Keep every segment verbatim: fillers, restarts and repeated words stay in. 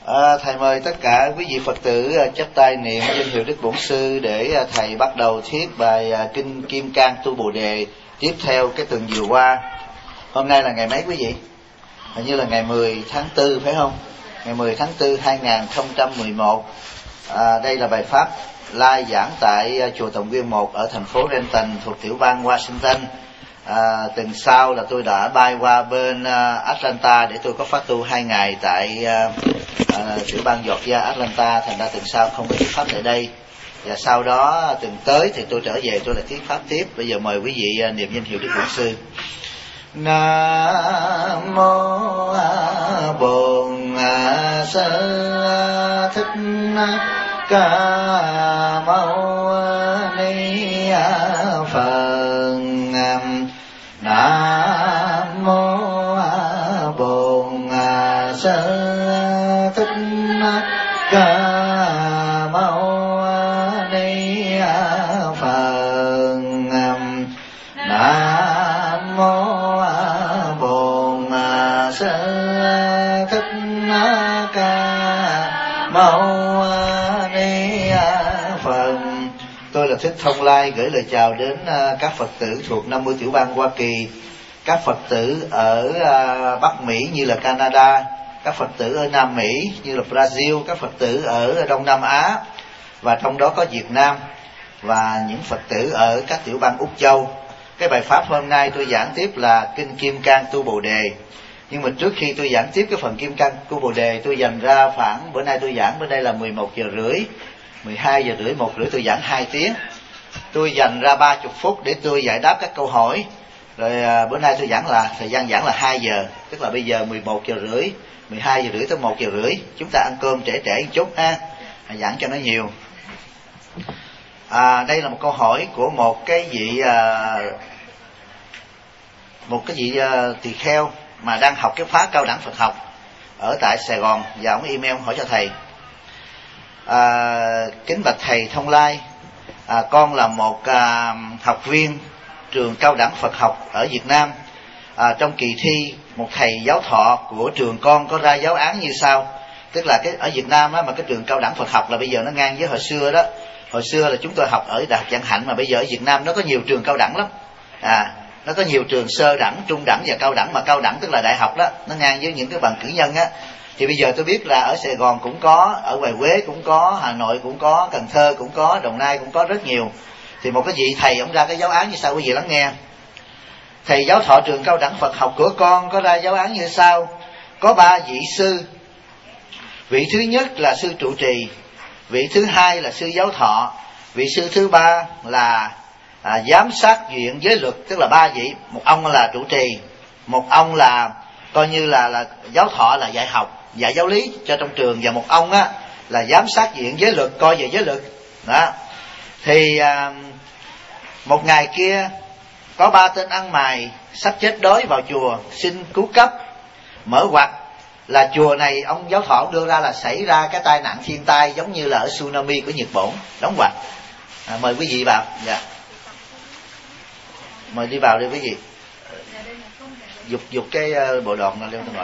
À, thầy mời tất cả quý vị Phật tử chắp tay niệm danh hiệu Đức Bổn Sư để thầy bắt đầu thuyết bài Kinh Kim Cang Tu Bồ Đề tiếp theo cái tuần vừa qua. Hôm nay là ngày mấy quý vị? Hình như là ngày mười tháng tư phải không? Ngày mười tháng tư hai nghìn không trăm mười một. À, đây là bài pháp live giảng tại chùa Tòng Nguyên một ở thành phố Renton thuộc tiểu bang Washington. À, tuần sau là tôi đã bay qua bên uh, Atlanta để tôi có phát tu hai ngày tại uh, uh, tiểu bang Georgia, Atlanta. Thành ra tuần sau không có thuyết pháp tại đây, và sau đó tuần tới thì tôi trở về tôi lại thuyết pháp tiếp. Bây giờ mời quý vị uh, niệm danh hiệu Đức Bổn Sư. Nam mô Bổn Sư Thích Ca Mâu Ni Phật. Nam mô Bổn Sư Thích Ca Mâu Ni Phật. Nam mô Bổn Sư Thích Ca Mâu Ni Phật. Tôi là Thích Thông Lai, gửi lời chào đến các Phật tử thuộc năm mươi tiểu bang Hoa Kỳ, các Phật tử ở Bắc Mỹ như là Canada, các Phật tử ở Nam Mỹ như là Brazil, các Phật tử ở Đông Nam Á, và trong đó có Việt Nam, và những Phật tử ở các tiểu bang Úc Châu. Cái bài pháp hôm nay tôi giảng tiếp là Kinh Kim Cang Tu Bồ Đề. Nhưng mà trước khi tôi giảng tiếp cái phần Kim Cang Tu Bồ Đề, tôi dành ra khoảng, bữa nay tôi giảng, bữa nay là mười một giờ rưỡi, mười hai giờ rưỡi, một rưỡi tôi giảng hai tiếng. Tôi dành ra ba mươi phút để tôi giải đáp các câu hỏi. Rồi à, bữa nay tôi giảng là, thời gian giảng là hai giờ, tức là bây giờ mười một giờ rưỡi, mười hai giờ rưỡi tới một giờ rưỡi. Chúng ta ăn cơm trễ trễ một chút ha, à, giảng cho nó nhiều. À, đây là một câu hỏi của một cái vị à, một cái vị à, tỳ kheo mà đang học cái khóa cao đẳng Phật học ở tại Sài Gòn, và ông email hỏi cho thầy. À, kính bạch thầy Thông Lai, à, con là một à, học viên trường cao đẳng Phật học ở Việt Nam. À, trong kỳ thi, một thầy giáo thọ của trường con có ra giáo án như sau. Tức là cái ở Việt Nam á, mà cái trường cao đẳng Phật học là bây giờ nó ngang với hồi xưa đó. Hồi xưa là chúng tôi học ở Đại học Vạn Hạnh, mà bây giờ ở Việt Nam nó có nhiều trường cao đẳng lắm. À, nó có nhiều trường sơ đẳng, trung đẳng và cao đẳng, mà cao đẳng tức là đại học đó, nó ngang với những cái bằng cử nhân á. Thì bây giờ tôi biết là ở Sài Gòn cũng có, ở ngoài Huế cũng có, Hà Nội cũng có, Cần Thơ cũng có, Đồng Nai cũng có, rất nhiều. Thì một cái vị thầy ông ra cái giáo án như sau, quý vị lắng nghe. Thầy giáo thọ trường cao đẳng Phật học của con có ra giáo án như sau. Có ba vị sư. Vị thứ nhất là sư trụ trì, vị thứ hai là sư giáo thọ, vị sư thứ ba là à, giám sát viện giới luật. Tức là ba vị, một ông là trụ trì, một ông là coi như là, là giáo thọ, là dạy học, dạy giáo lý cho trong trường, và một ông á là giám sát viện giới luật, coi về giới luật đó. Thì à, một ngày kia có ba tên ăn mày sắp chết đói vào chùa xin cứu cấp. Mở ngoặt là chùa này ông giáo thọ đưa ra là xảy ra cái tai nạn thiên tai giống như là ở tsunami của Nhật Bản. Đóng ngoặt. À, mời quý vị vào. Dạ. Mời đi vào đi quý vị. Dục dục cái uh, bộ đòn lên tôi gọi.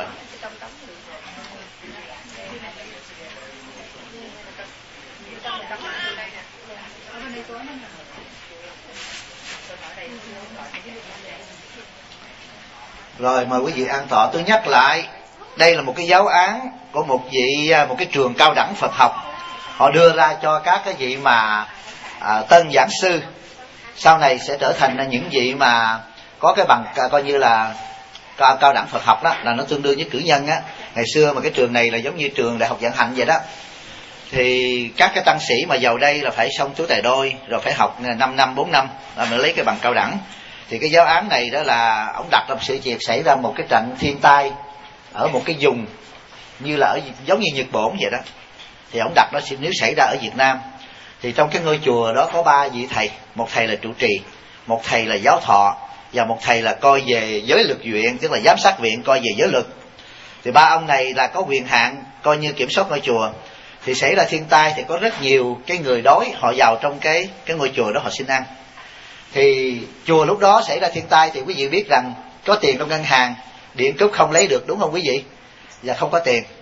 Rồi mời quý vị an tọa. Tôi nhắc lại, đây là một cái giáo án của một vị một cái trường cao đẳng Phật học. Họ đưa ra cho các cái vị mà à, tân giảng sư sau này sẽ trở thành những vị mà có cái bằng coi như là cao, cao đẳng Phật học đó, là nó tương đương với cử nhân á. Ngày xưa mà cái trường này là giống như trường Đại học Vạn Hạnh vậy đó. Thì các cái tăng sĩ mà vào đây là phải xong chú tài đôi, rồi phải học năm năm, bốn năm là mới lấy cái bằng cao đẳng. Thì cái giáo án này đó là ông đặt trong sự việc xảy ra một cái trận thiên tai ở một cái vùng như là ở giống như Nhật Bản vậy đó. Thì ông đặt nó nếu xảy ra ở Việt Nam, thì trong cái ngôi chùa đó có ba vị thầy, một thầy là trụ trì, một thầy là giáo thọ, và một thầy là coi về giới luật viện, tức là giám sát viện coi về giới luật. Thì ba ông này là có quyền hạn coi như kiểm soát ngôi chùa. Thì xảy ra thiên tai thì có rất nhiều cái người đói, họ vào trong cái cái ngôi chùa đó họ xin ăn. Thì chùa lúc đó xảy ra thiên tai thì quý vị biết rằng có tiền trong ngân hàng, điện cước không lấy được, đúng không quý vị? Và không có tiền.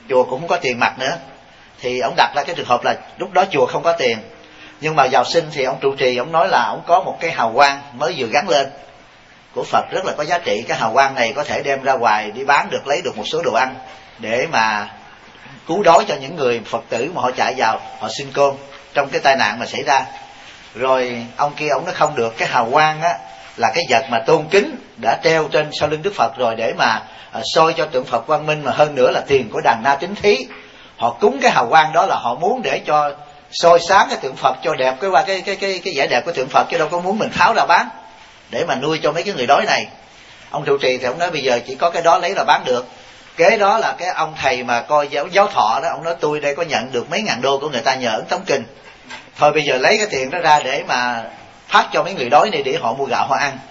chùa cũng không có tiền mặt nữa. Thì ông đặt ra cái trường hợp là lúc đó chùa không có tiền, nhưng mà vào sinh thì ông trụ trì ông nói là ông có một cái hào quang mới vừa gắn lên của Phật rất là có giá trị. Cái hào quang này có thể đem ra ngoài đi bán được, lấy được một số đồ ăn để mà cứu đói cho những người Phật tử mà họ chạy vào họ xin cơm trong cái tai nạn mà xảy ra. Rồi ông kia ông nói không được, cái hào quang á là cái vật mà tôn kính đã treo trên sau lưng Đức Phật rồi, để mà à, soi cho tượng Phật quang minh, mà hơn nữa là tiền của đàn na tín thí. Họ cúng cái hào quang đó là họ muốn để cho soi sáng cái tượng Phật cho đẹp cái qua cái cái cái cái vẻ đẹp của tượng Phật, chứ đâu có muốn mình tháo ra bán để mà nuôi cho mấy cái người đói này. Ông trụ trì thì ông nói bây giờ chỉ có cái đó lấy là bán được. Kế đó là cái ông thầy mà coi giáo giáo thọ đó, ông nói tôi đây có nhận được mấy ngàn đô của người ta nhờ ấn tống kinh, thôi bây giờ lấy cái tiền đó ra để mà phát cho mấy người đói này để họ mua gạo họ ăn.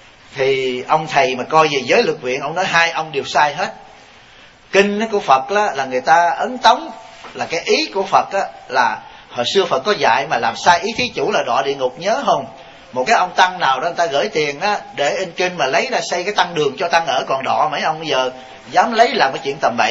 Thì ông thầy mà coi về giới luật viện, ông nói hai ông đều sai hết. Kinh của Phật đó, là người ta ấn tống, là cái ý của Phật đó, là hồi xưa Phật có dạy mà làm sai ý thí chủ là đọa địa ngục, nhớ không? Một cái ông tăng nào đó người ta gửi tiền đó để in kinh mà lấy ra xây cái tăng đường cho tăng ở còn đọ, mấy ông bây giờ dám lấy làm cái chuyện tầm bậy.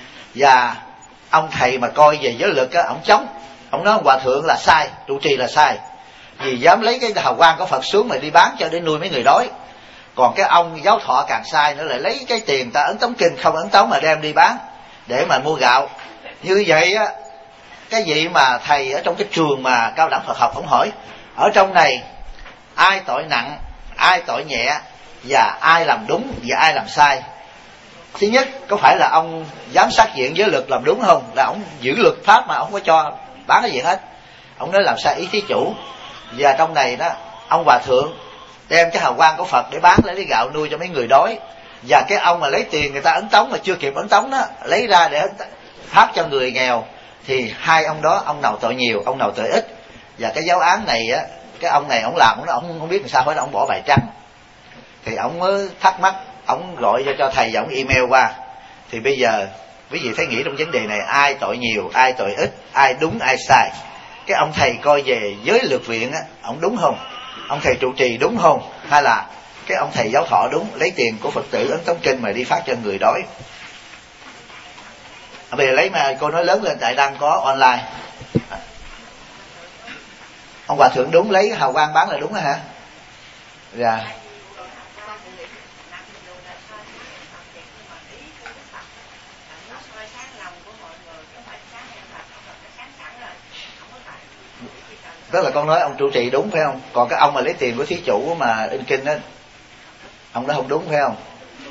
Và ông thầy mà coi về giới luật á, ông chống, ông nói ông hòa thượng là sai, trụ trì là sai, vì dám lấy cái hào quang của Phật xuống mà đi bán cho để nuôi mấy người đói. Còn cái ông giáo thọ càng sai nữa, là lấy cái tiền ta ấn tống kinh không ấn tống mà đem đi bán để mà mua gạo. Như vậy á, cái gì mà thầy ở trong cái trường mà cao đẳng Phật học, ông hỏi ở trong này ai tội nặng, ai tội nhẹ, và ai làm đúng và ai làm sai? Thứ nhất, có phải là ông giám sát viện giới luật làm đúng không? Là ông giữ luật pháp mà ông có cho bán cái gì hết. Ông nói làm sai ý thí chủ. Và trong này đó, ông hòa thượng đem cái hào quang của Phật để bán lấy gạo nuôi cho mấy người đói. Và cái ông mà lấy tiền người ta ấn tống mà chưa kịp ấn tống đó, lấy ra để phát cho người nghèo. Thì hai ông đó, ông nào tội nhiều, ông nào tội ít. Và cái giáo án này á, cái ông này ông làm, ông không biết làm sao hết, ông bỏ bài trắng. Thì ông mới thắc mắc, ông gọi cho, cho thầy và ông email qua. Thì bây giờ quý vị thấy nghĩ trong vấn đề này ai tội nhiều, ai tội ít, ai đúng ai sai? Cái ông thầy coi về giới luật viện á, ông đúng không? Ông thầy trụ trì đúng không? Hay là cái ông thầy giáo thọ đúng, lấy tiền của Phật tử ấn tống kinh mà đi phát cho người đói? Bây giờ lấy mà cô nói lớn lên, tại đang có online. Ông hòa thượng đúng lấy hào quang bán là đúng hả? Dạ. Tức là con nói ông trụ trì đúng phải không? Còn cái ông mà lấy tiền của thí chủ mà in kinh á, ông đó không đúng phải không?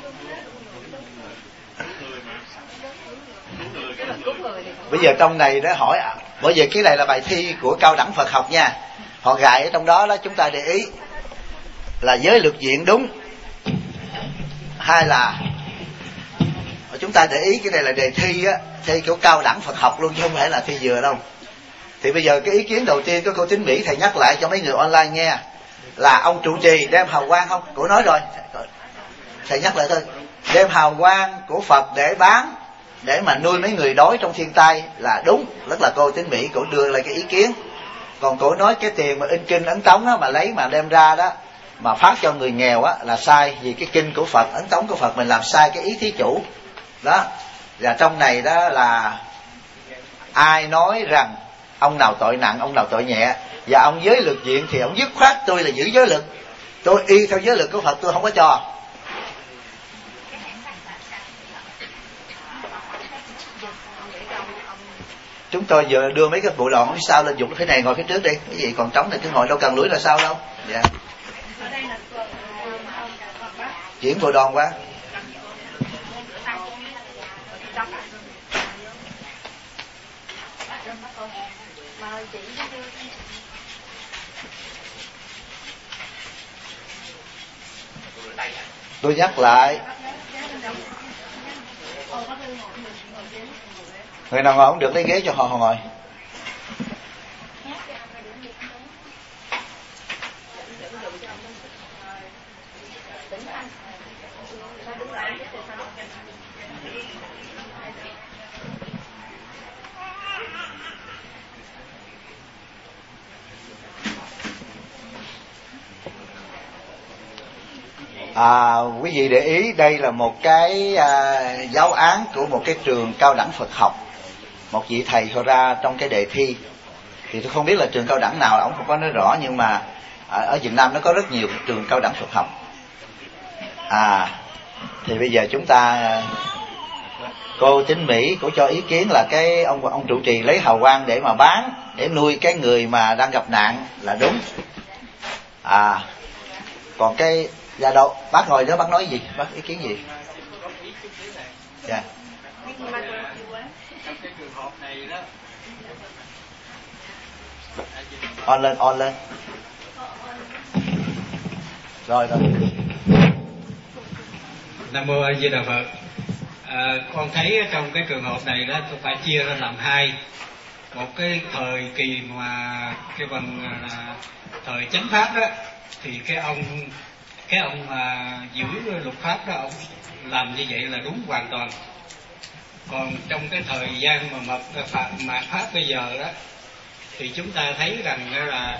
Bây giờ trong này đó hỏi, bởi vì cái này là bài thi của cao đẳng Phật học nha, họ gài ở trong đó đó, chúng ta để ý là giới luật viện đúng hay là chúng ta để ý cái này là đề thi á, thi của cao đẳng Phật học luôn chứ không phải là thi vừa đâu. Thì bây giờ cái ý kiến đầu tiên của cô Tín Mỹ, thầy nhắc lại cho mấy người online nghe, là ông trụ trì đem hào quang không? Cô nói rồi, thầy nhắc lại thôi, đem hào quang của Phật để bán, để mà nuôi mấy người đói trong thiên tai là đúng. Rất là cô Tín Mỹ, cô đưa lại cái ý kiến. Còn cô nói cái tiền mà in kinh ấn tống đó, mà lấy mà đem ra đó mà phát cho người nghèo á là sai, vì cái kinh của Phật, ấn tống của Phật mình làm sai cái ý thí chủ đó. Và trong này đó là ai nói rằng ông nào tội nặng, ông nào tội nhẹ, và ông giới luật viện thì ông dứt khoát tôi là giữ giới luật, tôi y theo giới luật của Phật, tôi không có cho. Chúng tôi vừa đưa mấy cái bộ đoàn phía sau lên, dùng thế này ngồi phía trước đi, cái gì còn trống thì cứ ngồi, đâu cần lưỡi là sao đâu. Dạ. Chuyển bộ đoàn qua. Tôi nhắc lại, người nào ngồi không được lấy ghế cho họ, họ ngồi. À, quý vị để ý đây là một cái à, giáo án của một cái trường cao đẳng Phật học. Một vị thầy thôi ra trong cái đề thi. Thì tôi không biết là trường cao đẳng nào, ông không có nói rõ, nhưng mà ở, ở Việt Nam nó có rất nhiều trường cao đẳng Phật học. À, thì bây giờ chúng ta, cô Chính Mỹ cô cho ý kiến là cái ông ông trụ trì lấy hào quang để mà bán, để nuôi cái người mà đang gặp nạn là đúng. À, còn cái dạ đâu bác ngồi đó, bác nói gì, bác ý kiến gì? Dạ. On lên, on lên. Rồi rồi. Nam mô A Di Đà Phật. À, con thấy trong cái trường hợp này đó, tôi phải chia ra làm hai. Một cái thời kỳ mà cái phần là thời chánh pháp đó, thì cái ông cái ông mà giữ luật pháp đó, ông làm như vậy là đúng hoàn toàn. Còn trong cái thời gian mà mật pháp mạt pháp bây giờ đó, thì chúng ta thấy rằng là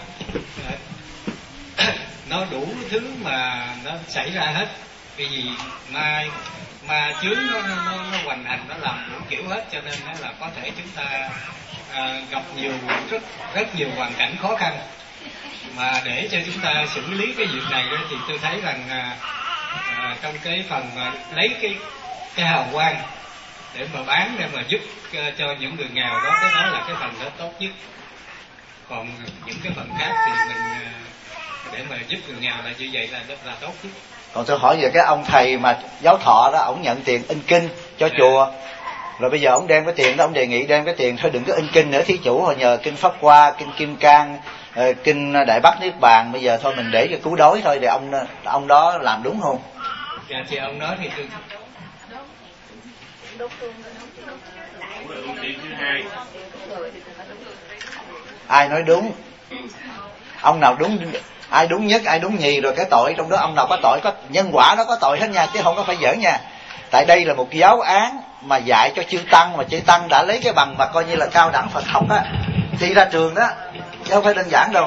nó đủ thứ mà nó xảy ra hết. Cái gì ma ma chướng nó, nó, nó hoành hành, nó làm đủ kiểu hết, cho nên nó là có thể chúng ta à, gặp nhiều rất rất nhiều hoàn cảnh khó khăn. Mà để cho chúng ta xử lý cái việc này đó, thì tôi thấy rằng à, à, trong cái phần mà lấy cái cái hào quang để mà bán, để mà giúp uh, cho những người nghèo đó, cái đó là cái phần đó tốt nhất. Còn những cái phần khác thì mình uh, để mà giúp người nghèo là như vậy là rất là tốt nhất. Còn tôi hỏi về cái ông thầy mà giáo thọ đó, ông nhận tiền in kinh cho à. chùa, rồi bây giờ ông đem cái tiền đó, ông đề nghị đem cái tiền thôi đừng có in kinh nữa, thí chủ hồi nhờ kinh Pháp Hoa, kinh Kim Cang, kinh Đại Bắc Niết Bàn, bây giờ thôi mình để cho cứu đói thôi, để ông ông đó làm đúng không? Dạ thì ông đó thì tôi... Ai nói đúng? Ông nào đúng? Ai đúng nhất, ai đúng nhì, rồi cái tội trong đó ông nào có tội, có nhân quả đó có tội hết nha, chứ không có phải giỡn nha. Tại đây là một giáo án mà dạy cho chư tăng, mà chư tăng đã lấy cái bằng mà coi như là cao đẳng Phật học á, thi ra trường đó, chứ không phải đơn giản đâu.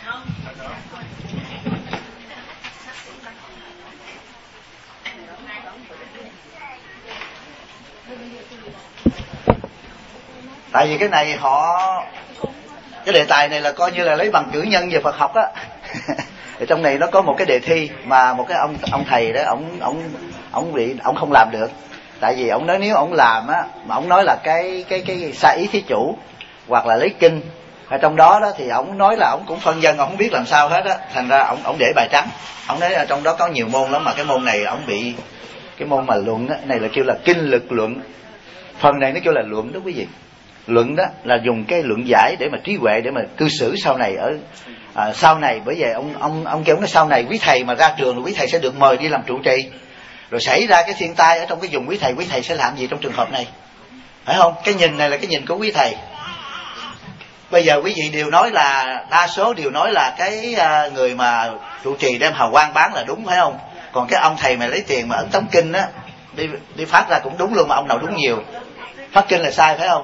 Tại vì cái này họ, cái đề tài này là coi như là lấy bằng cử nhân về Phật học á. Ở trong này nó có một cái đề thi mà một cái ông ông thầy đó, ông ông ông bị ông không làm được. Tại vì ông nói nếu ông làm á, mà ông nói là cái cái cái sai ý thí chủ, hoặc là lấy kinh ở trong đó đó, thì ông nói là ông cũng phân dân, ông không biết làm sao hết á, thành ra ông ông để bài trắng. Ông nói là trong đó có nhiều môn lắm, mà cái môn này ông bị cái môn mà luận á, này là kêu là kinh lực luận. Phần này nó kêu là luận đó quý vị. Luận đó là dùng cái luận giải để mà trí huệ, để mà cư xử sau này ở à, sau này. Bởi vậy ông ông ông kêu nó sau này quý thầy mà ra trường, rồi quý thầy sẽ được mời đi làm trụ trì, rồi xảy ra cái thiên tai ở trong cái vùng quý thầy, quý thầy sẽ làm gì trong trường hợp này, phải không? Cái nhìn này là cái nhìn của quý thầy. Bây giờ quý vị đều nói là, đa số đều nói là cái uh, người mà trụ trì đem hào quang bán là đúng, phải không? Còn cái ông thầy mà lấy tiền mà ấn tống kinh á, đi đi phát ra cũng đúng luôn, mà ông nào đúng nhiều. Phát kinh là sai, phải không?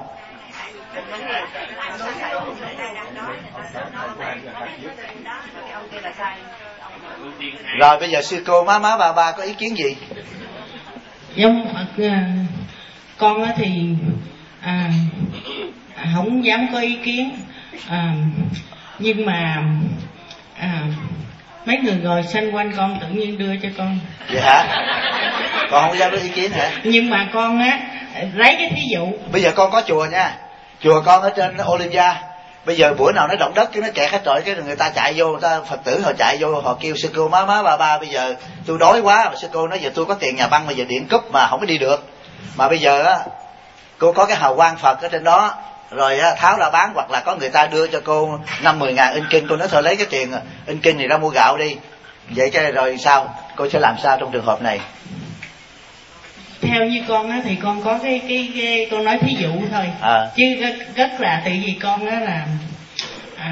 Rồi bây giờ sư cô má má ba ba có ý kiến gì? Giống Phật, con thì à, không dám có ý kiến, à, nhưng mà à, mấy người ngồi xung quanh con tự nhiên đưa cho con. Vậy hả? Con không dám có ý kiến hả? Nhưng mà con á, lấy cái thí dụ. Bây giờ con có chùa nha, chùa con ở trên Olympia. Bây giờ bữa nào nó động đất cái nó kẹt hết trời, cái người ta chạy vô, người ta Phật tử họ chạy vô, họ kêu sư cô má má ba ba bây giờ tôi đói quá, mà sư cô nói giờ tôi có tiền nhà băng, bây giờ điện cúp mà không có đi được. Mà bây giờ á, cô có cái hào quang Phật ở trên đó, rồi á, tháo ra bán, hoặc là có người ta đưa cho cô năm mười ngàn in kinh, cô nói thôi lấy cái tiền in kinh này ra mua gạo đi. Vậy cái rồi sao? Cô sẽ làm sao trong trường hợp này? Theo như con á thì con có cái cái, cái con nói thí dụ thôi, à. Chứ rất, rất là tại vì con á là à,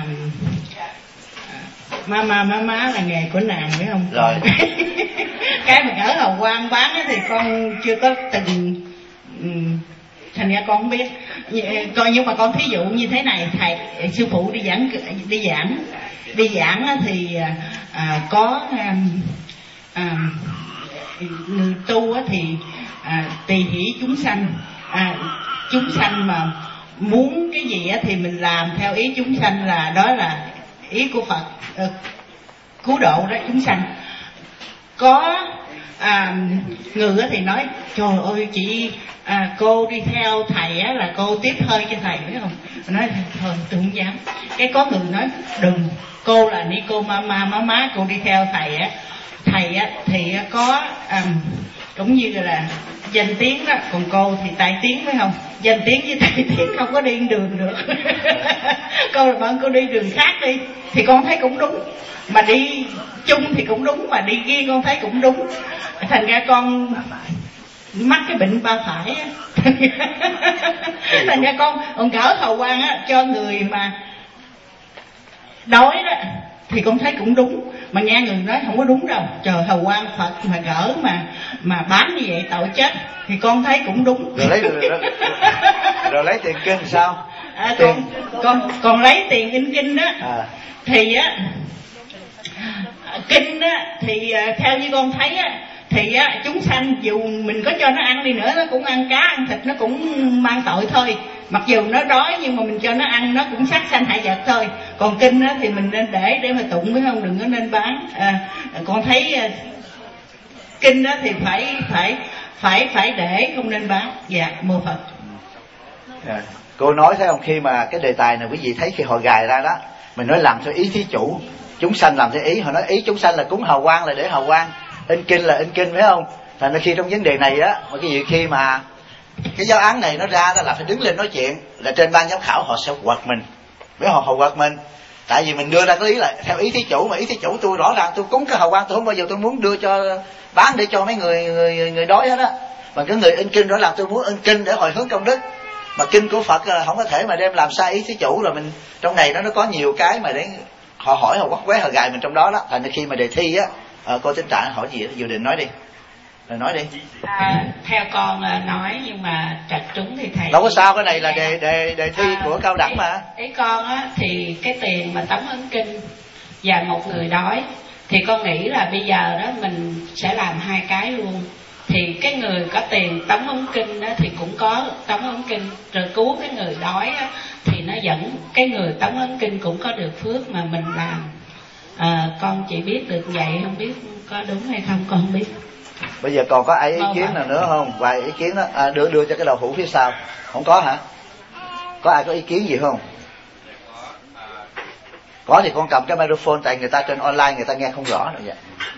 má má má má là nghề của nàng, phải không? Rồi. Cái mà ở hào quang bán á thì con chưa có từng, thành ra con không biết. Coi nhưng mà con thí dụ như thế này, thầy sư phụ đi giảng đi giảng đi giảng á thì à, có à, à, người tu á thì à, tùy hỷ chúng sanh, à, chúng sanh mà muốn cái gì á thì mình làm theo ý chúng sanh, là đó là ý của Phật, uh, cứu độ đó chúng sanh. Có à, người á thì nói trời ơi chị, à, cô đi theo thầy á là cô tiếp hơi cho thầy, biết không? Mình nói thôi tôi không dám. Cái có người nói đừng, cô là ni cô ma ma má má, cô đi theo thầy á, thầy á thì có à, cũng như là danh tiếng đó, còn cô thì tài tiếng, phải không? Danh tiếng với tài tiếng không có đi đường được. Cô là bạn cô đi đường khác đi thì con thấy cũng đúng, mà đi chung thì cũng đúng, mà đi riêng con thấy cũng đúng. Thành ra con mắc cái bệnh ba phải á. Thành ra con còn gỡ hầu quan á cho người mà đói đó thì con thấy cũng đúng, mà nghe người nói không có đúng đâu, trời hầu quan Phật mà gỡ mà mà bán như vậy tội chết, thì con thấy cũng đúng. Rồi lấy rồi, rồi, rồi lấy tiền kinh sao? À, tiền... con con còn lấy tiền in kinh đó, à. Thì á kinh á thì theo như con thấy á thì á chúng sanh dù mình có cho nó ăn đi nữa, nó cũng ăn cá ăn thịt, nó cũng mang tội thôi. Mặc dù nó đói nhưng mà mình cho nó ăn, nó cũng sát sanh hại vật thôi. Còn kinh á thì mình nên để để mà tụng, phải không? Đừng có nên bán. À, con thấy kinh á thì phải phải phải phải để, không nên bán. Dạ, mô Phật. À, cô nói thấy không, khi mà cái đề tài này quý vị thấy khi họ gài ra đó, mình nói làm theo ý thí chủ, chúng sanh làm theo ý, họ nói ý chúng sanh là cúng hào quang là để hào quang, in kinh là in kinh, phải không? Thành ra khi trong vấn đề này á, mà cái gì khi mà cái giáo án này nó ra đó là phải đứng lên nói chuyện, là trên ban giám khảo họ sẽ quật mình, biết họ họ quật mình, tại vì mình đưa ra cái ý là theo ý thí chủ, mà ý thí chủ tôi rõ ràng tôi cúng cái hào quang, tôi không bao giờ tôi muốn đưa cho bán để cho mấy người người người đói hết á. Mà cái người in kinh rõ ràng tôi muốn in kinh để hồi hướng công đức, mà kinh của Phật không có thể mà đem làm sai ý thí chủ, là mình trong này nó nó có nhiều cái mà để họ hỏi họ quắc qué họ gài mình trong đó đó. Thành ra khi mà đề thi á, à, cô Tính Trạng hỏi gì đó, dự định nói đi, rồi nói đi. À, theo con là nói, nhưng mà trật trúng thì thầy đâu có sao, cái này là đề đề đề thi à, của cao đẳng ý, mà. Ý con á thì cái tiền mà tống ấn kinh và một người đói thì con nghĩ là bây giờ đó mình sẽ làm hai cái luôn. Thì cái người có tiền tống ấn kinh đó thì cũng có tống ấn kinh, rồi cứu cái người đói đó, thì nó vẫn cái người tống ấn kinh cũng có được phước mà mình làm. À, con chỉ biết được vậy, không biết có đúng hay không con không biết. Bây giờ còn có ai ý kiến nào nữa không? Vài ý kiến đó, à, đưa đưa cho cái đầu hũ phía sau. Không có hả? Có ai có ý kiến gì không? Có thì con cầm cái microphone, tại người ta trên online người ta nghe không rõ đâu vậy.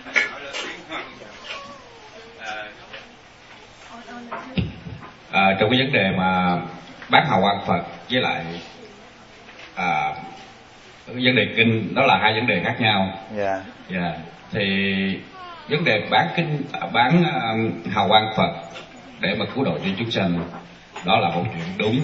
À, trong cái vấn đề mà bán hào quang Phật với lại à, vấn đề kinh, đó là hai vấn đề khác nhau. Dạ. Yeah. Yeah. Thì vấn đề bán kinh, bán um, hào quang Phật để mà cứu độ cho chúng sanh, đó là một chuyện đúng,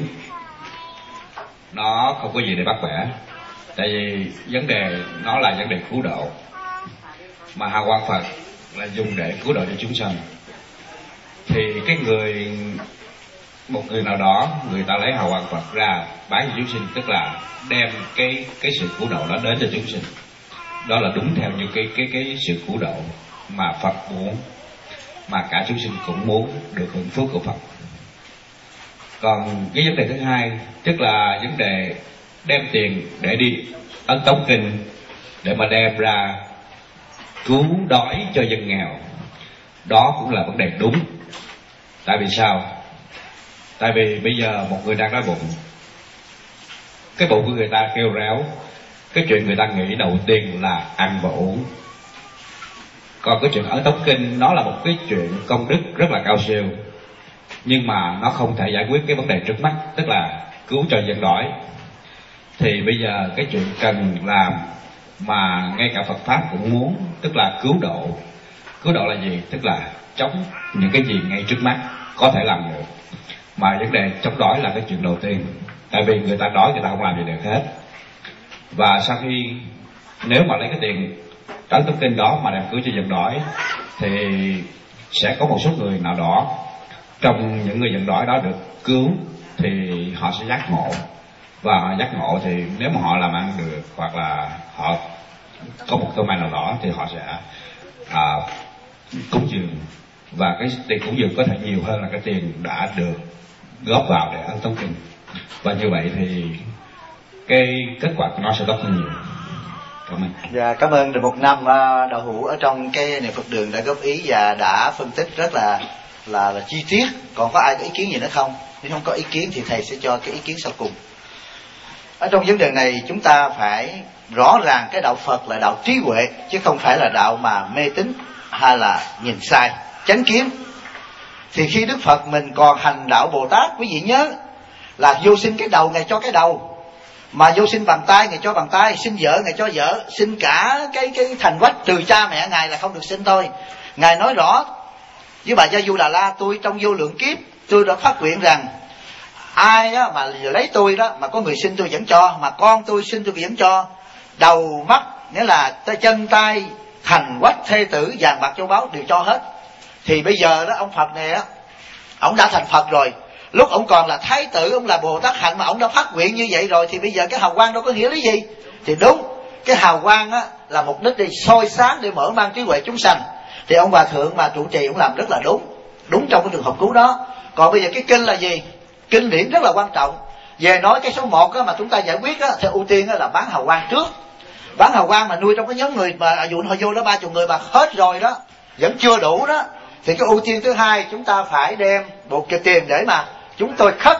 nó không có gì để bắt bẻ. Tại vì vấn đề nó là vấn đề cứu độ, mà hào quang Phật là dùng để cứu độ cho chúng sanh. Thì cái người một người nào đó, người ta lấy hào quang Phật ra bán cho chúng sinh, tức là đem cái cái sự cứu độ đó đến cho chúng sinh. Đó là đúng theo như cái cái cái sự cứu độ mà Phật muốn, mà cả chúng sinh cũng muốn được hưởng phước của Phật. Còn cái vấn đề thứ hai, tức là vấn đề đem tiền để đi ấn tống kinh, để mà đem ra cứu đói cho dân nghèo, đó cũng là vấn đề đúng. Tại vì sao? Tại vì bây giờ một người đang đói bụng, cái bụng của người ta kêu réo, cái chuyện người ta nghĩ đầu tiên là ăn và uống. Còn cái chuyện ấn tống kinh, nó là một cái chuyện công đức rất là cao siêu, nhưng mà nó không thể giải quyết cái vấn đề trước mắt, tức là cứu cho dân đói. Thì bây giờ cái chuyện cần làm mà ngay cả Phật Pháp cũng muốn, tức là cứu độ. Cứu độ là gì? Tức là chống những cái gì ngay trước mắt có thể làm được. Mà vấn đề chống đói là cái chuyện đầu tiên. Tại vì người ta đói, người ta không làm gì được hết. Và sau khi, nếu mà lấy cái tiền ấn tống kinh đó mà đem cứu cho dân đói, thì sẽ có một số người nào đó trong những người dân đói đó được cứu, thì họ sẽ giác ngộ. Và họ giác ngộ thì nếu mà họ làm ăn được, hoặc là họ có một cơ may nào đó, thì họ sẽ à, cúng dường và cái tiền cúng dường có thể nhiều hơn là cái tiền đã được góp vào để ăn tống kinh. Và như vậy thì cái kết quả của nó sẽ tốt hơn nhiều. Cảm ơn. Dạ, cảm ơn được một năm uh, đạo hữu ở trong cái niệm Phật đường đã góp ý và đã phân tích rất là là, là chi tiết. Còn có ai có ý kiến gì nữa không? Nếu không có ý kiến thì thầy sẽ cho cái ý kiến sau cùng. Ở trong vấn đề này chúng ta phải rõ ràng cái đạo Phật là đạo trí huệ, chứ không phải là đạo mà mê tín hay là nhìn sai, chánh kiến. Thì khi Đức Phật mình còn hành đạo Bồ Tát, quý vị nhớ là vô sinh cái đầu Ngài cho cái đầu, mà vô sinh bàn tay Ngài cho bàn tay, sinh vợ Ngài cho vợ, sinh cả cái cái thành quách trừ cha mẹ Ngài là không được sinh thôi. Ngài nói rõ với bà Gia Du Đà La: tôi trong vô lượng kiếp tôi đã phát nguyện rằng ai đó mà lấy tôi đó, mà có người sinh tôi vẫn cho, mà con tôi sinh tôi vẫn cho, đầu mắt nghĩa là tay chân tay thành quách thê tử vàng bạc châu báu đều cho hết. Thì bây giờ đó ông Phật này á, ông đã thành Phật rồi, lúc ông còn là thái tử, ông là Bồ Tát hạnh mà ông đã phát nguyện như vậy rồi, thì bây giờ cái hào quang đâu có nghĩa lý gì. Thì đúng, cái hào quang á là mục đích để soi sáng, để mở mang trí huệ chúng sanh. Thì ông Hòa Thượng mà trụ trì ông làm rất là đúng, đúng trong cái trường hợp cứu đó. Còn bây giờ cái kinh là gì? Kinh điển rất là quan trọng. Về nói cái số một á, mà chúng ta giải quyết á, thì ưu tiên á, là bán hào quang trước. Bán hào quang mà nuôi trong cái nhóm người mà dụ họ vô đó ba chục người mà hết rồi đó, vẫn chưa đủ đó, thì cái ưu tiên thứ hai chúng ta phải đem một cái tiền để mà chúng tôi khất.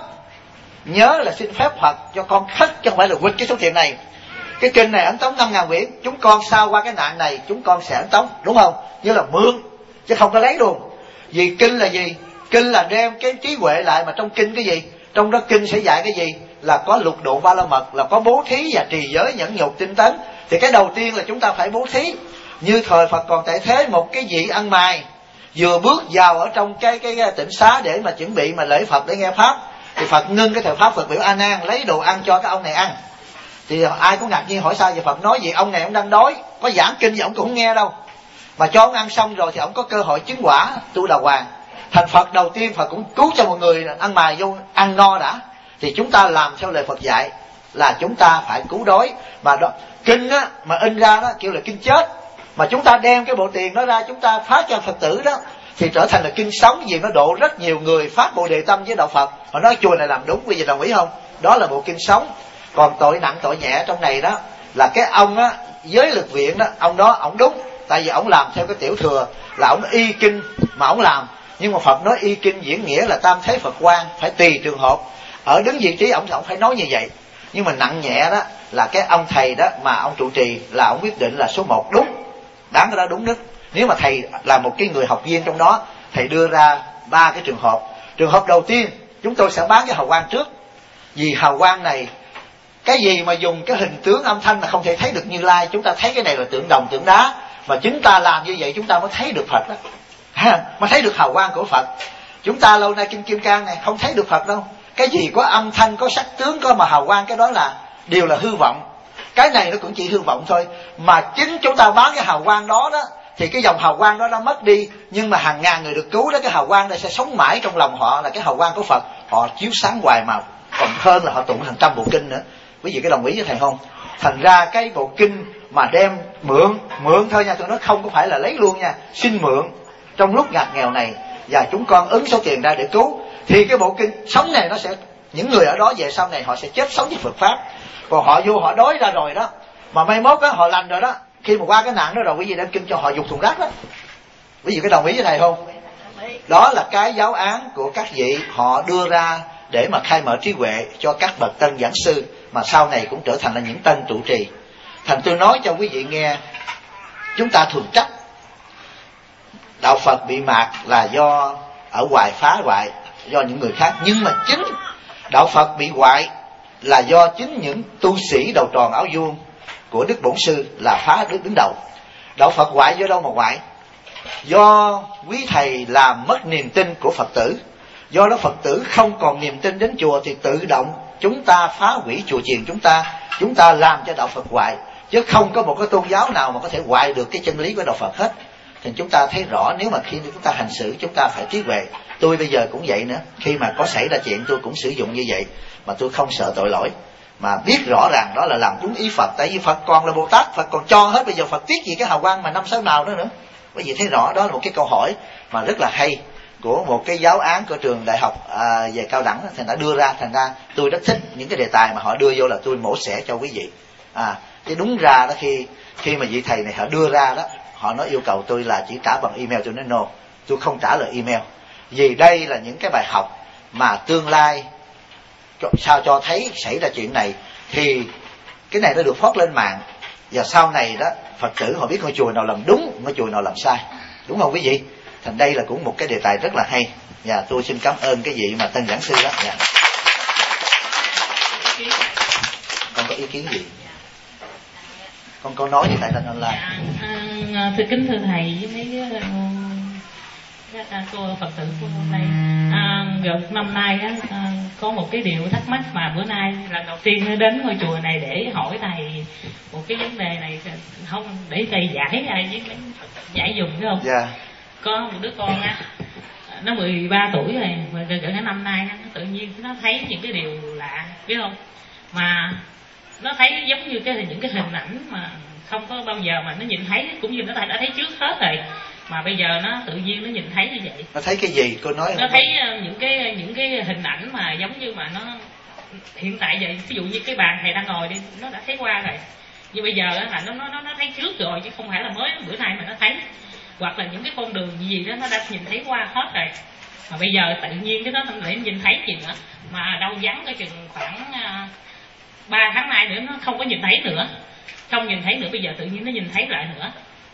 Nhớ là xin phép Phật cho con khất, chứ không phải là quỵt cái số tiền này. Cái kinh này ấn tống năm ngàn quyển, chúng con sau qua cái nạn này chúng con sẽ ấn tống, đúng không? Như là mượn chứ không có lấy luôn. Vì kinh là gì? Kinh là đem cái trí huệ lại. Mà trong kinh cái gì? Trong đó kinh sẽ dạy cái gì? Là có lục độ ba la mật, là có bố thí và trì giới nhẫn nhục tinh tấn. Thì cái đầu tiên là chúng ta phải bố thí. Như thời Phật còn tại thế, một cái vị ăn mày vừa bước vào ở trong cái cái, cái tịnh xá để mà chuẩn bị mà lễ Phật để nghe pháp, thì Phật ngưng cái thời pháp, Phật biểu A Nan lấy đồ ăn cho cái ông này ăn. Thì ai cũng ngạc nhiên hỏi sao vậy? Phật nói gì? Ông này ông đang đói, có giảng kinh gì ông cũng không nghe đâu, mà cho ông ăn xong rồi thì ông có cơ hội chứng quả tu đà hoàng. Thành Phật đầu tiên Phật cũng cứu cho một người ăn mày vô ăn no đã. Thì chúng ta làm theo lời Phật dạy là chúng ta phải cứu đói. Mà đó, kinh á mà in ra đó kêu là kinh chết, mà chúng ta đem cái bộ tiền đó ra chúng ta phát cho Phật tử đó thì trở thành là kinh sống, vì nó độ rất nhiều người phát Bồ Đề tâm với đạo Phật. Họ nói chùa này làm đúng, quý vị đồng ý không? Đó là bộ kinh sống. Còn tội nặng tội nhẹ trong này đó là cái ông á, giới lực viện đó, ông đó ông đúng, tại vì ông làm theo cái tiểu thừa là ông y kinh mà ông làm. Nhưng mà Phật nói y kinh diễn nghĩa là tam thế Phật quan, phải tùy trường hợp. Ở đứng vị trí ông ông phải nói như vậy. Nhưng mà nặng nhẹ đó là cái ông thầy đó mà ông trụ trì là ông quyết định là số một đúng, đáng cái đó đúng đức. Nếu mà thầy là một cái người học viên trong đó, thầy đưa ra ba cái trường hợp. Trường hợp đầu tiên chúng tôi sẽ bán cái hào quang trước, vì hào quang này cái gì mà dùng cái hình tướng âm thanh là không thể thấy được Như Lai. Chúng ta thấy cái này là tượng đồng tượng đá, mà chúng ta làm như vậy chúng ta mới thấy được Phật đó, mới thấy được hào quang của Phật. Chúng ta lâu nay Kinh Kim Cang này không thấy được Phật đâu. Cái gì có âm thanh, có sắc tướng, có mà hào quang, cái đó là đều là hư vọng. Cái này nó cũng chỉ hư vọng thôi. Mà chính chúng ta bán cái hào quang đó đó thì cái dòng hào quang đó nó mất đi, nhưng mà hàng ngàn người được cứu đó, cái hào quang này sẽ sống mãi trong lòng họ, là cái hào quang của Phật. Họ chiếu sáng hoài mà còn hơn là họ tụng hàng trăm bộ kinh nữa. Quý vị có đồng ý với thầy không? Thành ra cái bộ kinh mà đem mượn, mượn thôi nha, tôi nói không có phải là lấy luôn nha, xin mượn trong lúc ngặt nghèo này, và chúng con ứng số tiền ra để cứu, thì cái bộ kinh sống này nó sẽ, những người ở đó về sau này họ sẽ chết sống với Phật pháp. Còn họ vô họ đói ra rồi đó, mà mai mốt đó họ lành rồi đó, khi mà qua cái nạn đó rồi quý vị đem kinh cho họ dục thùng rác đó. Quý vị có đồng ý với thầy không? Đó là cái giáo án của các vị họ đưa ra để mà khai mở trí huệ cho các bậc tân giảng sư, mà sau này cũng trở thành là những tân trụ trì. Thành tôi nói cho quý vị nghe, chúng ta thường trách đạo Phật bị mạt là do ở ngoài phá hoại, do những người khác. Nhưng mà chính đạo Phật bị hoại là do chính những tu sĩ đầu tròn áo vuông của Đức Bổn Sư là phá Đức đứng đầu. Đạo Phật hoại do đâu mà hoại? Do quý thầy làm mất niềm tin của Phật tử. Do đó Phật tử không còn niềm tin đến chùa thì tự động chúng ta phá hủy chùa chiền chúng ta, chúng ta làm cho đạo Phật hoại, chứ không có một cái tôn giáo nào mà có thể hoại được cái chân lý của đạo Phật hết. Thì chúng ta thấy rõ, nếu mà khi chúng ta hành xử chúng ta phải trí huệ. Tôi bây giờ cũng vậy nữa, khi mà có xảy ra chuyện tôi cũng sử dụng như vậy, mà tôi không sợ tội lỗi, mà biết rõ ràng đó là làm đúng ý Phật. Tại vì Phật còn là Bồ Tát, Phật còn cho hết, bây giờ Phật tiếc gì cái hào quang mà năm sáu nào nữa nữa. Quý vị thấy rõ đó là một cái câu hỏi mà rất là hay của một cái giáo án của trường đại học à, về cao đẳng, thành đã đưa ra. Thành ra tôi rất thích những cái đề tài mà họ đưa vô là tôi mổ xẻ cho quý vị. À, chứ đúng ra đó khi khi mà vị thầy này họ đưa ra đó, họ nói yêu cầu tôi là chỉ trả bằng email, tôi nói no, tôi không trả lời email, vì đây là những cái bài học mà tương lai sao cho thấy xảy ra chuyện này thì cái này nó được phót lên mạng, và sau này đó Phật tử họ biết ngôi chùa nào làm đúng, ngôi chùa nào làm sai, đúng không quý vị? Thành đây là cũng một cái đề tài rất là hay. Và tôi xin cảm ơn cái vị mà tân giảng sư đó. Dạ. Con có ý kiến gì? Con có nói gì tại kênh online? Dạ, à, thưa kính thưa thầy với mấy các à, cô Phật tử của hôm nay, à, gần năm nay á, à, có một cái điều thắc mắc mà bữa nay lần đầu tiên đến ngôi chùa này để hỏi thầy một cái vấn đề này, không để thầy giải ai với giải dùng phải không? Dạ. Có một đứa con á, nó mười ba tuổi rồi, mà gần cả năm nay nó tự nhiên nó thấy những cái điều lạ, biết không? Mà nó thấy giống như cái những cái hình ảnh mà không có bao giờ mà nó nhìn thấy, cũng như nó đã thấy trước hết rồi, mà bây giờ nó tự nhiên nó nhìn thấy như vậy. Nó thấy cái gì cô nói? Nó thấy những cái những cái hình ảnh mà giống như mà nó hiện tại vậy, ví dụ như cái bàn thầy đang ngồi đi, nó đã thấy qua rồi, nhưng bây giờ là nó nó nó thấy trước rồi chứ không phải là mới bữa nay mà nó thấy. Hoặc là những cái con đường gì, gì đó nó đã nhìn thấy qua hết rồi, mà bây giờ tự nhiên cái đó lại nhìn thấy gì nữa, mà đâu vắng cái chừng khoảng ba uh, tháng nay nữa nó không có nhìn thấy nữa, không nhìn thấy nữa, bây giờ tự nhiên nó nhìn thấy lại nữa.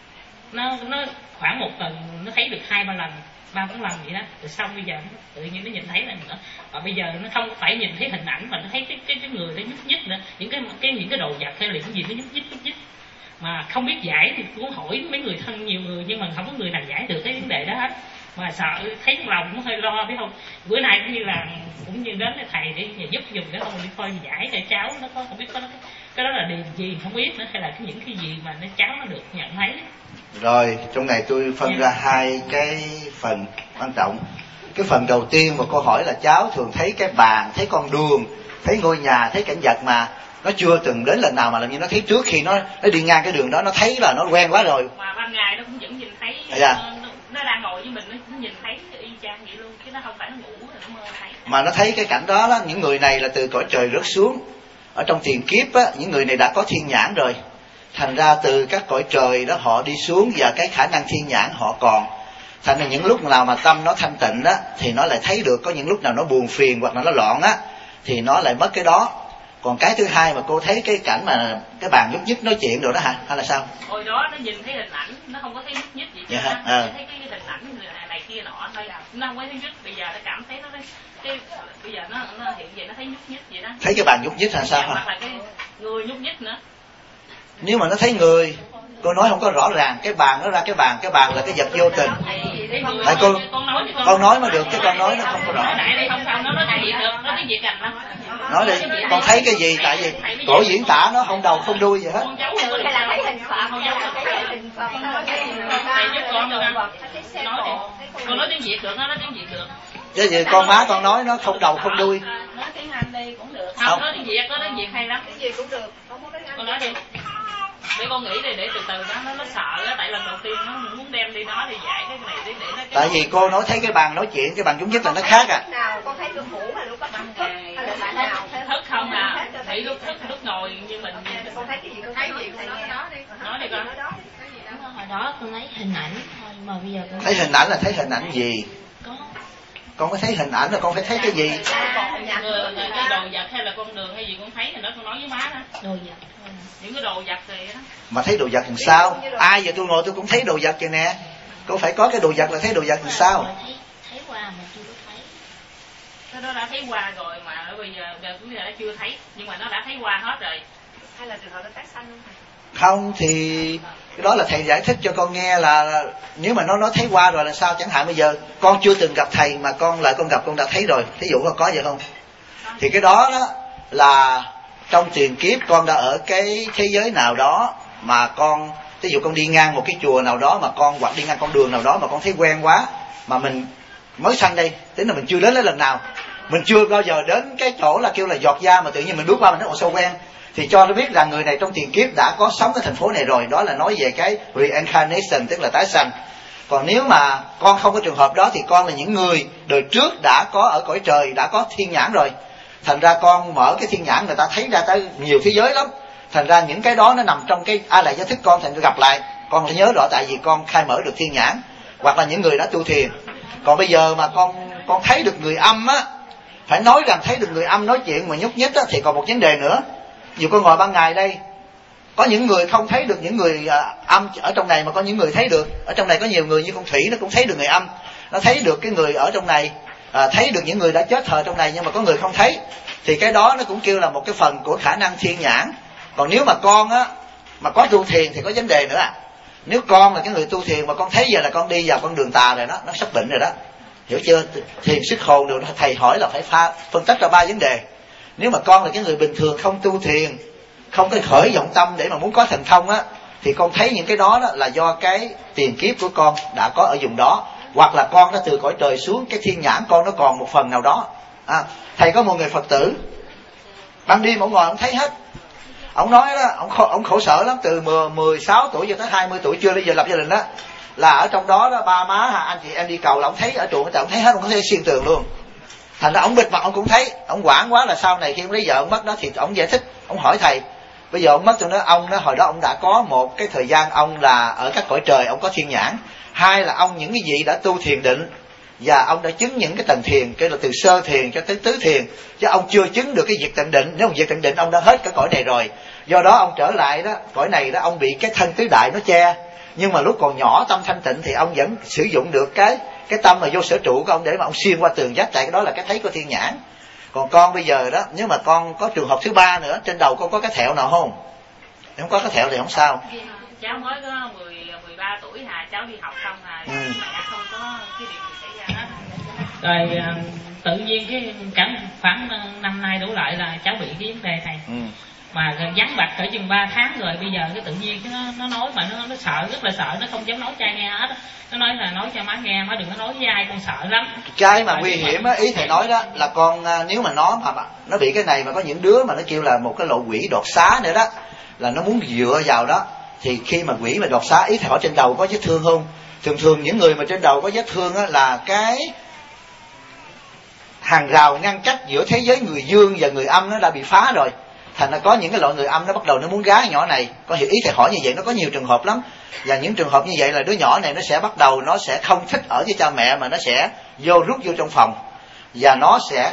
Nó nó khoảng một tuần nó thấy được hai ba lần, ba bốn lần vậy đó, rồi xong bây giờ nó, tự nhiên nó nhìn thấy lại nữa. Và bây giờ nó không phải nhìn thấy hình ảnh mà nó thấy cái cái, cái người nó nhúc nhích nữa, những cái cái những cái đồ vật hay là những gì nó nhúc nhích nhúc nhích mà không biết giải thì cũng hỏi mấy người thân nhiều người, nhưng mà không có người nào giải được cái vấn đề đó hết, mà sợ thấy trong lòng nó hơi lo, biết không? Bữa nay cũng như là cũng như đến với thầy để giúp dùng để không đi coi giải cho cháu nó có không biết có cái, cái đó là điều gì không biết nữa, hay là cái những cái gì mà nó cháu nó được nhận thấy. Rồi trong này tôi phân ra hai cái phần quan trọng. Cái phần đầu tiên một câu hỏi là cháu thường thấy cái bàn, thấy con đường, thấy ngôi nhà, thấy cảnh vật mà nó chưa từng đến lần nào, mà làm như nó thấy trước khi nó nó đi ngang cái đường đó, nó thấy là nó quen quá rồi. Mà ban ngày nó cũng vẫn nhìn thấy. Dạ. nó, nó đang ngồi với mình nó cũng nhìn thấy y chang vậy luôn, chứ nó không phải nó ngủ rồi nó mơ thấy. Mà nó thấy cái cảnh đó, đó những người này là từ cõi trời rớt xuống ở trong tiền kiếp á, những người này đã có thiên nhãn rồi, thành ra từ các cõi trời đó họ đi xuống và cái khả năng thiên nhãn họ còn, thành ra những lúc nào mà tâm nó thanh tịnh á thì nó lại thấy được, có những lúc nào nó buồn phiền hoặc là nó loạn á thì nó lại mất cái đó. Còn cái thứ hai mà cô thấy cái cảnh mà cái bàn nhúc nhích nói chuyện rồi đó hả, hay là sao? Hồi đó nó nhìn thấy hình ảnh, nó không có thấy nhúc nhích gì chứ. Dạ, nó à. thấy cái hình ảnh này, này kia nọ thôi, nó không có thấy nhúc. Bây giờ nó cảm thấy nó cái bây giờ nó, nó hiện về nó thấy nhúc nhích vậy đó. Thấy cái bàn nhúc nhích là sao? Dạ, hoặc là cái người nhúc nhích nữa. Nếu mà nó thấy người, cô nói không có rõ ràng, cái bàn nó ra cái bàn, cái bàn là cái vật vô tình. Tại cô con nói, con, con nói mà được, chứ con nói nó không có rõ. Tại đây không sao, nó nói tiếng Việt được, nó tiếng Việt rành lắm. Nói đi, con thấy cái gì? Tại vì cổ diễn tả nó không đầu không đuôi gì hết. Con cháu hay là thấy hình Phật, con cháu thấy hình Phật. Thầy giúp con được không? Nói đi, con nói tiếng Việt được, nó nói tiếng Việt được. Chứ gì con má con nói nó không đầu không đuôi. Nói tiếng Anh đi cũng được. Không, nói tiếng Việt, nói tiếng Việt hay lắm. Tiếng Việt cũng được, không có tiếng Anh. Con nói đi. Để con nghĩ đi, để từ từ đó nó nó sợ đó, tại lần đầu tiên nó muốn đem đi nó đi giải cái này để để nó. Tại vì cô nói thấy cái bàn nói chuyện, cái bàn chúng nhất là nó khác à. Nào con thấy lúc ngủ hay lúc bắt thức hay là bạn nào thức không à? Thấy lúc thức lúc ngồi như mình. Con thấy cái gì con thấy gì thầy nghe nói đi. Nói đi con. Hồi đó con lấy hình ảnh thôi, mà bây giờ con thấy hình ảnh là thấy hình ảnh gì? có Con có thấy hình ảnh là con phải thấy cái gì? Người, cái đồ vật hay là con đường hay gì con thấy thì đó con nói với má đó. đồ vật thôi. Những cái đồ vật này đó. Mà thấy đồ vật làm sao? Ai giờ tôi ngồi tôi cũng thấy đồ vật vậy nè. Cô phải có cái đồ vật là thấy đồ vật làm sao? Thấy, thấy qua mà chưa có thấy. Cái đó đã thấy qua rồi mà bây giờ giờ cũng đã chưa thấy, nhưng mà nó đã thấy qua hết rồi. Hay là trường hợp nó tái sanh luôn thầy? Không thì cái đó là thầy giải thích cho con nghe là nếu mà nó nó thấy qua rồi là sao. Chẳng hạn bây giờ con chưa từng gặp thầy mà con lại con gặp con đã thấy rồi, thí dụ có có vậy không? Thì cái đó đó là trong tiền kiếp con đã ở cái thế giới nào đó mà con, ví dụ con đi ngang một cái chùa nào đó mà con, hoặc đi ngang con đường nào đó mà con thấy quen quá, mà mình mới sanh đây, tính là mình chưa đến lấy lần nào, Mình chưa bao giờ đến cái chỗ là kêu là giọt da mà tự nhiên mình bước qua mình nói ồ sao quen, thì cho nó biết rằng người này trong tiền kiếp đã có sống ở thành phố này rồi. Đó là nói về cái reincarnation, tức là tái sanh. Còn nếu mà con không có trường hợp đó thì con là những người đời trước đã có ở cõi trời, đã có thiên nhãn rồi. Thành ra con mở cái thiên nhãn người ta thấy ra tới nhiều thế giới lắm. Thành ra những cái đó nó nằm trong cái A Lại Gia Thức con, thành ra gặp lại con phải nhớ rõ, tại vì con khai mở được thiên nhãn. Hoặc là những người đã tu thiền. Còn bây giờ mà con con thấy được người âm á, phải nói rằng thấy được người âm nói chuyện mà nhúc nhích á, thì còn một vấn đề nữa. Dù con ngồi ban ngày đây, có những người không thấy được những người à, âm ở trong này, mà có những người thấy được. Ở trong này có nhiều người như con Thủy, nó cũng thấy được người âm, nó thấy được cái người ở trong này, à, thấy được những người đã chết thờ trong này, nhưng mà có người không thấy. Thì cái đó nó cũng kêu là một cái phần của khả năng thiên nhãn. Còn nếu mà con á mà có tu thiền thì có vấn đề nữa à. Nếu con là cái người tu thiền mà con thấy giờ là con đi vào con đường tà rồi đó, nó sắp bệnh rồi đó, hiểu chưa? Thiền sức hồn được, thầy hỏi là phải pha, phân tích ra ba vấn đề. Nếu mà con là cái người bình thường không tu thiền, không có khởi vọng tâm để mà muốn có thành thông á, thì con thấy những cái đó, đó là do cái tiền kiếp của con đã có ở vùng đó, hoặc là con đã từ cõi trời xuống, cái thiên nhãn con nó còn một phần nào đó. À, thầy có một người Phật tử, ban đêm ông ngồi ông thấy hết. Ông nói đó, ông khổ, ông khổ sở lắm, từ mười sáu tuổi cho tới hai mươi tuổi chưa bây giờ lập gia đình đó, là ở trong đó đó ba má anh chị em đi cầu là ông thấy ở chuồng ông thấy hết, ông có thể xuyên tường luôn. Thành ra ông bịt mặt ông cũng thấy. Ông hoảng quá là sau này khi ông lấy vợ ông mất đó thì ông giải thích, ông hỏi thầy, bây giờ ông mất tôi nói ông đó, hồi đó ông đã có một cái thời gian ông là ở các cõi trời, ông có thiên nhãn. Hai là ông những cái gì đã tu thiền định, và ông đã chứng những cái tầng thiền, cái là từ sơ thiền cho tới tứ thiền, chứ ông chưa chứng được cái việc tận định. Nếu một việc tận định ông đã hết cái cõi này rồi. Do đó ông trở lại đó, cõi này đó ông bị cái thân tứ đại nó che, nhưng mà lúc còn nhỏ tâm thanh tịnh thì ông vẫn sử dụng được cái cái tâm mà vô sở trụ của ông để mà ông xuyên qua tường vách. Tại cái đó là cái thấy của thiên nhãn. Còn con bây giờ đó, nếu mà con có trường hợp thứ ba nữa, trên đầu con có cái thẹo nào không? Nếu không có cái thẹo thì không sao. Cháu mới có mười mười ba tuổi hà, cháu đi học xong hà, ừ. Mà không có cái điều gì xảy ra hết. Rồi tự nhiên cái cảnh khoảng năm nay đổ lại là cháu bị cái vấn đề này. Ừ. Mà vắng bặt cỡ chừng ba tháng rồi, bây giờ cái tự nhiên cái nó, nó nói mà nó, nó sợ, rất là sợ, nó không dám nói cho ai nghe hết. Nó nói là nói cho má nghe, má đừng có nói với ai, con sợ lắm. Cái mà nguy hiểm á, ý thầy nói đó là con nếu mà nó mà nó bị cái này, mà có những đứa mà nó kêu là một cái lộ quỷ đọt xá nữa đó, là nó muốn dựa vào đó, thì khi mà quỷ mà đọt xá, ý thầy hỏi trên đầu có vết thương không? Thường thường những người mà trên đầu có vết thương á là cái hàng rào ngăn cách giữa thế giới người dương và người âm nó đã bị phá rồi. Thành ra có những cái loại người âm nó bắt đầu nó muốn gá nhỏ này. Có hiểu ý thầy hỏi như vậy, nó có nhiều trường hợp lắm. Và những trường hợp như vậy là đứa nhỏ này nó sẽ bắt đầu nó sẽ không thích ở với cha mẹ, mà nó sẽ vô rút vô trong phòng, và nó sẽ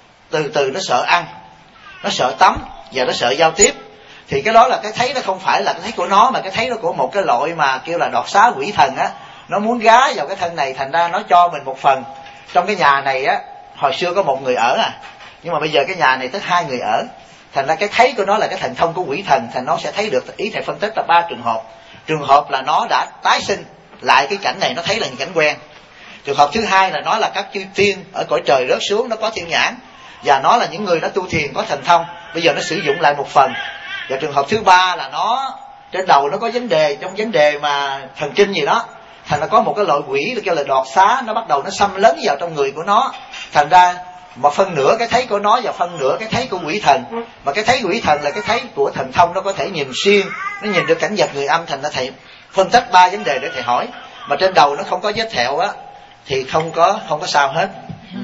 từ từ nó sợ ăn, nó sợ tắm, và nó sợ giao tiếp. Thì cái đó là cái thấy nó không phải là cái thấy của nó, mà cái thấy nó của một cái loại mà kêu là đọt xá quỷ thần á. Nó muốn gá vào cái thân này, thành ra nó cho mình một phần. Trong cái nhà này á, hồi xưa có một người ở à, nhưng mà bây giờ cái nhà này tới hai người ở. Thành ra cái thấy của nó là cái thần thông của quỷ thần, thành nó sẽ thấy được. Ý thầy phân tích là ba trường hợp. Trường hợp là nó đã tái sinh lại cái cảnh này, nó thấy là những cảnh quen. Trường hợp thứ hai là nó là các chư tiên ở cõi trời rớt xuống, nó có thiên nhãn, và nó là những người đã tu thiền có thần thông, bây giờ nó sử dụng lại một phần. Và trường hợp thứ ba là nó trên đầu nó có vấn đề, trong vấn đề mà thần kinh gì đó, thành ra có một cái loại quỷ kêu là đọt xá, nó bắt đầu nó xâm lấn vào trong người của nó. Thành ra một phân nửa cái thấy của nó và phân nửa cái thấy của quỷ thần. Mà cái thấy quỷ thần là cái thấy của thần thông, nó có thể nhìn xuyên, nó nhìn được cảnh vật người âm. Thành ra thầy phân tích ba vấn đề để thầy hỏi. Mà trên đầu nó không có vết thẹo á thì không có không có sao hết. Ừ.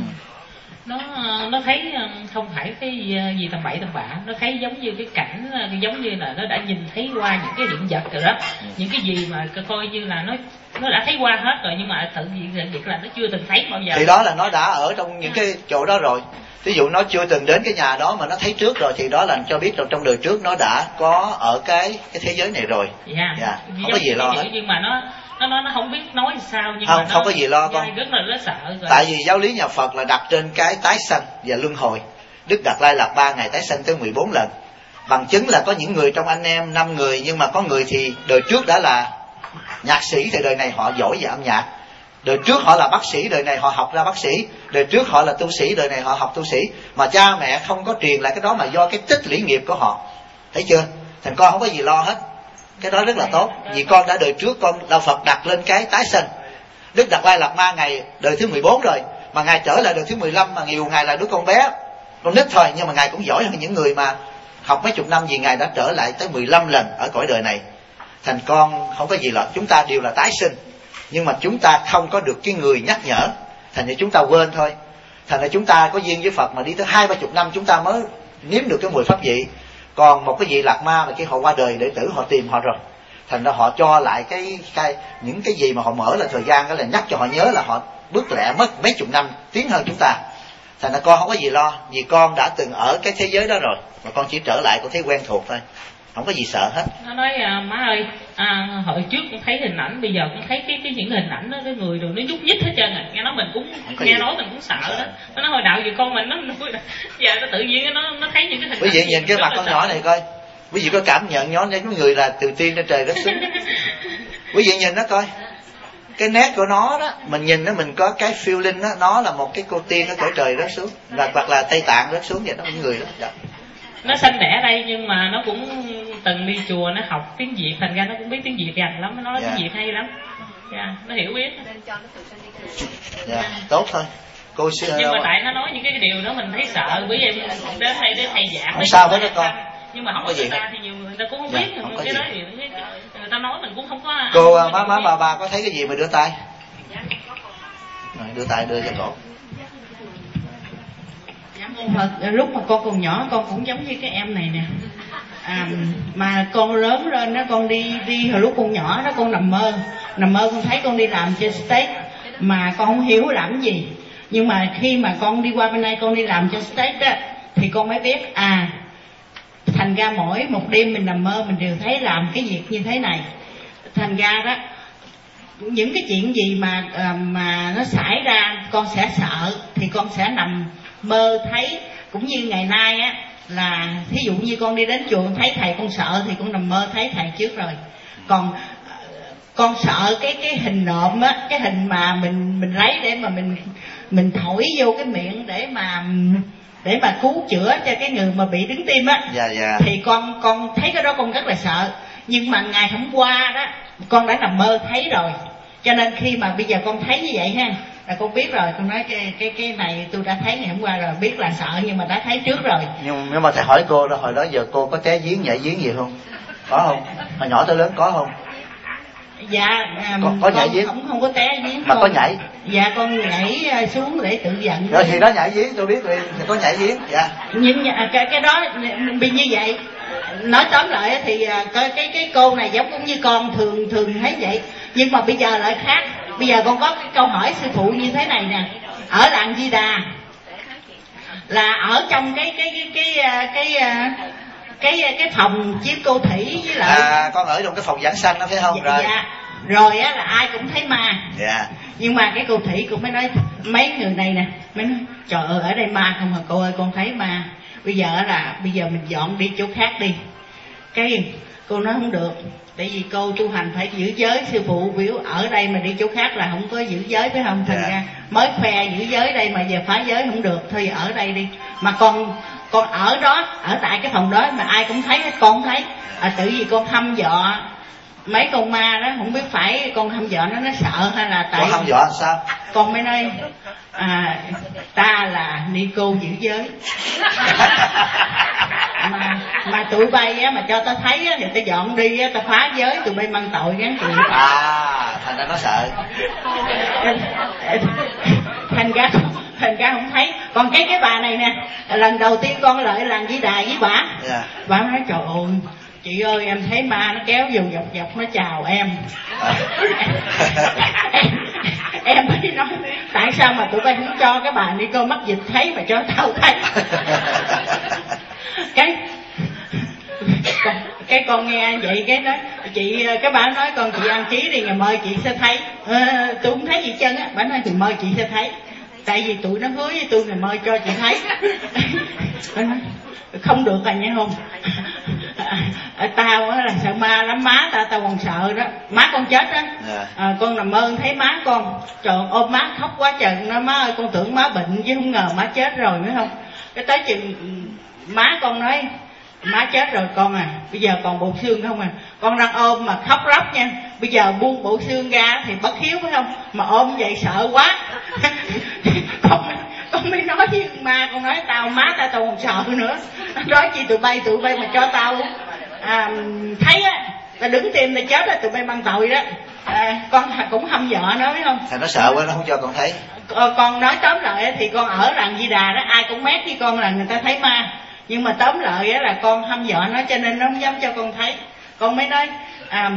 Nó nó thấy không phải cái gì tầm bậy tầm bạ, nó thấy giống như cái cảnh, giống như là nó đã nhìn thấy qua những cái hiện vật rồi đó. Ừ. Những cái gì mà coi như là nó nó đã thấy qua hết rồi, nhưng mà tự nhiên việc là nó chưa từng thấy bao giờ. Thì đó là nó đã ở trong những cái chỗ đó rồi. Ví dụ nó chưa từng đến cái nhà đó mà nó thấy trước rồi, thì đó là cho biết là trong đời trước nó đã có ở cái cái thế giới này rồi. Dạ. Dạ. Không có gì lo hết. Nhưng mà nó nó nó nó không biết nói sao, nhưng không mà nó không có gì lo con. Rất là rất sợ rồi. Tại vì giáo lý nhà Phật là đặt trên cái tái sanh và luân hồi. Đức Đạt Lai Lạt ba ngày tái sanh tới mười bốn lần. Bằng chứng là có những người trong anh em năm người, nhưng mà có người thì đời trước đã là nhạc sĩ thì đời này họ giỏi về âm nhạc. Đời trước họ là bác sĩ, đời này họ học ra bác sĩ. Đời trước họ là tu sĩ, đời này họ học tu sĩ. Mà cha mẹ không có truyền lại cái đó, mà do cái tích lũy nghiệp của họ. Thấy chưa? Thành con không có gì lo hết. Cái đó rất là tốt. Vì con đã đời trước con đạo Phật đặt lên cái tái sinh. Đức Đạt Lai Lạt Ma ngày đời thứ mười bốn rồi, mà ngài trở lại được thứ mười lăm, mà nhiều ngài là đứa con bé, con nít thôi, nhưng mà ngài cũng giỏi hơn những người mà học mấy chục năm, vì ngài đã trở lại tới mười lăm lần ở cõi đời này. Thành con không có gì lạ, chúng ta đều là tái sinh, nhưng mà chúng ta không có được cái người nhắc nhở, thành ra chúng ta quên thôi. Thành ra chúng ta có duyên với Phật mà đi tới hai ba chục năm chúng ta mới nếm được cái mùi pháp vị. Còn một cái vị lạc ma mà khi họ qua đời, đệ tử họ tìm họ rồi, thành ra họ cho lại cái, cái những cái gì mà họ mở là thời gian, đó là nhắc cho họ nhớ là họ bước lẹ mất mấy chục năm tiến hơn chúng ta. Thành ra con không có gì lo, vì con đã từng ở cái thế giới đó rồi, mà con chỉ trở lại con thấy quen thuộc thôi, không có gì sợ hết. Nó nói à, má ơi, à, hồi trước con thấy hình ảnh, bây giờ con thấy cái cái những hình ảnh đó, cái người rồi nó nhúc nhích hết trơn à. Nghe nói mình cũng nghe gì. Nói mình cũng sợ, sợ đó. Nó nói hồi đạo gì con mình nó giờ nó tự nhiên nó nó thấy những cái hình. Quý vị nhìn cái mặt con nhỏ này coi, quý vị có cảm nhận nhỏ này cái người là từ tiên trên trời đất xuống. Quý vị nhìn nó coi, cái nét của nó đó, mình nhìn nó mình có cái feeling đó, nó là một cái cô tiên ở cõi trời rớt xuống, và hoặc là Tây Tạng rớt xuống vậy đó, những người đó. Dạ. Nó sanh đẻ đây nhưng mà nó cũng từng đi chùa, nó học tiếng Việt, thành ra nó cũng biết tiếng Việt rành lắm, nó nói yeah. tiếng Việt hay lắm, yeah, nó hiểu biết. Dạ, yeah, tốt thôi. Cô sư... Nhưng mà tại nó nói những cái điều đó mình thấy sợ, bởi vì đến đây để thầy giảng. Không sao hết đó con. Nhưng mà hỏi người ta thì nhiều người ta cũng không biết, dạ, cái đó thì người ta nói mình cũng không có. Cô má má bà bà có thấy cái gì mà đưa tay? Rồi, đưa tay đưa cho cổ. Phật, lúc mà con còn nhỏ con cũng giống như cái em này nè, à, mà con lớn lên đó, con đi đi hồi lúc con nhỏ đó con nằm mơ nằm mơ con thấy con đi làm trên stage mà con không hiểu làm gì, nhưng mà khi mà con đi qua bên đây con đi làm trên stage đó thì con mới biết à, thành ra mỗi một đêm mình nằm mơ mình đều thấy làm cái việc như thế này. Thành ra đó những cái chuyện gì mà mà nó xảy ra con sẽ sợ thì con sẽ nằm mơ thấy. Cũng như ngày nay á, là thí dụ như con đi đến chùa thấy thầy con sợ thì con nằm mơ thấy thầy trước rồi. Còn con sợ cái cái hình nộm á, cái hình mà mình mình lấy để mà mình mình thổi vô cái miệng để mà để mà cứu chữa cho cái người mà bị đứng tim á. Dạ, dạ. Thì con con thấy cái đó con rất là sợ. Nhưng mà ngày hôm qua đó con đã nằm mơ thấy rồi, cho nên khi mà bây giờ con thấy như vậy ha là con biết rồi. Con nói cái cái cái này tôi đã thấy ngày hôm qua rồi, biết là sợ nhưng mà đã thấy trước rồi. Nhưng, nhưng mà thầy hỏi cô đó, hồi đó giờ cô có té giếng nhảy giếng gì không? Có không? Hồi nhỏ tới lớn có không? Dạ um, có, có nhảy giếng không, không có té giếng mà con, có nhảy. Dạ con nhảy xuống để tự giận rồi thì đó nhảy giếng tôi biết rồi, thì có nhảy giếng. Dạ. Nhưng cái cái đó bị như vậy. Nói tóm lại thì cái cái cái cô này giống cũng như con thường thường thấy vậy, nhưng mà bây giờ lại khác. Bây giờ con có cái câu hỏi sư phụ như thế này nè, ở làng Di Đà là ở trong cái cái cái cái cái cái cái, cái phòng chiếu cô thủy với lại à, con ở trong cái phòng giảng sanh đó phải không? Dạ, rồi dạ. Rồi á là ai cũng thấy ma. Dạ. Nhưng mà cái cô thủy cũng mới nói mấy người này nè, mới nói trời ơi ở đây ma không hả cô ơi, con thấy ma. Bây giờ là bây giờ mình dọn đi chỗ khác đi. Cái cô nói không được, tại vì cô tu hành phải giữ giới, sư phụ biểu ở đây mà đi chỗ khác là không có giữ giới phải không? Thành yeah. ra mới khoe giữ giới đây mà giờ phá giới không được, thôi ở đây đi. Mà con con ở đó, ở tại cái phòng đó mà ai cũng thấy, con không thấy. À, tự vì con hăm dọa mấy con ma đó, không biết phải con hăm dọa nó nó sợ hay là tại con hăm dọa sao? Con mới nói à, ta là ni cô giữ giới. mà mà tụi bay á mà cho ta thấy á thì ta dọn đi á, ta phá giới, tụi bay mang tội gắn chịu. À, thành ra nó sợ. thành ra thành ra không thấy. Còn cái cái bà này nè, lần đầu tiên con lại làng Di Đà với bà. Yeah. Bà nói trời ơi chị ơi em thấy ma nó kéo dù dọc dọc nó chào em. em, em mới nói tại sao mà tụi bay không cho cái bà đi cô mắc dịch thấy mà cho tao thấy. cái cái con nghe vậy cái nói chị, cái bà nói con chị ăn trí đi ngày mai chị sẽ thấy. À, tôi không thấy gì chân á. Bà nói thì mai chị sẽ thấy, tại vì tụi nó hứa với tôi ngày mai cho chị thấy. Bà nói không được rồi nha không. À, tao là sợ ma lắm, má tao tao còn sợ đó, má con chết đó. À, con nằm mơ thấy má con, trời ôm má khóc quá trời. Nó má ơi con tưởng má bệnh chứ không ngờ má chết rồi, phải không? Cái tới chừng má con nói má chết rồi con à, bây giờ còn bộ xương không à, con đang ôm mà khóc lóc nha, bây giờ buông bộ xương ra thì bất hiếu phải không, mà ôm vậy sợ quá. con, con mới nói với ma, con nói tao má tao tao còn sợ nữa, nói chi tụi bay tụi bay mà cho tao à, thấy á, tao đứng tim tao chết á, tụi bay mang tội đó. À, con cũng hâm dọa nó phải không, thằng nó sợ quá nó không cho con thấy. Con nói tóm lại thì con ở làng Di Đà đó, ai cũng mét với con là người ta thấy ma, nhưng mà tóm lại là con hâm dọa nó cho nên nó không dám cho con thấy. Con mới nói à,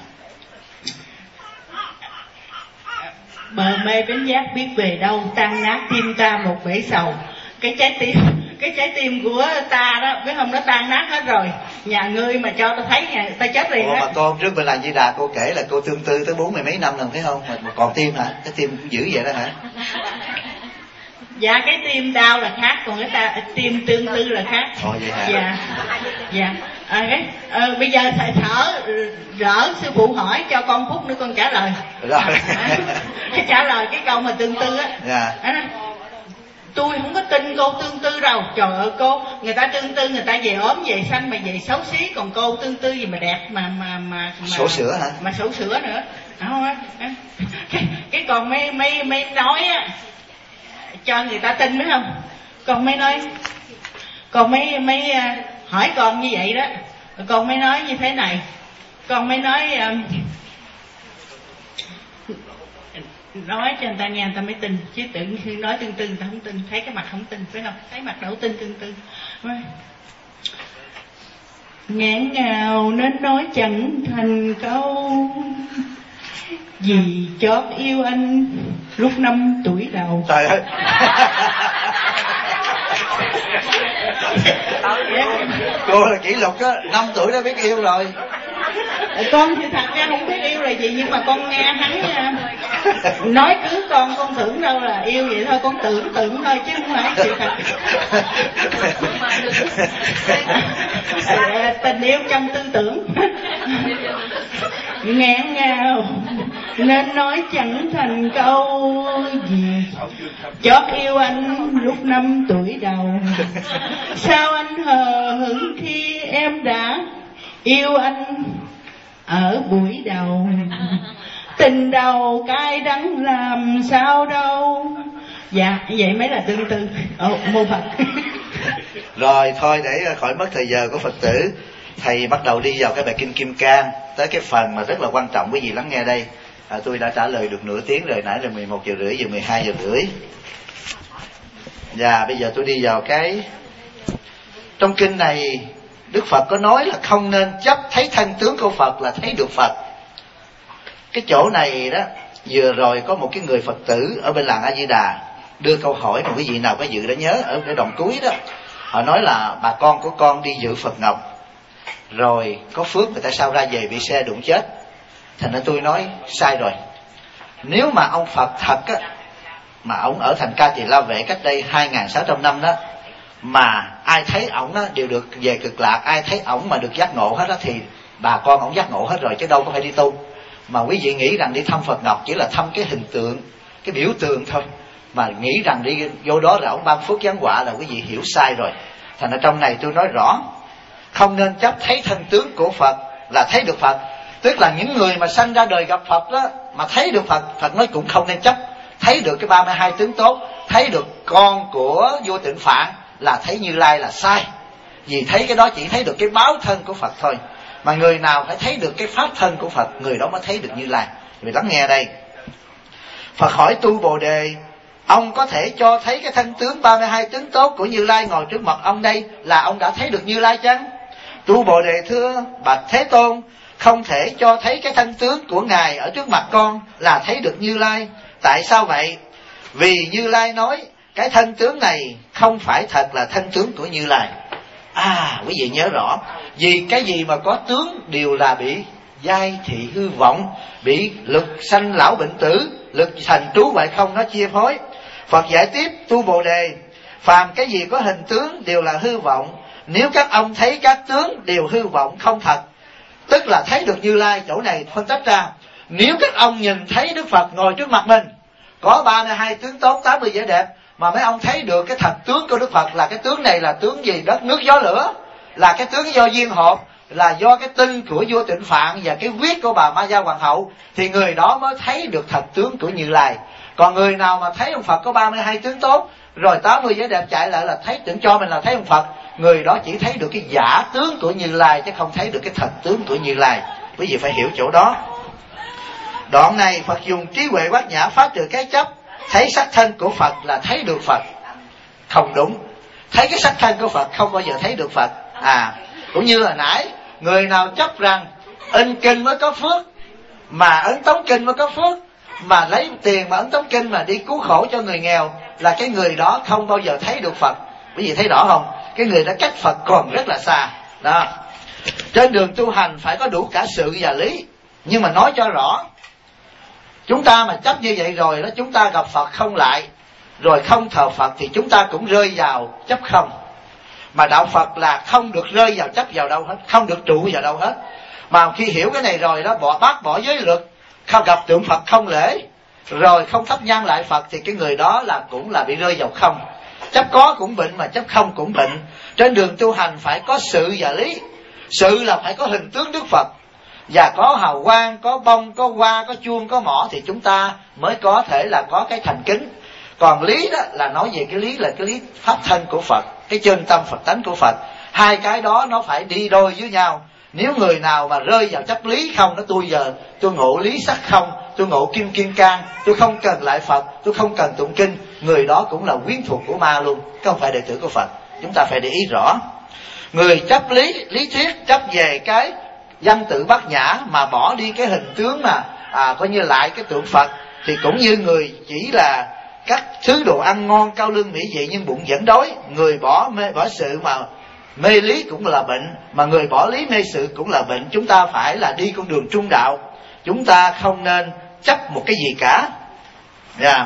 bờ mê bến giác biết về đâu, tan nát tim ta một bể sầu. Cái trái tim cái trái tim của ta đó biết không, nó tan nát hết rồi, nhà ngươi mà cho ta thấy nhà ta chết liền. Ủa mà con trước bên làng Di Đà cô kể là cô tương tư tới bốn mươi mấy năm rồi phải không, mà còn tim hả, cái tim cũng dữ vậy đó hả? Dạ cái tim đau là khác, còn cái ta tim tương tư là khác. Ồ vậy hả? Dạ dạ à, cái, à, bây giờ thầy thở rỡ sư phụ hỏi cho con phút nữa con trả lời rồi. À, trả lời cái câu mà tương tư á. Dạ. À, tôi không có tin cô tương tư đâu, trời ơi cô, người ta tương tư người ta về ốm về xanh mà về xấu xí, còn cô tương tư gì mà đẹp mà mà mà, mà sổ sữa hả? Mà sổ sữa nữa không á. Cái, cái còn mấy mấy mấy nói á cho người ta tin phải không, con mới nói con mấy mấy hỏi con như vậy đó, con mới nói như thế này, con mới nói um, nói cho người ta nghe người ta mới tin, chứ tự nhiên nói tương tư người ta không tin, thấy cái mặt không tin phải không, thấy mặt đâu tin tương tư. Nghẹn ngào nên nói chẳng thành câu, vì chót yêu anh lúc năm tuổi đầu. Trời ơi. Cô là kỷ lục á, năm tuổi đã biết yêu rồi. Con thì thật ra không biết yêu là gì, nhưng mà con nghe hắn nói cứ con con tưởng đâu là yêu vậy thôi, con tưởng tưởng thôi chứ không phải sự thật. À, tình yêu trong tư tưởng. Nghẹn ngào nên nói chẳng thành câu, gì chót yêu anh lúc năm tuổi đầu, sao anh hờ hững khi em đã yêu anh ở buổi đầu, tình đầu cay đắng làm sao đâu. Dạ vậy mới là tương tư. Ồ mô Phật. Rồi thôi để khỏi mất thời giờ của Phật tử, thầy bắt đầu đi vào cái bài kinh Kim Cang, tới cái phần mà rất là quan trọng, quý vị lắng nghe đây. À, tôi đã trả lời được nửa tiếng rồi, nãy là mười một giờ rưỡi, giờ mười hai giờ rưỡi. Và bây giờ tôi đi vào cái trong kinh này, Đức Phật có nói là không nên chấp thấy thân tướng của Phật là thấy được Phật. Cái chỗ này đó, vừa rồi có một cái người Phật tử ở bên làng A Di Đà đưa câu hỏi mà quý vị nào có dự đã nhớ, ở cái đồng túi đó. Họ nói là bà con của con đi dự Phật Ngọc rồi có phước người ta sao ra về bị xe đụng chết. Thành ra tôi nói sai rồi. Nếu mà ông Phật thật á, mà ông ở thành Ca Tỳ La Vệ cách đây hai nghìn sáu trăm năm đó, mà ai thấy ổng á đều được về cực lạc, ai thấy ổng mà được giác ngộ hết á, thì bà con ổng giác ngộ hết rồi, chứ đâu có phải đi tu. Mà quý vị nghĩ rằng đi thăm Phật Ngọc chỉ là thăm cái hình tượng, cái biểu tượng thôi, mà nghĩ rằng đi vô đó là ổng ban phước giáng quả là quý vị hiểu sai rồi. Thành ra trong này tôi nói rõ, không nên chấp thấy thân tướng của Phật là thấy được Phật. Tức là những người mà sanh ra đời gặp Phật đó, mà thấy được Phật, Phật nói cũng không nên chấp. Thấy được cái ba mươi hai tướng tốt, thấy được con của vua Tịnh Phạn là thấy Như Lai là sai. Vì thấy cái đó chỉ thấy được cái báo thân của Phật thôi. Mà người nào phải thấy được cái pháp thân của Phật, người đó mới thấy được Như Lai. Vì lắng nghe đây. Phật hỏi Tu Bồ Đề, ông có thể cho thấy cái thân tướng ba mươi hai tướng tốt của Như Lai ngồi trước mặt ông đây là ông đã thấy được Như Lai chăng? Tu Bồ Đề thưa bạch Thế Tôn, không thể cho thấy cái thân tướng của Ngài ở trước mặt con là thấy được Như Lai. Tại sao vậy? Vì Như Lai nói cái thân tướng này không phải thật là thân tướng của Như Lai. À, quý vị nhớ rõ, vì cái gì mà có tướng đều là bị giai thị hư vọng, bị lực sanh lão bệnh tử, lực thành trú vậy không nó chia phối. Phật giải tiếp Tu Bồ Đề, phàm cái gì có hình tướng đều là hư vọng. Nếu các ông thấy các tướng đều hư vọng không thật, tức là thấy được Như Lai. Chỗ này phân tích ra, nếu các ông nhìn thấy Đức Phật ngồi trước mặt mình, có ba mươi hai tướng tốt, tám mươi vẻ đẹp, mà mấy ông thấy được cái thật tướng của Đức Phật là cái tướng này là tướng gì? Đất nước gió lửa. là cái tướng do duyên hợp, là do cái tinh của vua Tịnh Phạn và cái huyết của bà Ma Gia Hoàng hậu, thì người đó mới thấy được thật tướng của Như Lai. Còn người nào mà thấy ông Phật có ba mươi hai tướng tốt, rồi tám mươi vẻ đẹp chạy lại là thấy tưởng cho mình là thấy ông Phật, người đó chỉ thấy được cái giả tướng của Như Lai chứ không thấy được cái thật tướng của Như Lai. Quý vị phải hiểu chỗ đó. Đoạn này Phật dùng trí huệ bát nhã phá trừ cái chấp, thấy sắc thân của Phật là thấy được Phật. Không đúng, thấy cái sắc thân của Phật không bao giờ thấy được Phật. À, cũng như là nãy, người nào chấp rằng in kinh mới có phước, mà ấn tống kinh mới có phước, mà lấy tiền mà ấn tống kinh mà đi cứu khổ cho người nghèo, là cái người đó không bao giờ thấy được Phật. Quý vị thấy rõ không? Cái người đó cách Phật còn rất là xa. Đó. Trên đường tu hành phải có đủ cả sự và lý. Nhưng mà nói cho rõ, chúng ta mà chấp như vậy rồi đó, chúng ta gặp Phật không lại, rồi không thờ Phật, thì chúng ta cũng rơi vào chấp không. Mà đạo Phật là không được rơi vào chấp vào đâu hết, không được trụ vào đâu hết. Mà khi hiểu cái này rồi đó, bỏ bác bỏ giới luật, không gặp tượng Phật không lễ, rồi không thắp nhang lại Phật, thì cái người đó là cũng là bị rơi vào không. Chấp có cũng bệnh mà chấp không cũng bệnh. Trên đường tu hành phải có sự và lý. Sự là phải có hình tướng Đức Phật, và có hào quang, có bông, có hoa, có chuông, có mỏ, thì chúng ta mới có thể là có cái thành kính. Còn lý đó là nói về cái lý là cái lý pháp thân của Phật, cái chân tâm Phật tánh của Phật. Hai cái đó nó phải đi đôi với nhau. Nếu người nào mà rơi vào chấp lý không, nó tôi giờ tôi ngộ lý sắc không, tôi ngộ kim kim cang, tôi không cần lại Phật, tôi không cần tụng kinh, người đó cũng là quyến thuộc của ma luôn, không phải đệ tử của Phật. Chúng ta phải để ý rõ. Người chấp lý, lý thuyết, chấp về cái văn tự bát nhã mà bỏ đi cái hình tướng mà à, coi như lại cái tượng Phật, thì cũng như người chỉ là các thứ đồ ăn ngon cao lương mỹ vị nhưng bụng vẫn đói. Người bỏ mê, bỏ sự mà mê lý cũng là bệnh, mà người bỏ lý mê sự cũng là bệnh. Chúng ta phải là đi con đường trung đạo, chúng ta không nên chấp một cái gì cả. Yeah.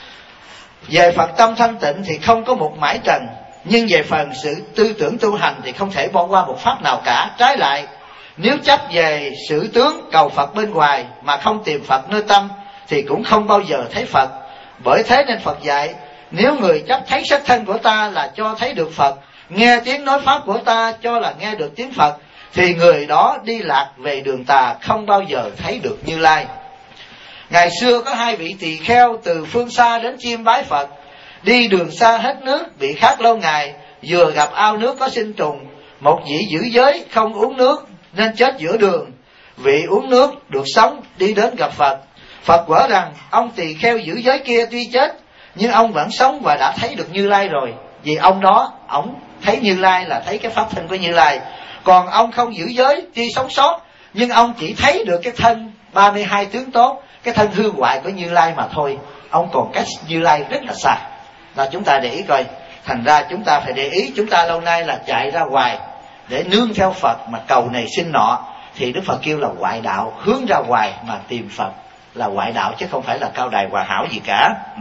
Về Phật tâm thanh tịnh thì không có một mãi trần, nhưng về phần sự tư tưởng tu hành thì không thể bỏ qua một pháp nào cả. Trái lại, nếu chấp về sự tướng cầu Phật bên ngoài mà không tìm Phật nơi tâm thì cũng không bao giờ thấy Phật. Bởi thế nên Phật dạy, nếu người chấp thấy sắc thân của ta là cho thấy được Phật, nghe tiếng nói pháp của ta cho là nghe được tiếng Phật, thì người đó đi lạc về đường tà, không bao giờ thấy được Như Lai. Ngày xưa có hai vị tỳ kheo từ phương xa đến chiêm bái Phật. Đi đường xa hết nước, bị khát lâu ngày, vừa gặp ao nước có sinh trùng. Một vị giữ giới không uống nước nên chết giữa đường. Vị uống nước được sống, đi đến gặp Phật. Phật quả rằng ông tỳ kheo giữ giới kia tuy chết, nhưng ông vẫn sống và đã thấy được Như Lai rồi. Vì ông đó, ông thấy Như Lai là thấy cái pháp thân của Như Lai. Còn ông không giữ giới, tuy sống sót, nhưng ông chỉ thấy được cái thân ba mươi hai tướng tốt, cái thân hư hoại của Như Lai mà thôi. Ông còn cách Như Lai rất là xa. Là chúng ta để ý coi. Thành ra chúng ta phải để ý, chúng ta lâu nay là chạy ra ngoài để nương theo Phật mà cầu này xin nọ, thì Đức Phật kêu là ngoại đạo. Hướng ra ngoài mà tìm Phật là ngoại đạo, chứ không phải là cao đài hòa hảo gì cả. ừ.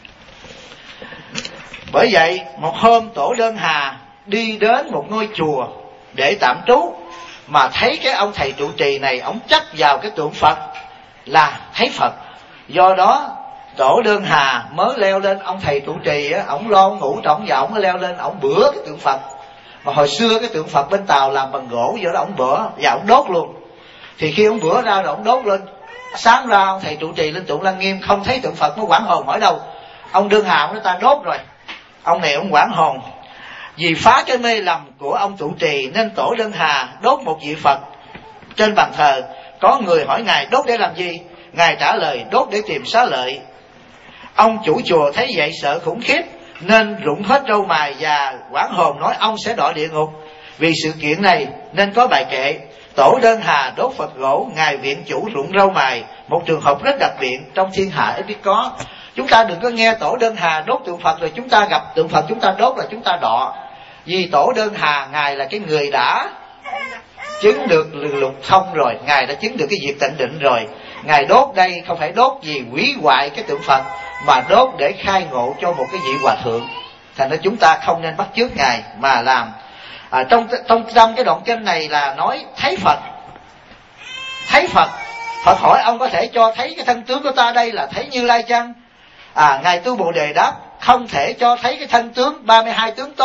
Bởi vậy một hôm Tổ Đơn Hà đi đến một ngôi chùa để tạm trú, mà thấy cái ông thầy trụ trì này, ông chấp vào cái tượng Phật là thấy Phật. Do đó Tổ Đơn Hà mới leo lên, ông thầy trụ trì á, ổng lo ngủ trọng và ổng leo lên, ổng bữa cái tượng Phật. Mà hồi xưa cái tượng Phật bên Tàu làm bằng gỗ, do đó ổng bữa và ổng đốt luôn. Thì khi ổng bữa ra rồi ổng đốt lên, sáng ra ông thầy trụ trì lên tượng Lăng Nghiêm không thấy tượng Phật, mới hoảng hồn hỏi đâu. Ông Đơn Hà người ta đốt rồi. Ông này ông hoảng hồn, vì phá cái mê lầm của ông trụ trì nên Tổ Đơn Hà đốt một vị Phật trên bàn thờ. Có người hỏi ngài đốt để làm gì? Ngài trả lời đốt để tìm xá lợi. Ông chủ chùa thấy vậy sợ khủng khiếp nên rụng hết râu mày và hoảng hồn nói ông sẽ đọa địa ngục. Vì sự kiện này nên có bài kệ Tổ Đơn Hà đốt Phật gỗ, ngài viện chủ rụng râu mày, một trường hợp rất đặc biệt trong thiên hạ ít biết có. Chúng ta đừng có nghe Tổ Đơn Hà đốt tượng Phật rồi chúng ta gặp tượng Phật chúng ta đốt là chúng ta đọa. Vì Tổ Đơn Hà ngài là cái người đã chứng được lục thông rồi, ngài đã chứng được cái việc tịnh định rồi. Ngài đốt đây không phải đốt vì hủy hoại cái tượng Phật, mà đốt để khai ngộ cho một cái vị hòa thượng. Thành ra chúng ta không nên bắt chước ngài mà làm. À, trong trong trong cái đoạn kinh này là nói thấy Phật, thấy Phật. Phật hỏi ông có thể cho thấy cái thân tướng của ta đây là thấy Như Lai chăng? À, ngài Tu Bồ Đề đáp không thể cho thấy cái thân tướng ba mươi hai tướng tốt,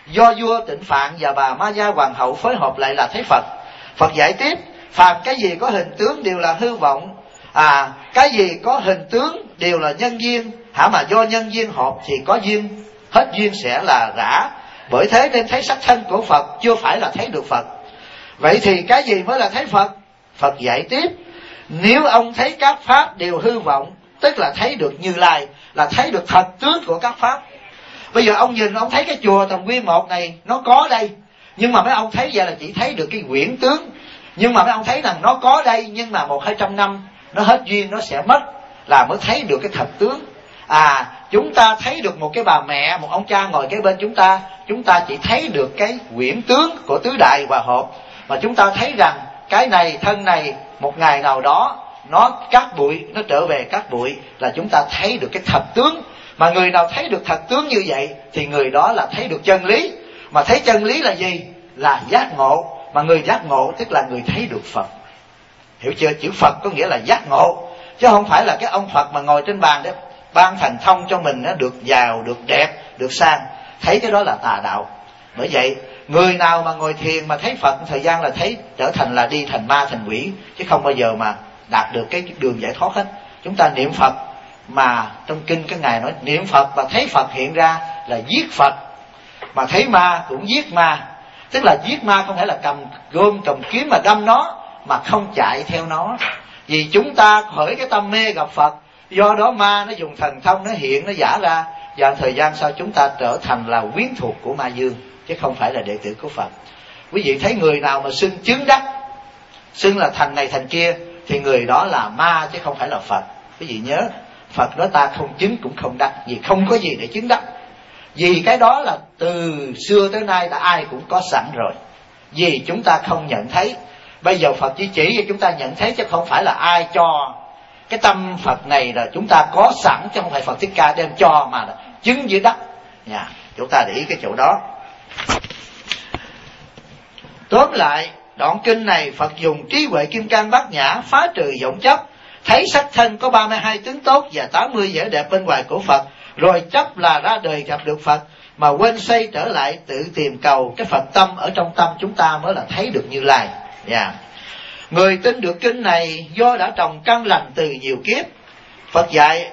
do vua Tịnh Phạn và bà Ma Gia Hoàng hậu phối hợp lại là thấy Phật. Phật giải tiếp: phàm cái gì có hình tướng đều là hư vọng, à cái gì có hình tướng đều là nhân duyên, hả mà do nhân duyên hợp thì có duyên, hết duyên sẽ là rã. Bởi thế nên thấy sắc thân của Phật chưa phải là thấy được Phật. Vậy thì cái gì mới là thấy Phật? Phật giải tiếp: nếu ông thấy các pháp đều hư vọng, tức là thấy được Như Lai, là thấy được thật tướng của các pháp. Bây giờ ông nhìn, ông thấy cái chùa Tầm Nguyên một này nó có đây, nhưng mà mấy ông thấy vậy là chỉ thấy được cái quyển tướng. Nhưng mà mấy ông thấy rằng nó có đây, nhưng mà một hai trăm năm nó hết duyên, nó sẽ mất, là mới thấy được cái thật tướng. À, chúng ta thấy được một cái bà mẹ, một ông cha ngồi kế bên chúng ta, chúng ta chỉ thấy được cái quyển tướng của tứ đại hòa hợp, mà chúng ta thấy rằng cái này, thân này một ngày nào đó nó cát bụi, nó trở về cát bụi, là chúng ta thấy được cái thật tướng. Mà người nào thấy được thật tướng như vậy thì người đó là thấy được chân lý. Mà thấy chân lý là gì? Là giác ngộ. Mà người giác ngộ tức là người thấy được Phật. Hiểu chưa? Chữ Phật có nghĩa là giác ngộ, chứ không phải là cái ông Phật mà ngồi trên bàn để ban thần thông cho mình nó được giàu, được đẹp, được sang. Thấy cái đó là tà đạo. Bởi vậy người nào mà ngồi thiền mà thấy Phật thời gian là thấy trở thành là đi thành ma thành quỷ, chứ không bao giờ mà đạt được cái đường giải thoát hết. Chúng ta niệm Phật, mà trong kinh cái ngài nói niệm Phật và thấy Phật hiện ra là giết Phật, mà thấy ma cũng giết ma. Tức là giết ma không phải là cầm gươm cầm kiếm mà đâm nó, mà không chạy theo nó. Vì chúng ta khởi cái tâm mê gặp Phật, do đó ma nó dùng thần thông, nó hiện, nó giả ra, và thời gian sau chúng ta trở thành là quyến thuộc của ma dương, chứ không phải là đệ tử của Phật. Quý vị thấy người nào mà xưng chứng đắc, xưng là thành này thành kia, thì người đó là ma chứ không phải là Phật. Quý vị nhớ, Phật đó ta không chứng cũng không đắc, vì không có gì để chứng đắc. Vì cái đó là từ xưa tới nay đã ai cũng có sẵn rồi, vì chúng ta không nhận thấy. Bây giờ Phật chỉ chỉ cho chúng ta nhận thấy, chứ không phải là ai cho. Cái tâm Phật này là chúng ta có sẵn, chứ không phải Phật Thích Ca đem cho mà là chứng dưới đất nha. Chúng ta để ý cái chỗ đó. Tóm lại, đoạn kinh này Phật dùng trí huệ kim cang bát nhã phá trừ vọng chấp, thấy sắc thân có ba mươi hai tướng tốt và tám mươi vẻ đẹp bên ngoài của Phật, rồi chấp là ra đời gặp được Phật, mà quên xây trở lại tự tìm cầu cái Phật tâm ở trong tâm chúng ta mới là thấy được Như Lai. Yeah. Người tin được kinh này do đã trồng căn lành từ nhiều kiếp. Phật dạy,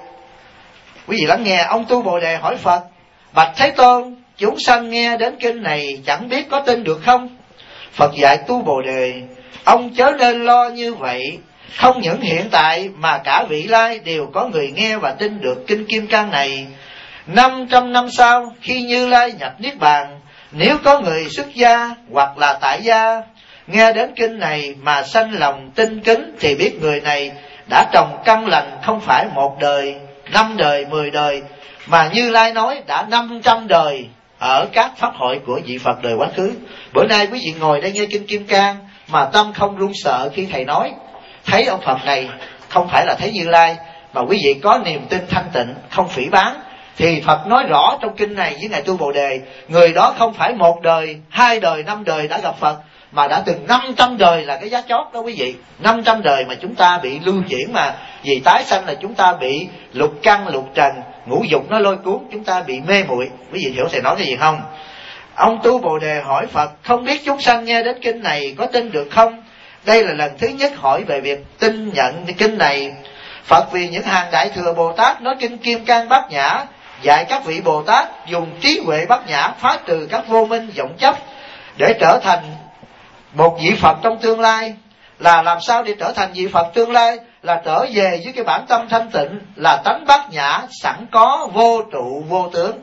quý vị lắng nghe, ông Tu Bồ Đề hỏi Phật: bạch Thế Tôn, chúng sanh nghe đến kinh này chẳng biết có tin được không? Phật dạy Tu Bồ Đề: ông chớ nên lo như vậy. Không những hiện tại mà cả vị lai đều có người nghe và tin được kinh Kim Cang này. Năm trăm năm sau, khi Như Lai nhập Niết Bàn, nếu có người xuất gia hoặc là tại gia nghe đến kinh này mà sanh lòng tin kính, thì biết người này đã trồng căn lành không phải một đời, năm đời, mười đời, mà Như Lai nói đã năm trăm đời ở các pháp hội của vị Phật đời quá khứ. Bữa nay quý vị ngồi đây nghe kinh Kim Cang mà tâm không run sợ khi thầy nói, thấy ông Phật này không phải là thấy Như Lai, mà quý vị có niềm tin thanh tịnh, không phỉ báng, thì Phật nói rõ trong kinh này với ngài Tu Bồ Đề, người đó không phải một đời, hai đời, năm đời đã gặp Phật, mà đã từng năm trăm đời là cái giá chót đó quý vị. Năm trăm đời mà chúng ta bị lưu chuyển, mà vì tái sanh là chúng ta bị lục căn lục trần, ngũ dục nó lôi cuốn, chúng ta bị mê muội. Quý vị hiểu thầy nói cái gì không? Ông Tu Bồ Đề hỏi Phật: không biết chúng sanh nghe đến kinh này có tin được không? Đây là lần thứ nhất hỏi về việc tin nhận kinh này. Phật vì những hàng đại thừa Bồ Tát nói kinh Kim Cang bát nhã, dạy các vị Bồ Tát dùng trí huệ bát nhã phá trừ các vô minh vọng chấp, để trở thành một vị Phật trong tương lai. Là làm sao để trở thành vị Phật tương lai? Là trở về với cái bản tâm thanh tịnh, là tánh bát nhã sẵn có, vô trụ vô tướng.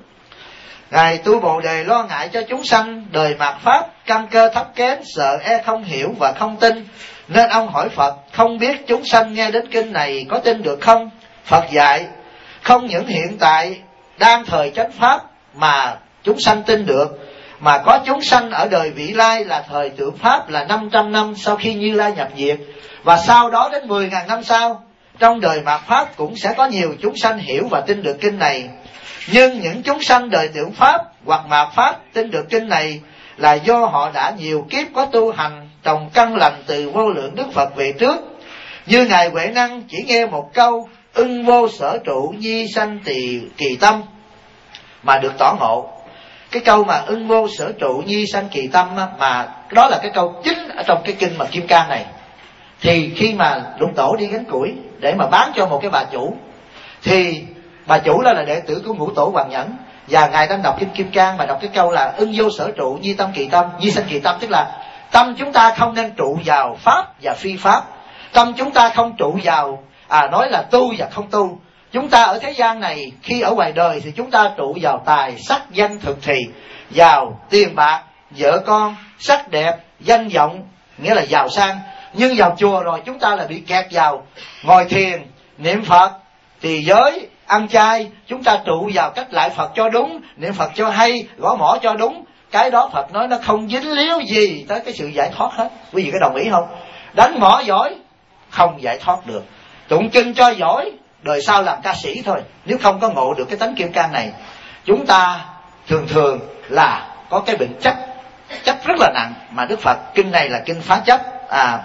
Ngài Tu Bồ Đề lo ngại cho chúng sanh đời mạt pháp căn cơ thấp kém, sợ e không hiểu và không tin, nên ông hỏi Phật: không biết chúng sanh nghe đến kinh này có tin được không? Phật dạy: không những hiện tại đang thời chánh pháp mà chúng sanh tin được, mà có chúng sanh ở đời vị lai là thời tượng pháp, là năm trăm năm sau khi Như Lai nhập diệt, và sau đó đến mười ngàn năm sau, trong đời mạt pháp cũng sẽ có nhiều chúng sanh hiểu và tin được kinh này. Nhưng những chúng sanh đời tượng pháp hoặc mạt pháp tin được kinh này là do họ đã nhiều kiếp có tu hành, trồng căn lành từ vô lượng Đức Phật về trước. Như ngài Huệ Năng chỉ nghe một câu ưng vô sở trụ nhi sanh tỳ kỳ tâm mà được tỏ ngộ. Cái câu mà ưng vô sở trụ nhi sanh kỳ tâm á, mà đó là cái câu chính ở trong cái kinh mà Kim Cang này. Thì khi mà Lục Tổ đi gánh củi để mà bán cho một cái bà chủ, thì bà chủ đó là đệ tử của Ngũ Tổ Hoàng Nhẫn, và ngài đang đọc kinh Kim Cang mà đọc cái câu là ưng vô sở trụ nhi tâm kỳ tâm, nhi sanh kỳ tâm, tức là tâm chúng ta không nên trụ vào pháp và phi pháp. Tâm chúng ta không trụ vào à nói là tu và không tu. Chúng ta ở thế gian này, khi ở ngoài đời thì chúng ta trụ vào tài sắc danh thực thì, vào tiền bạc, vợ con, sắc đẹp, danh vọng, nghĩa là giàu sang. Nhưng vào chùa rồi chúng ta là bị kẹt vào ngồi thiền, niệm Phật, trì giới, ăn chay. Chúng ta trụ vào cách lại Phật cho đúng, niệm Phật cho hay, gõ mõ cho đúng. Cái đó Phật nói nó không dính líu gì tới cái sự giải thoát hết. Quý vị có đồng ý không? Đánh mõ giỏi không giải thoát được, tụng kinh cho giỏi đời sau làm ca sĩ thôi, nếu không có ngộ được cái tánh Kim Cang này. Chúng ta thường thường là có cái bệnh chấp, chấp rất là nặng, mà Đức Phật kinh này là kinh phá chấp. À,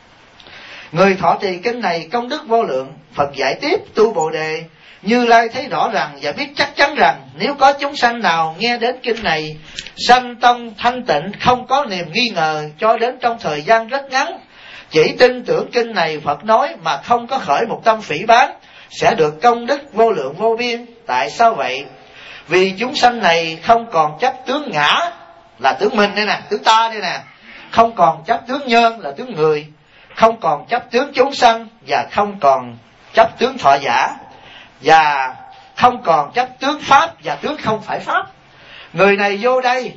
người thọ trì kinh này công đức vô lượng. Phật giải tiếp tu Bồ Đề, Như Lai thấy rõ ràng và biết chắc chắn rằng nếu có chúng sanh nào nghe đến kinh này, sanh tông thanh tịnh, không có niềm nghi ngờ cho đến trong thời gian rất ngắn, chỉ tin tưởng kinh này Phật nói mà không có khởi một tâm phỉ báng, sẽ được công đức vô lượng vô biên. Tại sao vậy? Vì chúng sanh này không còn chấp tướng ngã là tướng mình đây nè, tướng ta đây nè, không còn chấp tướng nhân là tướng người, không còn chấp tướng chúng sanh, và không còn chấp tướng thọ giả, và không còn chấp tướng pháp và tướng không phải pháp. Người này vô đây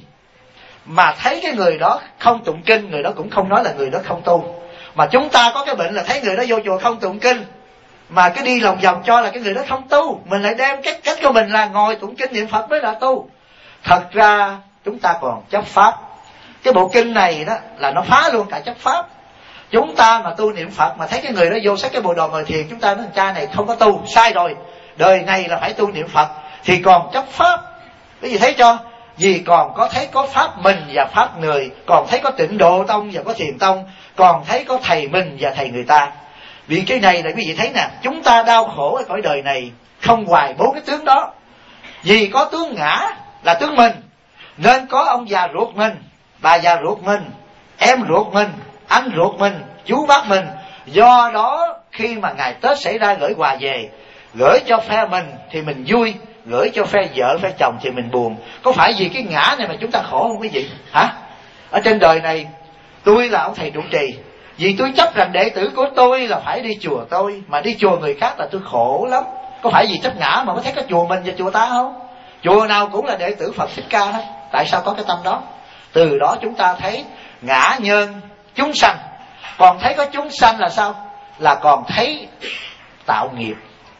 mà thấy cái người đó không tụng kinh, người đó cũng không nói là người đó không tu. Mà chúng ta có cái bệnh là thấy người đó vô chùa không tụng kinh, mà cứ đi lòng vòng cho là cái người đó không tu. Mình lại đem cách cách của mình là ngồi tụng kinh niệm Phật mới là tu. Thật ra chúng ta còn chấp pháp. Cái bộ kinh này đó là nó phá luôn cả chấp pháp. Chúng ta mà tu niệm Phật mà thấy cái người đó vô xách cái bộ đồ ngồi thiền, chúng ta nói cha này không có tu, sai rồi, đời này là phải tu niệm Phật, thì còn chấp pháp. Cái gì thấy cho? Vì còn có thấy có pháp mình và pháp người, còn thấy có Tịnh Độ Tông và có Thiền Tông, còn thấy có thầy mình và thầy người ta. Vì cái này là quý vị thấy nè, chúng ta đau khổ ở cõi đời này không hoài bốn cái tướng đó. Vì có tướng ngã là tướng mình, nên có ông già ruột mình, bà già ruột mình, em ruột mình, anh ruột mình, chú bác mình. Do đó khi mà ngày Tết xảy ra gửi quà về, gửi cho phe mình thì mình vui, gửi cho phe vợ phe chồng thì mình buồn. Có phải vì cái ngã này mà chúng ta khổ không quý vị? Hả? Ở trên đời này tôi là ông thầy trụ trì, vì tôi chấp rằng đệ tử của tôi là phải đi chùa tôi, mà đi chùa người khác là tôi khổ lắm. Có phải vì chấp ngã mà mới thấy có chùa mình và chùa ta không? Chùa nào cũng là đệ tử Phật Thích Ca hết. Tại sao có cái tâm đó? Từ đó chúng ta thấy ngã nhân chúng sanh. Còn thấy có chúng sanh là sao? Là còn thấy tạo nghiệp.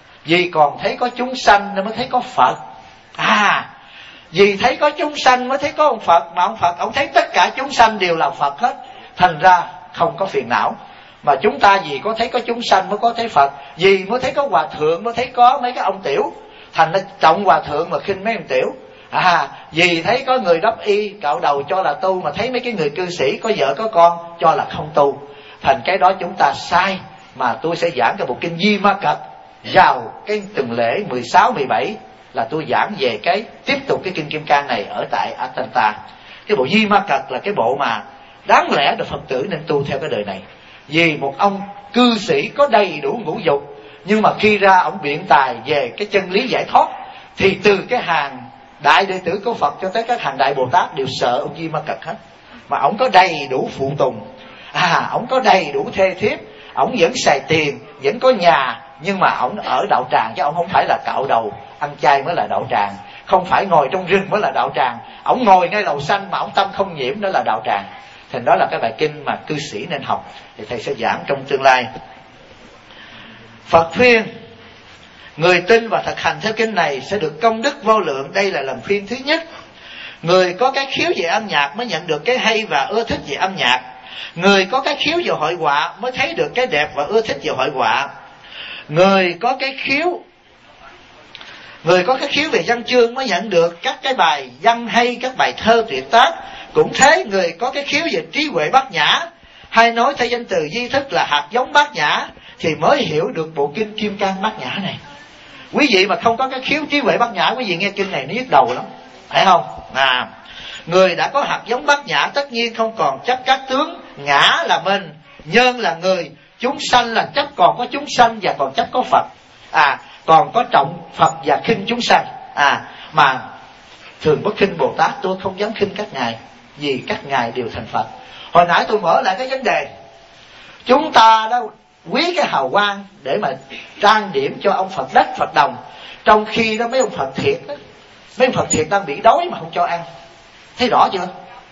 Vì còn thấy có chúng sanh nên mới thấy có Phật. À, vì thấy có chúng sanh mới thấy có ông Phật. Mà ông Phật, ông thấy tất cả chúng sanh đều là Phật hết, thành ra không có phiền não. Mà chúng ta vì có thấy có chúng sanh mới có thấy Phật, vì mới thấy có hòa thượng mới thấy có mấy cái ông tiểu, thành ra trọng hòa thượng mà khinh mấy ông tiểu. À, vì thấy có người đắp y cạo đầu cho là tu, mà thấy mấy cái người cư sĩ có vợ có con cho là không tu. Thành cái đó chúng ta sai. Mà tôi sẽ giảng cái bộ kinh Di Ma Cật vào cái tuần lễ mười sáu, mười bảy là tôi giảng về cái tiếp tục cái kinh Kim Cang này ở tại Atanta. Cái bộ Di Ma Cật là cái bộ mà đáng lẽ được Phật tử nên tu theo cái đời này. Vì một ông cư sĩ có đầy đủ ngũ dục, nhưng mà khi ra ông biện tài về cái chân lý giải thoát, thì từ cái hàng đại đệ tử của Phật cho tới các hàng đại Bồ Tát đều sợ ông Di Ma Cật hết. Mà ông có đầy đủ phụ tùng, à, ông có đầy đủ thê thiếp, ông vẫn xài tiền, vẫn có nhà, nhưng mà ông ở đạo tràng, chứ ông không phải là cạo đầu ăn chay mới là đạo tràng, không phải ngồi trong rừng mới là đạo tràng. Ông ngồi ngay lầu xanh mà ông tâm không nhiễm, đó là đạo tràng. Thành đó là cái bài kinh mà cư sĩ nên học, thì thầy sẽ giảng trong tương lai. Phật khuyên người tin và thực hành theo kinh này sẽ được công đức vô lượng. Đây là lần khuyên thứ nhất. Người có cái khiếu về âm nhạc mới nhận được cái hay và ưa thích về âm nhạc. Người có cái khiếu về hội họa mới thấy được cái đẹp và ưa thích về hội họa. Người có cái khiếu Người có cái khiếu về văn chương mới nhận được các cái bài văn hay, các bài thơ tuyệt tác. Cũng thế, người có cái khiếu về trí huệ bát nhã, hay nói theo danh từ di thức là hạt giống bát nhã, thì mới hiểu được bộ kinh Kim Cang bát nhã này. Quý vị mà không có cái khiếu trí huệ bát nhã, quý vị nghe kinh này nó nhức đầu lắm. phải không? À, người đã có hạt giống Bát Nhã tất nhiên không còn chấp các tướng. Ngã là mình, nhân là người, chúng sanh là chấp còn có chúng sanh và còn chấp có Phật. À, còn có trọng Phật và khinh chúng sanh. À, mà thường bất khinh Bồ Tát, tôi không dám khinh các ngài, vì các ngài đều thành Phật. Hồi nãy tôi mở lại cái vấn đề, chúng ta đã quý cái hào quang để mà trang điểm cho ông Phật đất Phật đồng, trong khi đó mấy ông Phật thiệt đó, mấy ông Phật thiệt đang bị đói mà không cho ăn. Thấy rõ chưa?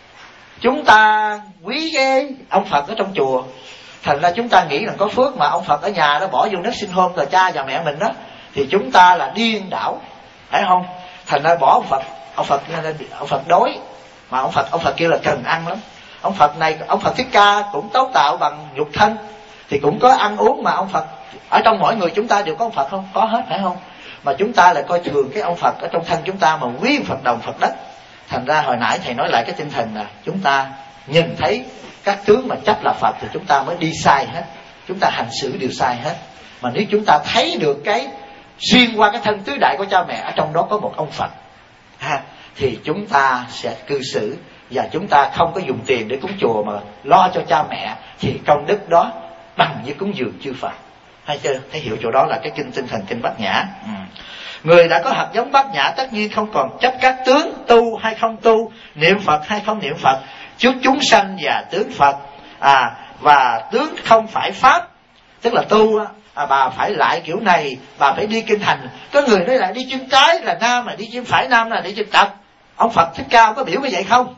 Chúng ta quý cái ông Phật ở trong chùa, thành ra chúng ta nghĩ là có phước, mà ông Phật ở nhà đó bỏ vô nước sinh hôn rồi cha và mẹ mình đó, thì chúng ta là điên đảo, phải không? Thành ra bỏ ông Phật, ông Phật ông Phật đói, mà ông Phật ông Phật kêu là cần ăn lắm. Ông Phật này, ông Phật Thích Ca cũng tấu tạo bằng nhục thân, thì cũng có ăn uống, mà ông Phật ở trong mỗi người chúng ta đều có ông Phật không? Có hết, phải không? Mà chúng ta lại coi thường cái ông Phật ở trong thân chúng ta, mà quý ông Phật đồng Phật đất. Thành ra hồi nãy thầy nói lại cái tinh thần là chúng ta nhìn thấy các tướng mà chấp là Phật thì chúng ta mới đi sai hết, chúng ta hành xử đều sai hết. Mà nếu chúng ta thấy được cái xuyên qua cái thân tứ đại của cha mẹ, ở trong đó có một ông Phật ha, thì chúng ta sẽ cư xử, và chúng ta không có dùng tiền để cúng chùa mà lo cho cha mẹ, thì công đức đó bằng với cúng dường chư Phật. Hay chưa? Thấy hiểu chỗ đó là cái kinh tinh thần kinh Bát Nhã. Ừ. Người đã có hạt giống Bát Nhã tất nhiên không còn chấp các tướng, tu hay không tu, niệm Phật hay không niệm Phật, trước chúng sanh và tướng Phật. À, và tướng không phải pháp, tức là tu à, bà phải lại kiểu này, bà phải đi kinh hành. Có người nói lại đi chân trái là nam, mà đi chân phải nam là đi chân trật. Ông Phật Thích Ca có biểu như vậy không?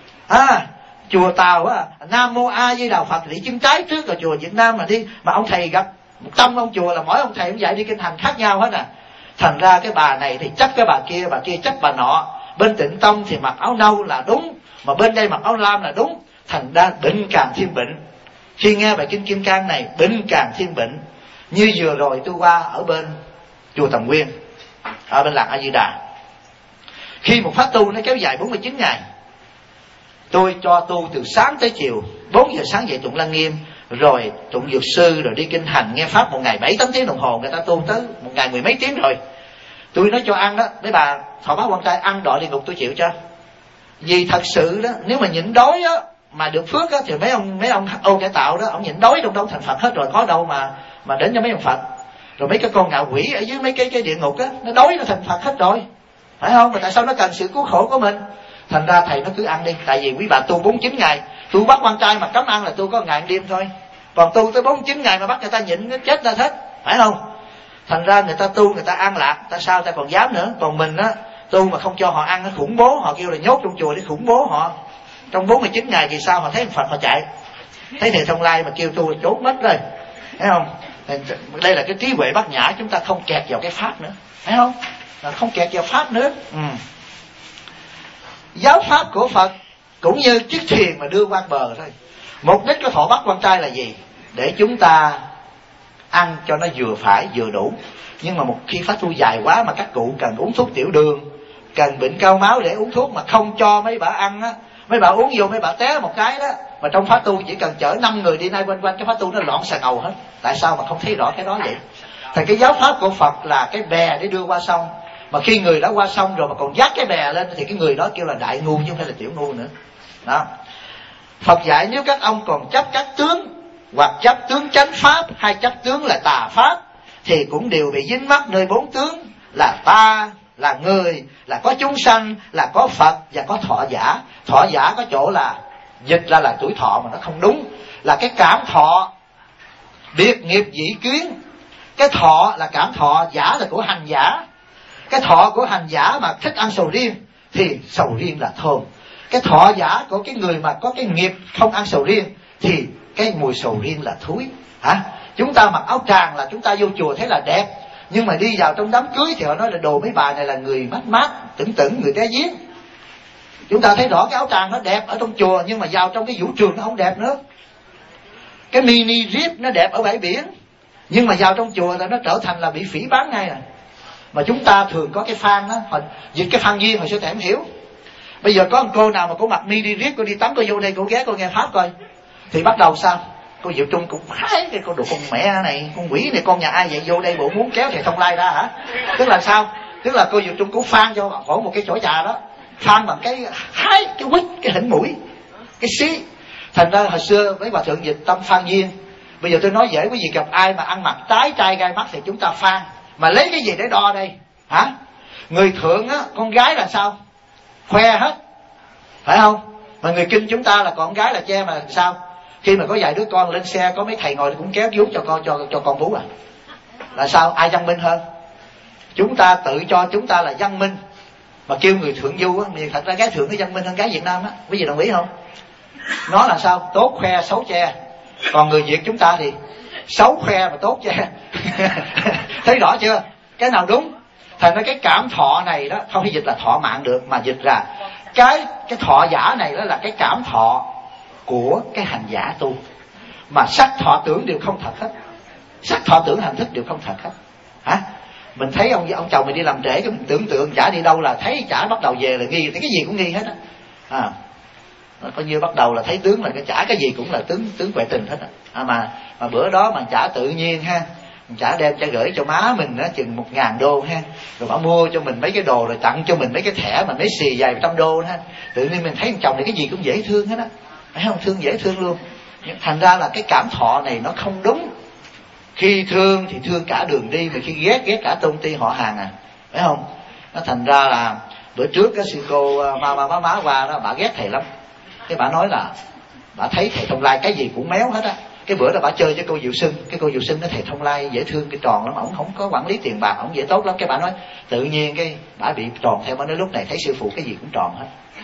À, chùa Tàu á, Nam Mô A Di Đà Phật đi chân trái trước, rồi chùa Việt Nam mà đi, mà ông thầy gặp một trăm ông chùa là mỗi ông thầy cũng dạy đi kinh hành khác nhau hết à. Thành ra cái bà này thì chấp cái bà kia, bà kia chấp bà nọ. Bên Tịnh Tông thì mặc áo nâu là đúng, mà bên đây mặc áo lam là đúng. Thành ra bệnh càng thêm bệnh. Khi nghe bài kinh Kim Cang này, bệnh càng thêm bệnh. Như vừa rồi tôi qua ở bên chùa Tầm Nguyên, ở bên làng A Di Đà, khi một pháp tu nó kéo dài bốn mươi chín ngày, tôi cho tu từ sáng tới chiều, bốn giờ sáng dậy tụng Lăng Nghiêm, rồi tụng Dược Sư, rồi đi kinh hành nghe pháp một ngày bảy tám tiếng đồng hồ. Người ta tu tới một ngày mười mấy tiếng rồi. Tôi nói cho ăn đó, mấy bà thọ báo quan trai ăn đọa địa ngục tôi chịu cho. Vì thật sự đó, nếu mà nhịn đói á mà được phước á, thì mấy ông mấy ông ô cải tạo đó, ông nhịn đói trong đâu thành Phật hết rồi, có đâu mà mà đến cho mấy ông Phật. Rồi mấy cái con ngạ quỷ ở dưới mấy cái cái địa ngục á, nó đói nó thành Phật hết rồi, phải không? Mà tại sao nó cần sự cứu khổ của mình? Thành ra thầy nó cứ ăn đi. Tại vì quý bà tu bốn mươi chín ngày, tu bắt quan trai mà cấm ăn là tu có ngày đêm thôi. Còn tu tới bốn mươi chín ngày mà bắt người ta nhịn nó chết ra hết, phải không? Thành ra người ta tu người ta an lạc, ta sao ta còn dám nữa. Còn mình á, tu mà không cho họ ăn, nó khủng bố, họ kêu là nhốt trong chùa để khủng bố họ. Trong bốn mươi chín ngày vì sao họ thấy Phật họ chạy, thấy Thầy Thông Lai mà kêu tu trốn mất rồi, thấy không? Đây là cái trí huệ Bát Nhã, chúng ta không kẹt vào cái pháp nữa, thấy không? Là không kẹt vào pháp nữa. Ừ. Giáo pháp của Phật cũng như chiếc thuyền mà đưa qua bờ thôi. Mục đích của thọ bắt quan trai là gì? Để chúng ta ăn cho nó vừa phải vừa đủ. Nhưng mà một khi pháp tu dài quá mà các cụ cần uống thuốc tiểu đường, cần bệnh cao máu để uống thuốc mà không cho mấy bà ăn á, mấy bà uống vô mấy bà té một cái đó. Mà trong pháp tu chỉ cần chở năm người đi nay quanh quanh cái pháp tu nó loạn xà ngầu hết. Tại sao mà không thấy rõ cái đó vậy? Thì cái giáo pháp của Phật là cái bè để đưa qua sông. Mà khi người đã qua sông rồi mà còn dắt cái bè lên thì cái người đó kêu là đại ngu chứ không phải là tiểu ngu nữa. Đó. Phật dạy nếu các ông còn chấp các tướng, hoặc chấp tướng chánh pháp hay chấp tướng là tà pháp, thì cũng đều bị dính mắc nơi bốn tướng là ta, là người, là có chúng sanh, là có Phật và có thọ giả. Thọ giả có chỗ là dịch ra là tuổi thọ mà nó không đúng, là cái cảm thọ biệt nghiệp dĩ kiến. Cái thọ là cảm thọ, giả là của hành giả. Cái thọ của hành giả mà thích ăn sầu riêng thì sầu riêng là thơm. Cái thọ giả của cái người mà có cái nghiệp không ăn sầu riêng thì cái mùi sầu riêng là thúi. Hả? Chúng ta mặc áo tràng là chúng ta vô chùa thấy là đẹp, nhưng mà đi vào trong đám cưới thì họ nói là đồ mấy bà này là người mát mát, tửng tửng, người té giếng. Chúng ta thấy rõ cái áo tràng nó đẹp ở trong chùa, nhưng mà vào trong cái vũ trường nó không đẹp nữa. Cái mini rip nó đẹp ở bãi biển, nhưng mà vào trong chùa là nó trở thành là bị phỉ báng ngay rồi. Mà chúng ta thường có cái fan đó, hồi dịch cái fan duyên hồi xưa thầy không hiểu. Bây giờ có một cô nào mà cô mặc mini rip, cô đi tắm, cô vô đây cô ghé cô nghe pháp coi, thì bắt đầu sao? Cô Diệu Trung cũng hái cái con đồ con mẹ này, con quỷ này, con nhà ai vậy vô đây bộ muốn kéo Thầy Thông Lai ra hả? Tức là sao? Tức là cô Diệu Trung cũng fan cho cổ một cái chổi trà đó. phan bằng cái hái, cái quýt, cái hỉnh mũi, cái xí. Thành ra hồi xưa với bà thượng dịch tâm phan duyên. Bây giờ tôi nói dễ, quý vị gặp ai mà ăn mặc tái trai gai mắt thì chúng ta phan. Mà lấy cái gì để đo đây hả? Người thượng á, con gái là sao? Khoe hết, phải không? Mà người kinh chúng ta là con gái là che mà sao? Khi mà có vài đứa con lên xe, có mấy thầy ngồi cũng kéo vuốt cho con cho cho con bú à. Là sao? Ai văn minh hơn? Chúng ta tự cho chúng ta là văn minh, mà kêu người thượng du á, thì thật ra gái thượng nó văn minh hơn gái Việt Nam á. Quý vị đồng ý không? Nó là sao? Tốt khoe, xấu che. Còn người Việt chúng ta thì xấu khoe mà tốt che. Thấy rõ chưa? Cái nào đúng? Thành ra cái cảm thọ này đó không thể dịch là thọ mạng được, mà dịch là cái cái thọ giả này đó là cái cảm thọ của cái hành giả tu. Mà sắc thọ tưởng đều không thật hết. Sắc thọ tưởng hành thức đều không thật hết. Hả? Mình thấy ông ông chồng mình đi làm trễ, cái mình tưởng tượng chả đi đâu là thấy chả bắt đầu về là nghi, thấy cái gì cũng nghi hết á. À, coi như bắt đầu là thấy tướng là cái chả cái gì cũng là tướng tướng huệ tình hết á. À, mà mà bữa đó mà chả tự nhiên ha, chả đem chả gửi cho má mình á chừng một ngàn đô ha, rồi bà mua cho mình mấy cái đồ rồi tặng cho mình mấy cái thẻ mà mấy xì vài trăm đô ha. Tự nhiên mình thấy chồng này cái gì cũng dễ thương hết á, phải không? Thương dễ thương luôn. Thành ra là cái cảm thọ này nó không đúng. Khi thương thì thương cả đường đi, mà khi ghét ghét cả tôn ti họ hàng à, phải không? Nó thành ra là bữa trước cái sư cô ma ma má má qua đó, bà ghét thầy lắm. Cái bà nói là bà thấy thầy Thông Lai cái gì cũng méo hết á. Cái bữa đó bà chơi với cô Diệu Sưng, cái cô Diệu Sưng nói thầy Thông Lai dễ thương, cái tròn lắm, ổng không có quản lý tiền bạc, ổng dễ tốt lắm. Cái bà nói tự nhiên cái bà bị tròn theo. Bà nói lúc này thấy sư phụ cái gì cũng tròn hết.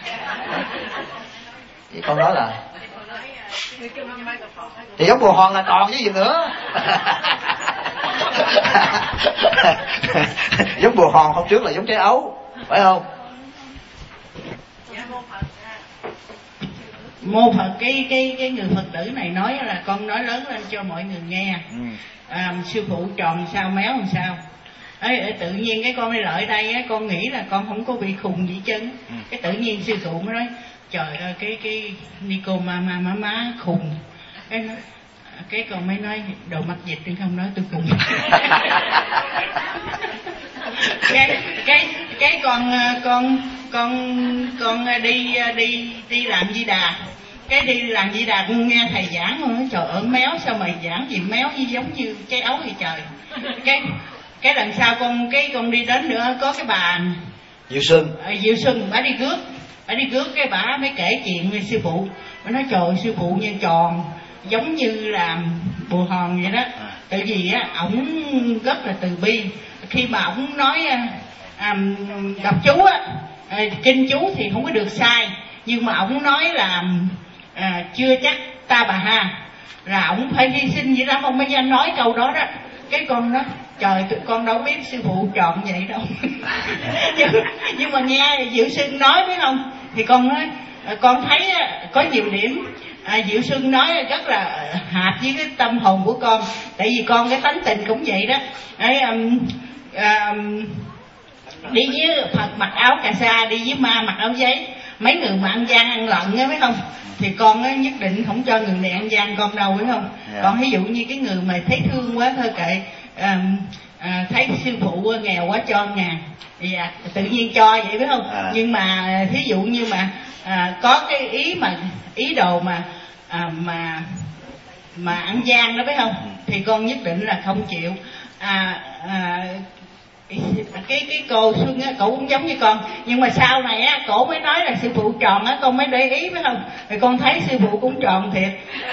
Thì con nói là thì giống bồ hòn là tròn chứ gì nữa. Giống bồ hòn hôm trước là giống trái ấu, phải không? Mô Phật, cái cái cái người Phật tử này nói là con nói lớn lên cho mọi người nghe. Ừ. À, sư phụ tròn sao méo làm sao? Ấy, tự nhiên cái con đi lợi đây á, con nghĩ là con không có bị khùng gì chân. Ừ. Cái tự nhiên sư phụ mới nói trời ơi, cái cái Nico ma ma má má khùng. Cái nói, cái con mới nói đồ mạch dịch thì không nói tôi khùng. cái cái cái con con con con đi đi đi làm Di Đà, cái đi làm Di Đà con nghe thầy giảng con nói trời ơi méo, sao mày giảng gì méo như giống như trái ấu vậy trời. cái cái lần sau con cái con đi đến nữa, có cái bà Diệu Xuân, à, Diệu Xuân bà đi rước, bà đi rước cái bà mới kể chuyện với sư phụ. Bà nói trời sư phụ như tròn giống như là bồ hòn vậy đó. Tại vì á ổng rất là từ bi. Khi mà ổng nói à, đọc chú á, à, kinh chú thì không có được sai, nhưng mà ổng nói là à, chưa chắc ta bà ha, là ổng phải hy sinh vậy đó, ông mới dám nói câu đó đó. Cái con nói trời, tụi con đâu biết sư phụ chọn vậy đâu. nhưng, nhưng mà nghe Diệu Xuân nói phải không, thì con nói con thấy có nhiều điểm à, Diệu Xuân nói rất là hợp với cái tâm hồn của con. Tại vì con cái tánh tình cũng vậy đó. Đấy, um, um, đi với Phật mặc áo cà sa, đi với ma mặc áo giấy. Mấy người mà ăn gian ăn lận á, phải không, thì con á nhất định không cho người này ăn gian con đâu, phải không? Yeah. Còn ví dụ như cái người mà thấy thương quá thôi kệ, à, à, thấy sư phụ nghèo quá cho ngàn thì à, tự nhiên cho vậy, phải không? À. Nhưng mà thí dụ như mà à, có cái ý mà ý đồ mà à, mà mà ăn gian đó, phải không, thì con nhất định là không chịu. à, à cái cái cô Xuân á, cổ cũng giống như con, nhưng mà sau này á cổ mới nói là sư phụ tròn á, con mới để ý, phải không? Thì con thấy sư phụ cũng tròn thiệt.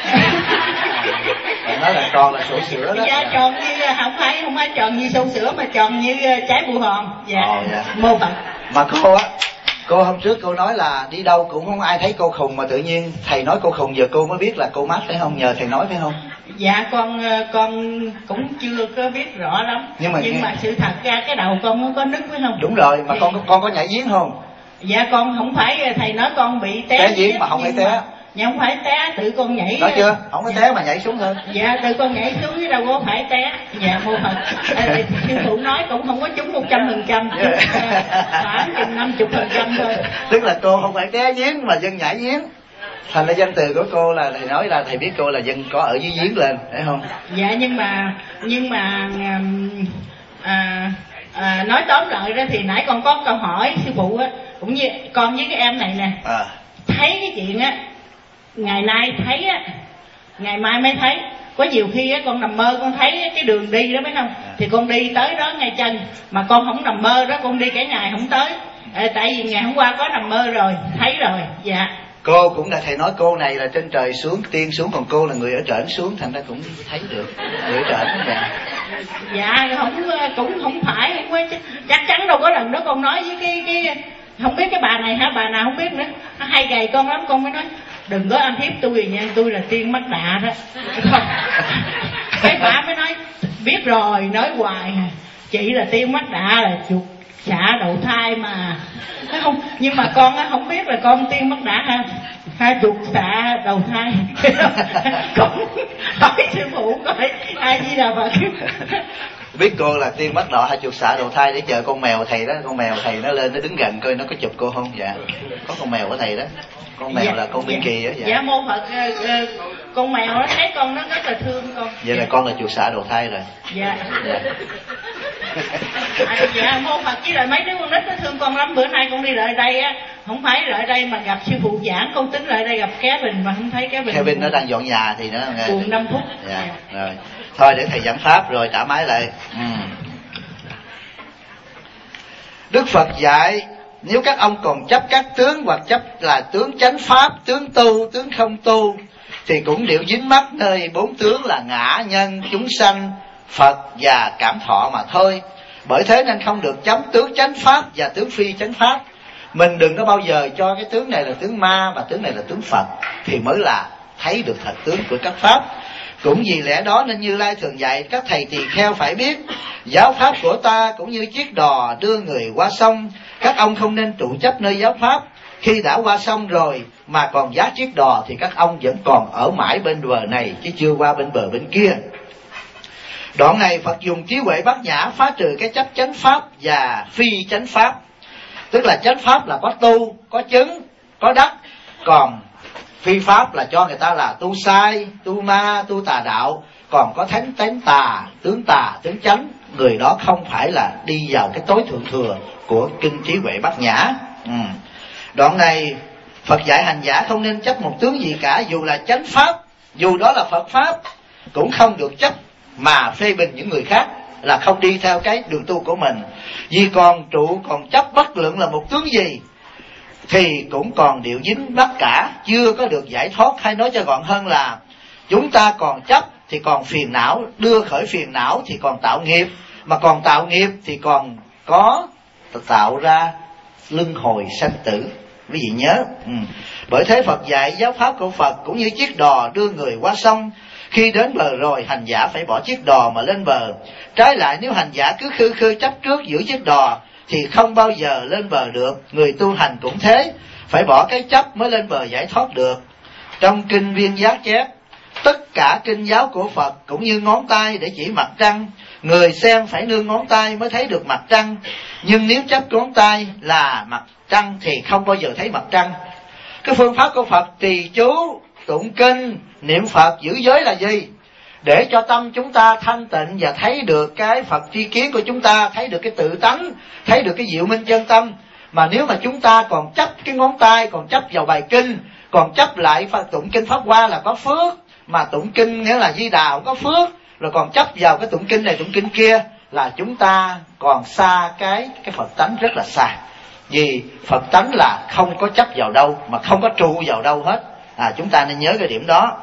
Nói là tròn là sổ sữa đó. Dạ, tròn như không phải không phải tròn như sổ sữa, mà tròn như trái bù hòn. Dạ. Ồ, dạ. Mô Phật. Mà cô á, cô hôm trước cô nói là đi đâu cũng không ai thấy cô khùng, mà tự nhiên thầy nói cô khùng, giờ cô mới biết là cô mát, phải không? Nhờ thầy nói, phải không? Dạ, con con cũng chưa có biết rõ lắm, nhưng mà, nhưng mà sự thật ra cái đầu con nó có nứt, phải không? Đúng rồi, mà thì... con con có nhảy giếng không? Dạ con không phải, thầy nói con bị té, té giếng mà không phải té. Mà... dạ không phải té, tự con nhảy. Nói chưa? Không phải dạ. té mà nhảy xuống thôi. Dạ, tự con nhảy xuống chứ đâu có phải té. Dạ, Mô Phật. Sư phụ nói cũng không có trúng một trăm phần trăm, khoảng chừng năm chục phần trăm thôi. Tức là cô không phải té giếng mà dân nhảy giếng. Thành ra danh từ của cô là thầy nói là thầy biết cô là dân có ở dưới giếng lên, phải không? Dạ, nhưng mà nhưng mà à, à, nói tóm lại ra thì nãy con có câu hỏi sư phụ á, cũng như con với cái em này nè, à. thấy cái chuyện á, ngày nay thấy á, ngày mai mới thấy. Có nhiều khi á con nằm mơ con thấy cái đường đi đó mấy không, thì con đi tới đó ngay chân, mà con không nằm mơ đó, con đi cả ngày không tới. À, tại vì ngày hôm qua có nằm mơ rồi, thấy rồi. Dạ. Cô cũng đã thầy nói cô này là trên trời xuống, tiên xuống, còn cô là người ở trển xuống, thành ra cũng thấy được người ở trển đó nè. Dạ không, cũng không phải, không có, chắc chắn đâu có lần đó con nói với cái cái không biết cái bà này hả, bà nào không biết nữa, nó hay gầy con lắm, con mới nói đừng có ăn hiếp tôi nha, tôi là tiên mắt đạ đó. Không. Cái bà mới nói biết rồi, nói hoài chị là tiên mắt đạ là chuột xạ đầu thai mà. Không, nhưng mà con á không biết là con tiên mắt đạ ha, ha chuột xạ đầu thai. Con hỏi sư phụ coi ai gì là Phật. Biết cô là tiên mắt đỏ hay chuột xạ đầu thai để chờ con mèo thầy đó, con mèo thầy nó lên nó đứng gần coi nó có chụp cô không. Dạ, có con mèo của thầy đó, con mèo dạ, là con Biên dạ, Kỳ đó. Dạ, dạ mô Phật, uh, con mèo nó thấy con nó rất là thương con. Vậy dạ, là con là chuột xạ đầu thai rồi. Dạ. Dạ. À, dạ mô Phật, với lại mấy đứa con nít nó thương con lắm. Bữa nay con đi lại đây á, không phải lại đây mà gặp sư phụ giảng, con tính lại đây gặp Kevin mà không thấy Kevin. Kevin nó đang dọn nhà thì nó buồn năm phút. Dạ, dạ. Rồi thôi để thầy giảng pháp rồi trả máy lại. Ừ. Đức Phật dạy nếu các ông còn chấp các tướng hoặc chấp là tướng chánh pháp, tướng tu, tướng không tu, thì cũng đều dính mắc nơi bốn tướng là ngã, nhân, chúng sanh, Phật và cảm thọ mà thôi. Bởi thế nên không được chấm tướng chánh pháp và tướng phi chánh pháp. Mình đừng có bao giờ cho cái tướng này là tướng ma và tướng này là tướng Phật, thì mới là thấy được thật tướng của các pháp. Cũng vì lẽ đó nên Như Lai thường dạy các thầy tỳ kheo phải biết, giáo pháp của ta cũng như chiếc đò đưa người qua sông. Các ông không nên trụ chấp nơi giáo pháp. Khi đã qua sông rồi mà còn giá chiếc đò thì các ông vẫn còn ở mãi bên bờ này chứ chưa qua bên bờ bên kia. Đoạn này Phật dùng trí huệ bát nhã phá trừ cái chấp chánh pháp và phi chánh pháp. Tức là chánh pháp là có tu, có chứng, có đắc. Còn phi pháp là cho người ta là tu sai, tu ma, tu tà đạo. Còn có thánh tánh tà, tướng tà, tướng chánh. Người đó không phải là đi vào cái tối thượng thừa của kinh trí huệ bát nhã. Ừ. Đoạn này Phật dạy hành giả không nên chấp một tướng gì cả, dù là chánh pháp, dù đó là Phật pháp, cũng không được chấp mà phê bình những người khác, là không đi theo cái đường tu của mình. Vì còn trụ còn chấp bất luận là một tướng gì thì cũng còn điệu dính bắt cả, chưa có được giải thoát. Hay nói cho gọn hơn là chúng ta còn chấp thì còn phiền não, đưa khởi phiền não thì còn tạo nghiệp, mà còn tạo nghiệp thì còn có tạo ra luân hồi sanh tử. Quý vị nhớ. Ừ. Bởi thế Phật dạy giáo pháp của Phật cũng như chiếc đò đưa người qua sông. Khi đến bờ rồi hành giả phải bỏ chiếc đò mà lên bờ. Trái lại nếu hành giả cứ khư khư chấp trước giữ chiếc đò thì không bao giờ lên bờ được. Người tu hành cũng thế, phải bỏ cái chấp mới lên bờ giải thoát được. Trong kinh Viên Giác chép, tất cả kinh giáo của Phật cũng như ngón tay để chỉ mặt trăng. Người xem phải nương ngón tay mới thấy được mặt trăng. Nhưng nếu chấp ngón tay là mặt trăng thì không bao giờ thấy mặt trăng. Cái phương pháp của Phật trì chú, tụng kinh, niệm Phật, giữ giới là gì? Để cho tâm chúng ta thanh tịnh và thấy được cái Phật tri kiến của chúng ta, thấy được cái tự tánh, thấy được cái diệu minh chân tâm. Mà nếu mà chúng ta còn chấp cái ngón tay, còn chấp vào bài kinh, còn chấp lại Phật tụng kinh Pháp Hoa là có phước, mà tụng kinh nghĩa là Di Đà cũng có phước, rồi còn chấp vào cái tụng kinh này tụng kinh kia, là chúng ta còn xa cái cái Phật tánh rất là xa. Vì Phật tánh là không có chấp vào đâu, mà không có trụ vào đâu hết. À, chúng ta nên nhớ cái điểm đó.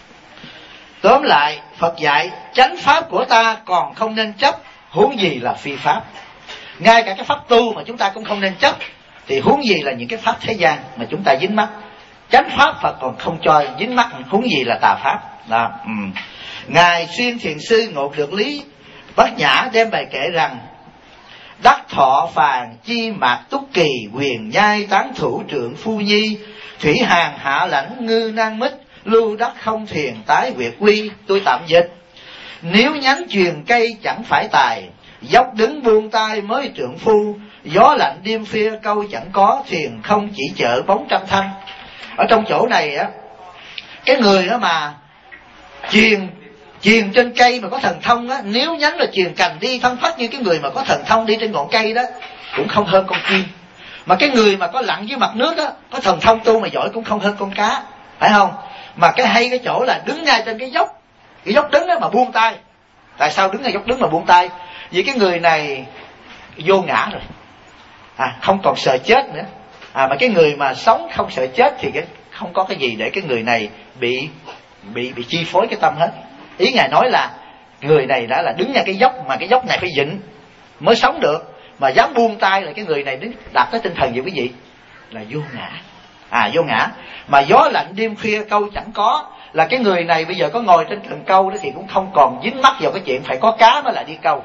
Tóm lại, Phật dạy chánh pháp của ta còn không nên chấp, huống gì là phi pháp. Ngay cả cái pháp tu mà chúng ta cũng không nên chấp, thì huống gì là những cái pháp thế gian mà chúng ta dính mắc. Chánh pháp Phật còn không cho dính mắc, huống gì là tà pháp. Đó. Ừ. Ngài Xuyên Thiền Sư Ngộ Được Lý Bát Nhã đem bài kể rằng: đắc thọ phàn chi mạc túc kỳ, quyền nhai tán thủ trượng phu nhi, thủy hàng hạ lãnh ngư nan mít, lưu đắc không thiền tái quyệt quy. Tôi tạm dịch: nếu nhánh truyền cây chẳng phải tài, dốc đứng buông tay mới trượng phu, gió lạnh đêm phia câu chẳng có, thiền không chỉ chở bóng trăm thanh. Ở trong chỗ này á, cái người đó mà truyền Chuyền trên cây mà có thần thông á, nếu nhánh là chuyền cành đi phân phất như cái người mà có thần thông đi trên ngọn cây đó, cũng không hơn con chim. Mà cái người mà có lặn dưới mặt nước á, có thần thông tu mà giỏi cũng không hơn con cá, phải không? Mà cái hay cái chỗ là đứng ngay trên cái dốc, cái dốc đứng đó mà buông tay. Tại sao đứng ngay dốc đứng mà buông tay? Vì cái người này vô ngã rồi, à, không còn sợ chết nữa. À, mà cái người mà sống không sợ chết thì cái, không có cái gì để cái người này bị bị bị chi phối cái tâm hết. Ý Ngài nói là người này đã là đứng ngay cái dốc, mà cái dốc này phải vịnh mới sống được, mà dám buông tay là cái người này đứng đạt tới tinh thần gì quý vị? Là vô ngã. À, vô ngã. Mà gió lạnh đêm khuya câu chẳng có, là cái người này bây giờ có ngồi trên cần câu đó thì cũng không còn dính mắc vào cái chuyện phải có cá mới là đi câu.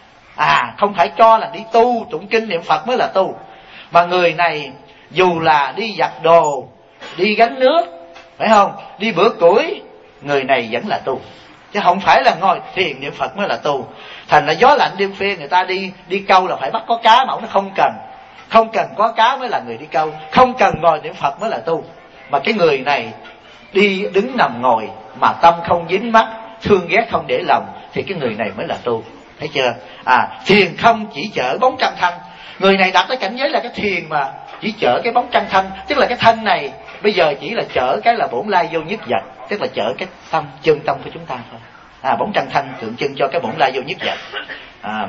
À, không phải cho là đi tu tụng kinh niệm Phật mới là tu. Mà người này dù là đi giặt đồ, đi gánh nước, phải không, đi bữa củi, người này vẫn là tu, chứ không phải là ngồi thiền niệm Phật mới là tu. Thành là gió lạnh đêm khuya người ta đi đi câu là phải bắt có cá, mà ông nó không cần, không cần có cá mới là người đi câu, không cần ngồi niệm Phật mới là tu. Mà cái người này đi đứng nằm ngồi mà tâm không dính mắc, thương ghét không để lòng, thì cái người này mới là tu. Thấy chưa? À, thiền không chỉ chở bóng trăng thanh. Người này đạt tới cảnh giới là cái thiền mà chỉ chở cái bóng trăng thanh, tức là cái thân này bây giờ chỉ là chở cái là bổn lai vô nhất vật, tức là chở cái tâm, chân tâm của chúng ta thôi. À, bóng trăng thanh tượng trưng cho cái bổn lai vô nhất vật. À,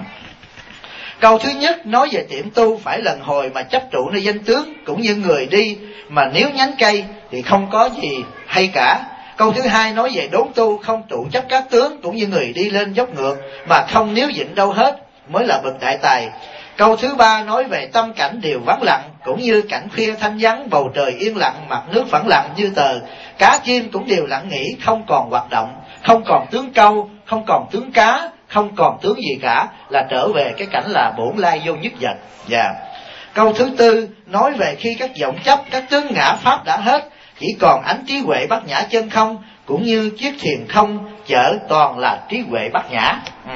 câu thứ nhất nói về tiệm tu phải lần hồi mà chấp trụ nơi danh tướng, cũng như người đi mà nếu nhánh cây thì không có gì hay cả. Câu thứ hai nói về đốn tu không trụ chấp các tướng, cũng như người đi lên dốc ngược mà không níu vịnh đâu hết, mới là bậc đại tài. Câu thứ ba nói về tâm cảnh đều vắng lặng, cũng như cảnh khuya thanh vắng, bầu trời yên lặng, mặt nước phẳng lặng như tờ. Cá chim cũng đều lặng nghỉ, không còn hoạt động, không còn tướng câu, không còn tướng cá, không còn tướng gì cả, là trở về cái cảnh là bổn lai vô nhất vật. Dạ. Yeah. Câu thứ tư nói về khi các vọng chấp, các tướng ngã pháp đã hết, chỉ còn ánh trí huệ bát nhã chân không, cũng như chiếc thuyền không chở toàn là trí huệ bát nhã. Ừ.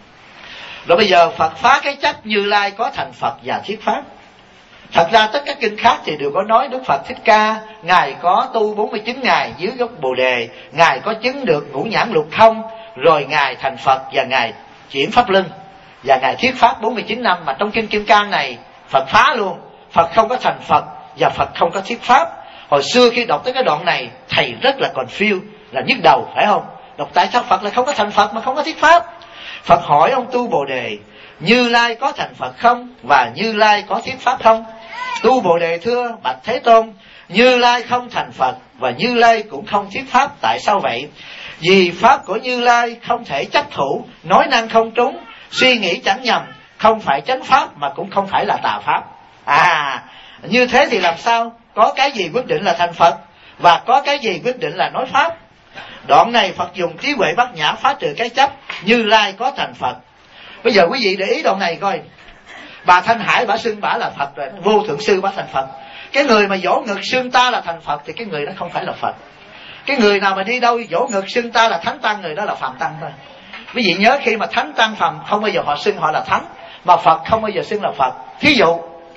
Rồi bây giờ Phật phá cái chấp Như Lai có thành Phật và thuyết pháp. Thật ra tất cả kinh khác thì đều có nói Đức Phật Thích Ca, Ngài có tu bốn mươi chín ngày dưới gốc Bồ Đề, Ngài có chứng được ngũ nhãn lục thông, rồi Ngài thành Phật và Ngài chuyển pháp luân, và Ngài thuyết pháp bốn mươi chín năm. Mà trong kinh Kim Cang này Phật phá luôn, Phật không có thành Phật và Phật không có thuyết pháp. Hồi xưa khi đọc tới cái đoạn này, thầy rất là confused, là nhức đầu, phải không? Đọc tại sao Phật lại không có thành Phật mà không có thuyết pháp? Phật hỏi ông tu Bồ Đề, Như Lai có thành Phật không? Và Như Lai có thuyết pháp không? Tu Bồ Đề thưa bạch Thế Tôn, Như Lai không thành Phật và Như Lai cũng không thuyết pháp. Tại sao vậy? Vì pháp của Như Lai không thể chấp thủ, nói năng không trúng, suy nghĩ chẳng nhầm, không phải chánh pháp mà cũng không phải là tà pháp. À, như thế thì làm sao có cái gì quyết định là thành Phật và có cái gì quyết định là nói pháp? Đoạn này Phật dùng trí huệ bát nhã phá trừ cái chấp, Như Lai có thành Phật. Bây giờ quý vị để ý đoạn này coi. Bà Thanh Hải bả xưng bả là Phật rồi, Vô Thượng Sư bả thành Phật. Cái người mà vỗ ngực xưng ta là thành Phật thì cái người đó không phải là Phật. Cái người nào mà đi đâu vỗ ngực xưng ta là Thánh Tăng, người đó là Phạm Tăng thôi. Quý vị nhớ khi mà Thánh Tăng Phạm không bao giờ họ xưng họ là Thánh, mà Phật không bao giờ xưng là Phật. Thí dụ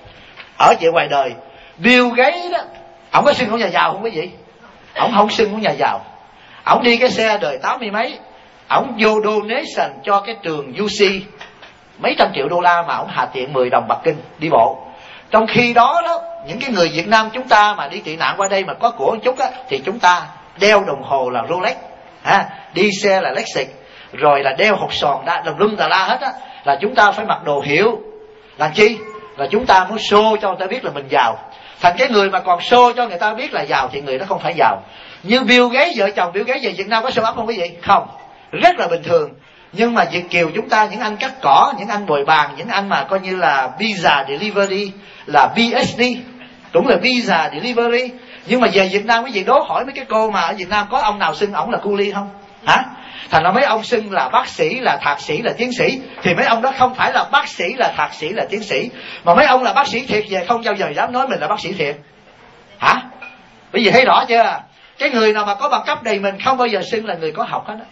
ở vậy ngoài đời, Bill Gates đó, ổng có xưng ông nhà giàu không quý vị? Ổng không xưng ông nhà giàu. Ổng đi cái xe đời tám mươi mấy, ổng vô donation cho cái trường u xê mấy trăm triệu đô la mà ổng hạ tiện mười đồng Bắc Kinh đi bộ. Trong khi đó đó, những cái người Việt Nam chúng ta mà đi tị nạn qua đây mà có của một chút á, thì chúng ta đeo đồng hồ là Rolex, à, đi xe là Lexus, rồi là đeo hột sòn đá đồng lum tà la hết á, là chúng ta phải mặc đồ hiệu. Làm chi? Là chúng ta muốn show cho người ta biết là mình giàu. Thành cái người mà còn show cho người ta biết là giàu thì người đó không phải giàu. Như Bill Gates, vợ chồng Bill Gates về Việt Nam có show up không quý vị? Không, rất là bình thường. Nhưng mà Việt kiều chúng ta, những anh cắt cỏ, những anh bồi bàn, những anh mà coi như là visa delivery, là bê ét đê, cũng là visa delivery. Nhưng mà về Việt Nam quý vị đố hỏi mấy cái cô mà ở Việt Nam có ông nào xưng ổng là cu li không? Hả? Thành ra mấy ông xưng là bác sĩ, là thạc sĩ, là tiến sĩ, thì mấy ông đó không phải là bác sĩ, là thạc sĩ, là tiến sĩ, mà mấy ông là bác sĩ thiệt về không bao giờ dám nói mình là bác sĩ thiệt. Hả? Quý vị thấy rõ chưa? Cái người nào mà có bằng cấp đầy mình không bao giờ xưng là người có học hết á.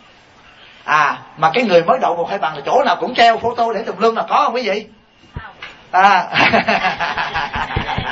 À, mà cái người mới đậu một hai bằng là chỗ nào cũng treo photo để tùm lum là có không quý vị? À,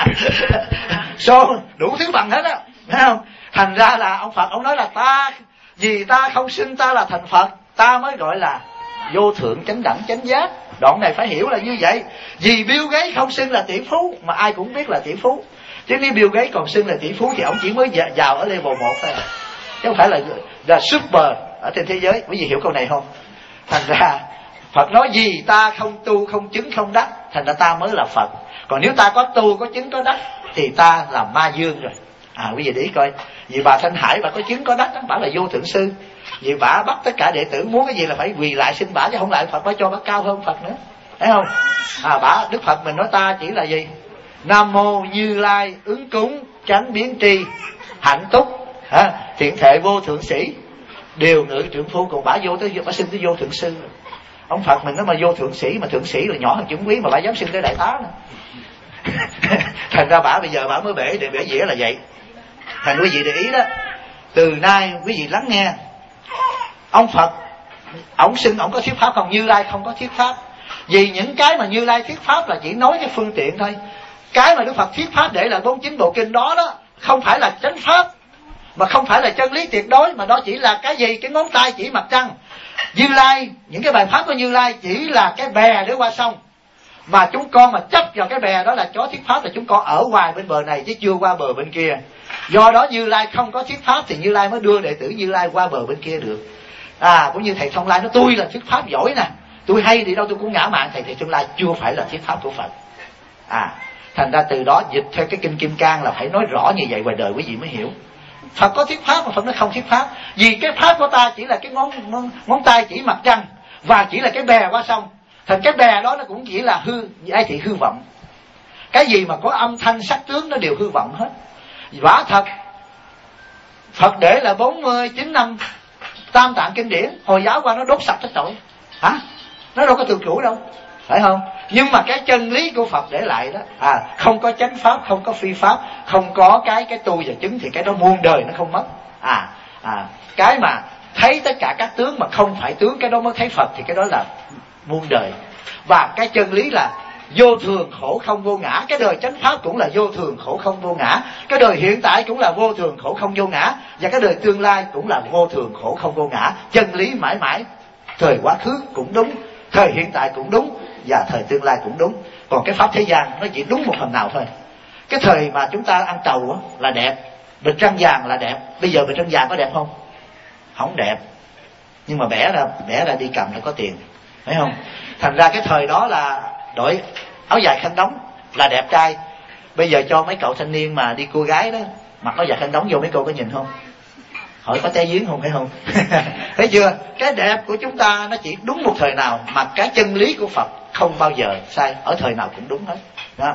so đủ thứ bằng hết á, thấy không? Thành ra là ông Phật ông nói là ta Vì ta không xưng ta là thành Phật, ta mới gọi là vô thượng chánh đẳng chánh giác. Đoạn này phải hiểu là như vậy. Vì Bill Gates không xưng là tỷ phú, mà ai cũng biết là tỷ phú. Chứ nếu Bill Gates còn xưng là tỷ phú thì ông chỉ mới giàu ở level một thôi, chứ không phải là là super ở trên thế giới. Quý vị hiểu câu này không? Thành ra Phật nói gì ta không tu, không chứng, không đắc, thành ra ta mới là Phật. Còn nếu ta có tu, có chứng, có đắc thì ta là ma dương rồi. À quý vị để ý coi, vì bà Thanh Hải bà có chứng có đắc, bà là vô thượng sư. Vì bà bắt tất cả đệ tử muốn cái gì là phải quỳ lại xin bà, chứ không lại Phật bà cho bà cao hơn Phật nữa, thấy không? À bà Đức Phật mình nói ta chỉ là gì? Nam mô Như Lai ứng cúng chánh biến tri hạnh túc ha, thiện thệ vô thượng sĩ điều ngự trưởng phu. Còn bà vô tới bà xưng tới vô thượng sư. Ông Phật mình nói mà vô thượng sĩ, mà thượng sĩ là nhỏ hơn chứng quý, mà bà dám xưng tới đại tá nữa. Thành ra bà bây giờ bà mới bể để bể dĩa là vậy. Thành quý vị để ý đó, từ nay quý vị lắng nghe. Ông Phật ông xưng ông có thuyết pháp không? Như Lai không có thuyết pháp. Vì những cái mà Như Lai thuyết pháp là chỉ nói cái phương tiện thôi. Cái mà Đức Phật thuyết pháp để là bốn mươi chín bộ kinh đó đó không phải là chánh pháp, mà không phải là chân lý tuyệt đối, mà đó chỉ là cái gì? Cái ngón tay chỉ mặt trăng. Như Lai, những cái bài pháp của Như Lai chỉ là cái bè để qua sông, mà chúng con mà chấp vào cái bè đó là chó thuyết pháp, là chúng con ở ngoài bên bờ này chứ chưa qua bờ bên kia. Do đó Như Lai không có thuyết pháp thì Như Lai mới đưa đệ tử Như Lai qua bờ bên kia được. À cũng như thầy Thông Lai nói tôi là thuyết pháp giỏi nè, tôi hay đi đâu tôi cũng ngã mạn. Thầy thầy Thông Lai chưa phải là thuyết pháp của Phật. À thành ra từ đó dịch theo cái kinh Kim Cang là phải nói rõ như vậy ngoài đời quý vị mới hiểu. Phật có thuyết pháp mà Phật nó không thuyết pháp. Vì cái pháp của ta chỉ là cái ngón ngón, ngón tay chỉ mặt trăng, và chỉ là cái bè qua sông. Thành cái bè đó nó cũng chỉ là hư, ai thị hư vọng. Cái gì mà có âm thanh sắc tướng nó đều hư vọng hết. Quả thật Phật để là bốn mươi chín năm tam tạng kinh điển, Hồi giáo qua nó đốt sạch hết rồi. Hả? Nó đâu có từ cũ đâu, phải không? Nhưng mà cái chân lý của Phật để lại đó, à không có chánh pháp, không có phi pháp, không có cái cái tu và chứng thì cái đó muôn đời nó không mất. À à cái mà thấy tất cả các tướng mà không phải tướng, cái đó mới thấy Phật, thì cái đó là muôn đời. Và cái chân lý là vô thường khổ không vô ngã. Cái đời chánh pháp cũng là vô thường khổ không vô ngã. Cái đời hiện tại cũng là vô thường khổ không vô ngã. Và cái đời tương lai cũng là vô thường khổ không vô ngã. Chân lý mãi mãi, thời quá khứ cũng đúng, thời hiện tại cũng đúng, và thời tương lai cũng đúng. Còn cái pháp thế gian nó chỉ đúng một phần nào thôi. Cái thời mà chúng ta ăn trầu là đẹp, bịch răng vàng là đẹp. Bây giờ bịch răng vàng có đẹp không? Không đẹp. Nhưng mà bẻ ra bẻ ra đi cầm là có tiền, phải không? Thành ra cái thời đó là đội áo dài khăn đóng là đẹp trai. Bây giờ cho mấy cậu thanh niên mà đi cô gái đó mặc áo dài khăn đóng vô, mấy cô có nhìn không? Hỏi có té giếng không, phải không? Thấy chưa? Cái đẹp của chúng ta nó chỉ đúng một thời nào, mà cái chân lý của Phật không bao giờ sai, ở thời nào cũng đúng hết đó.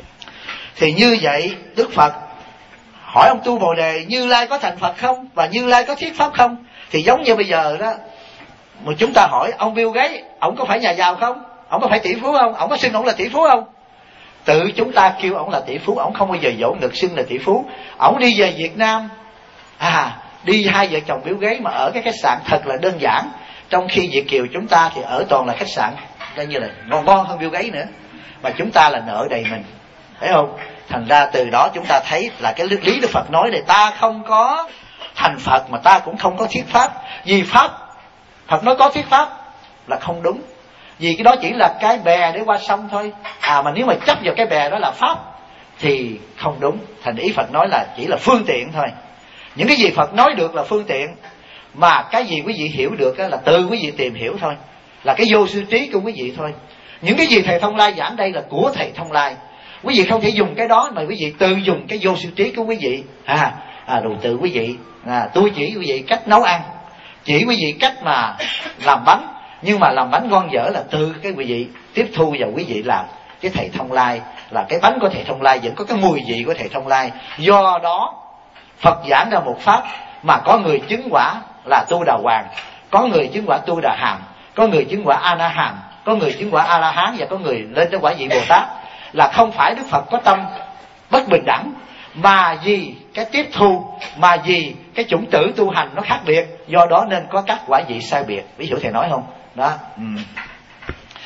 Thì như vậy Đức Phật hỏi ông Tu Bồ Đề Như Lai có thành Phật không, và Như Lai có thuyết pháp không? Thì giống như bây giờ đó, mà chúng ta hỏi ông Bill Gates, ông có phải nhà giàu không? Ông có phải tỷ phú không? Ông có xưng ông là tỷ phú không? Tự chúng ta kêu ông là tỷ phú, ông không bao giờ dỗ được xưng là tỷ phú. Ông đi về Việt Nam, à đi hai vợ chồng Bill Gates mà ở cái khách sạn thật là đơn giản, trong khi Việt kiều chúng ta thì ở toàn là khách sạn coi như là ngon ngon hơn Bill Gates nữa, mà chúng ta là nợ đầy mình, thấy không? Thành ra từ đó chúng ta thấy là cái lý Đức Phật nói này, ta không có thành Phật mà ta cũng không có thuyết pháp. Vì pháp Phật nói có thuyết pháp là không đúng, vì cái đó chỉ là cái bè để qua sông thôi. À mà nếu mà chấp vào cái bè đó là pháp thì không đúng. Thành ý Phật nói là chỉ là phương tiện thôi. Những cái gì Phật nói được là phương tiện, mà cái gì quý vị hiểu được là từ quý vị tìm hiểu thôi, là cái vô sư trí của quý vị thôi. Những cái gì thầy Thông Lai giảng đây là của thầy Thông Lai, quý vị không thể dùng cái đó mà quý vị tự dùng cái vô sư trí của quý vị. À, à đồ từ quý vị, à, tôi chỉ quý vị cách nấu ăn, chỉ quý vị cách mà làm bánh, nhưng mà làm bánh ngon dở là từ cái quý vị tiếp thu vào quý vị làm. Cái thầy Thông Lai là cái bánh của thầy Thông Lai vẫn có cái mùi vị của thầy Thông Lai. Do đó Phật giảng ra một pháp mà có người chứng quả là Tu Đà Hoàng, có người chứng quả Tu Đà Hàm, có người chứng quả A Na Hàm, có người chứng quả A La Hán, và có người lên tới quả vị Bồ Tát. Là không phải Đức Phật có tâm bất bình đẳng, mà vì cái tiếp thu, mà vì cái chủng tử tu hành nó khác biệt, do đó nên có các quả vị sai biệt. Ví dụ thầy nói không? Đó. Ừ.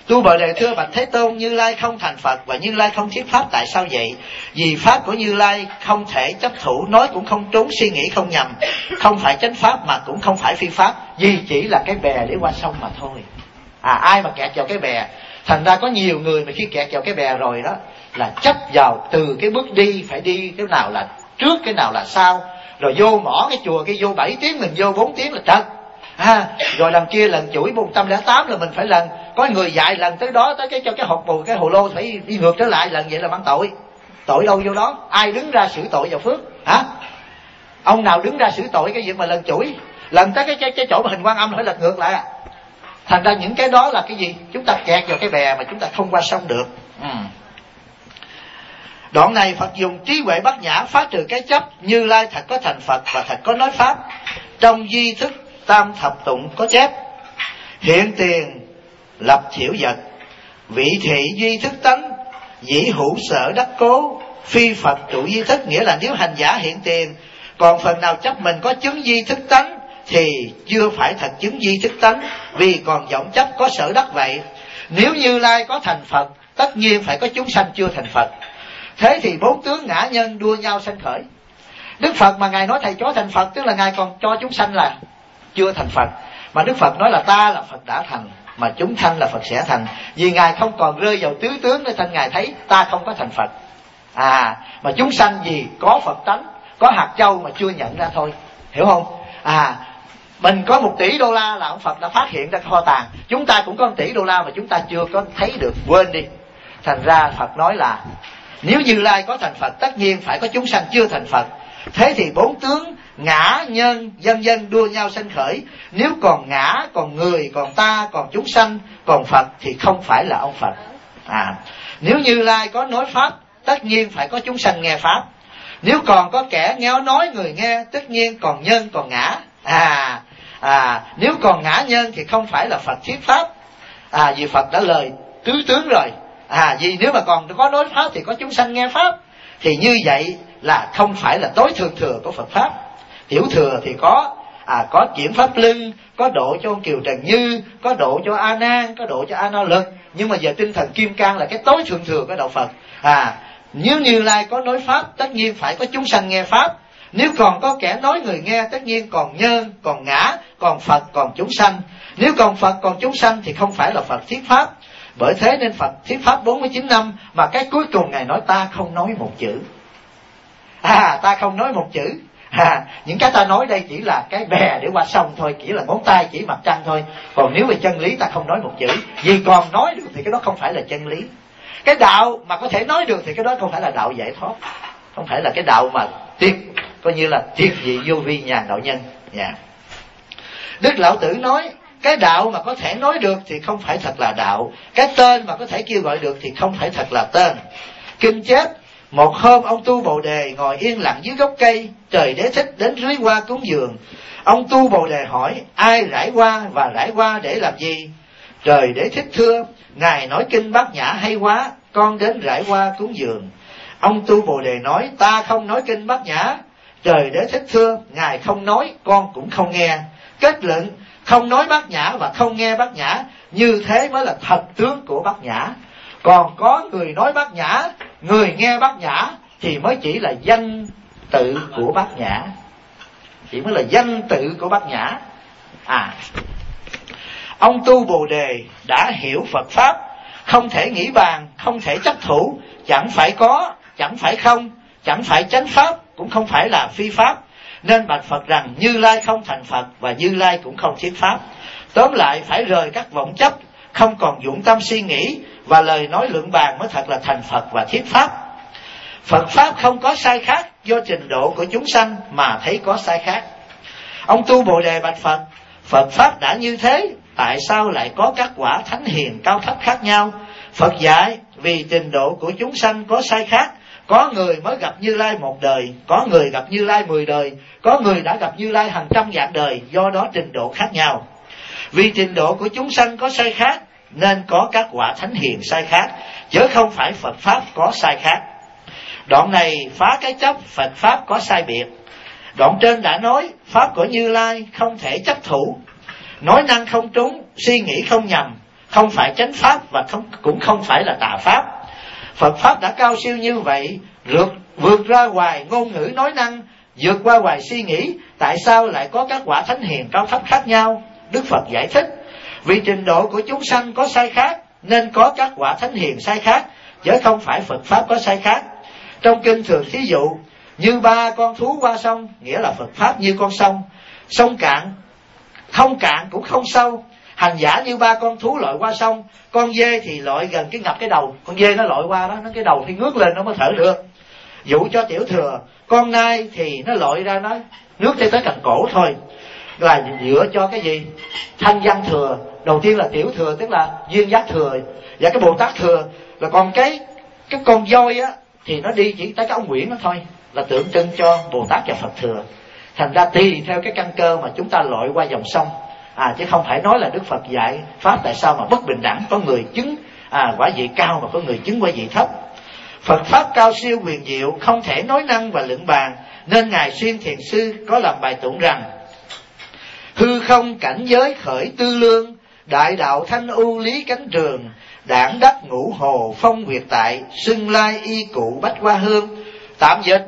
Tu Bồ Đề thưa bạch Thế Tôn, Như Lai không thành Phật và Như Lai không thuyết pháp, tại sao vậy? Vì pháp của Như Lai không thể chấp thủ, nói cũng không trúng, suy nghĩ không nhầm, không phải chánh pháp mà cũng không phải phi pháp, vì chỉ là cái bè để qua sông mà thôi. À, ai mà kẹt vào cái bè, thành ra có nhiều người mà khi kẹt vào cái bè rồi đó là chấp vào từ cái bước đi, phải đi cái nào là trước, cái nào là sau, rồi vô mỏ cái chùa cái vô bảy tiếng, mình vô bốn tiếng là trật. À, rồi lần kia lần chuỗi một trăm lẻ tám là mình phải lần, có người dạy lần tới đó tới cái cho cái hộp bù cái hồ lô phải đi ngược trở lại, lần vậy là mang tội. Tội đâu vô đó, ai đứng ra xử tội vào phước hả? Ông nào đứng ra xử tội cái việc mà lần chuỗi, lần tới cái cái, cái chỗ mà hình Quan Âm phải lật ngược lại à. Thành ra những cái đó là cái gì? Chúng ta kẹt vào cái bè mà chúng ta không qua sông được. Ừ. Đoạn này Phật dùng trí huệ bát nhã phá trừ cái chấp. Như Lai thật có thành Phật và thật có nói pháp. Trong di thức tam thập tụng có chép: hiện tiền lập thiểu vật, vị thị duy thức tánh, dĩ hữu sở đắc cố, phi Phật trụ di thức. Nghĩa là nếu hành giả hiện tiền còn phần nào chấp mình có chứng di thức tánh thì chưa phải thật chứng di thức tánh, vì còn vọng chấp có sở đắc vậy. Nếu Như Lai có thành Phật, tất nhiên phải có chúng sanh chưa thành Phật. Thế thì bốn tướng ngã nhân đua nhau sanh khởi. Đức Phật mà Ngài nói thầy chó thành Phật, tức là Ngài còn cho chúng sanh là chưa thành Phật. Mà Đức Phật nói là ta là Phật đã thành, mà chúng sanh là Phật sẽ thành. Vì Ngài không còn rơi vào tứ tướng để thành Ngài thấy ta không có thành Phật. À, mà chúng sanh gì có Phật tánh, có hạt châu mà chưa nhận ra thôi. Hiểu không? À, mình có một tỷ đô la là ông Phật đã phát hiện ra kho tàng. Chúng ta cũng có một tỷ đô la mà chúng ta chưa có thấy được, quên đi. Thành ra Phật nói là nếu Như Lai có thành Phật, tất nhiên phải có chúng sanh chưa thành Phật. Thế thì bốn tướng ngã nhân vân vân đua nhau sanh khởi. Nếu còn ngã, còn người, còn ta, còn chúng sanh, còn Phật thì không phải là ông Phật. À, nếu Như Lai có nói pháp, tất nhiên phải có chúng sanh nghe pháp. Nếu còn có kẻ nghe nói người nghe, tất nhiên còn nhân còn ngã. À, à nếu còn ngã nhân thì không phải là Phật thuyết pháp. À, vì Phật đã lời tứ tướng rồi. À, vì nếu mà còn có nói pháp thì có chúng sanh nghe pháp, thì như vậy là không phải là tối thượng thừa của Phật pháp. Tiểu thừa thì có à, có chuyển pháp luân, có độ cho ông Kiều Trần Như, có độ cho A Nan, có độ cho A Na Lực. Nhưng mà giờ tinh thần kim cang là cái tối thượng thừa của đạo Phật. À, nếu Như Lai có nói pháp, tất nhiên phải có chúng sanh nghe pháp. Nếu còn có kẻ nói người nghe, tất nhiên còn nhân, còn ngã, còn Phật, còn chúng sanh. Nếu còn Phật, còn chúng sanh thì không phải là Phật thuyết pháp. Bởi thế nên Phật thuyết pháp bốn mươi chín năm, mà cái cuối cùng Ngài nói ta không nói một chữ. À, ta không nói một chữ. À, những cái ta nói đây chỉ là cái bè để qua sông thôi, chỉ là ngón tay chỉ mặt trăng thôi. Còn nếu về chân lý ta không nói một chữ. Vì còn nói được thì cái đó không phải là chân lý. Cái đạo mà có thể nói được thì cái đó không phải là đạo giải thoát, không phải là cái đạo mà tuyệt, coi như là tuyệt vị vô vi nhàn đạo nhân. Yeah. Đức Lão Tử nói cái đạo mà có thể nói được thì không phải thật là đạo, cái tên mà có thể kêu gọi được thì không phải thật là tên. Kinh chép: một hôm ông Tu Bồ Đề ngồi yên lặng dưới gốc cây, trời Đế Thích đến rưới hoa cúng dường. Ông Tu Bồ Đề hỏi: ai rải hoa và rải hoa để làm gì? Trời Đế Thích thưa: Ngài nói kinh Bát Nhã hay quá, con đến rải hoa cúng dường. Ông Tu Bồ Đề nói: ta không nói kinh Bát Nhã. Trời Đế Thích thưa: Ngài không nói, con cũng không nghe. Kết luận: không nói Bát Nhã và không nghe Bát Nhã, như thế mới là thật tướng của Bát Nhã. Còn có người nói Bát Nhã, người nghe Bát Nhã thì mới chỉ là danh tự của Bát Nhã, chỉ mới là danh tự của Bát Nhã. À, ông Tu Bồ Đề đã hiểu Phật pháp, không thể nghĩ bàn, không thể chấp thủ, chẳng phải có, chẳng phải không, chẳng phải chánh pháp, cũng không phải là phi pháp. Nên bạch Phật rằng Như Lai không thành Phật và Như Lai cũng không thuyết pháp. Tóm lại phải rời các vọng chấp, không còn dụng tâm suy nghĩ, và lời nói luận bàn mới thật là thành Phật và thuyết pháp. Phật pháp không có sai khác, do trình độ của chúng sanh mà thấy có sai khác. Ông Tu Bồ Đề bạch Phật: Phật pháp đã như thế, tại sao lại có các quả thánh hiền cao thấp khác nhau? Phật dạy vì trình độ của chúng sanh có sai khác. Có người mới gặp Như Lai một đời, có người gặp Như Lai mười đời, có người đã gặp Như Lai hàng trăm vạn đời, do đó trình độ khác nhau. Vì trình độ của chúng sanh có sai khác, nên có các quả thánh hiền sai khác, chứ không phải Phật pháp có sai khác. Đoạn này phá cái chấp Phật pháp có sai biệt. Đoạn trên đã nói pháp của Như Lai không thể chấp thủ, nói năng không trúng, suy nghĩ không nhầm, không phải chánh pháp và không, cũng không phải là tà pháp. Phật pháp đã cao siêu như vậy, vượt, vượt ra ngoài ngôn ngữ nói năng, vượt qua ngoài suy nghĩ, tại sao lại có các quả thánh hiền cao thấp khác nhau? Đức Phật giải thích, vì trình độ của chúng sanh có sai khác, nên có các quả thánh hiền sai khác, chứ không phải Phật pháp có sai khác. Trong kinh thường thí dụ, như ba con thú qua sông, nghĩa là Phật pháp như con sông, sông cạn, không cạn cũng không sâu. Hành giả như ba con thú lội qua sông, con dê thì lội gần cái ngập cái đầu, con dê nó lội qua đó, nó cái đầu thì ngước lên nó mới thở được. Dụ cho tiểu thừa, con nai thì nó lội ra nó nước tới tới cạnh cổ thôi, là dựa cho cái gì? Thanh văn thừa. Đầu tiên là tiểu thừa, tức là duyên giác thừa, và cái Bồ Tát thừa. Là còn cái cái con voi á thì nó đi chỉ tới cái ông Nguyễn đó thôi, là tượng trưng cho Bồ Tát và Phật thừa. Thành ra tùy theo cái căn cơ mà chúng ta lội qua dòng sông, à chứ không phải nói là Đức Phật dạy pháp tại sao mà bất bình đẳng, có người chứng à quả vị cao mà có người chứng quả vị thấp. Phật pháp cao siêu huyền diệu, không thể nói năng và luận bàn, nên ngài Xuyên Thiền Sư có làm bài tụng rằng: hư không cảnh giới khởi tư lương, đại đạo thanh u lý cánh trường, đảng đắc ngũ hồ phong nguyệt tại, xưng lai y cụ bách hoa hương. Tạm dịch: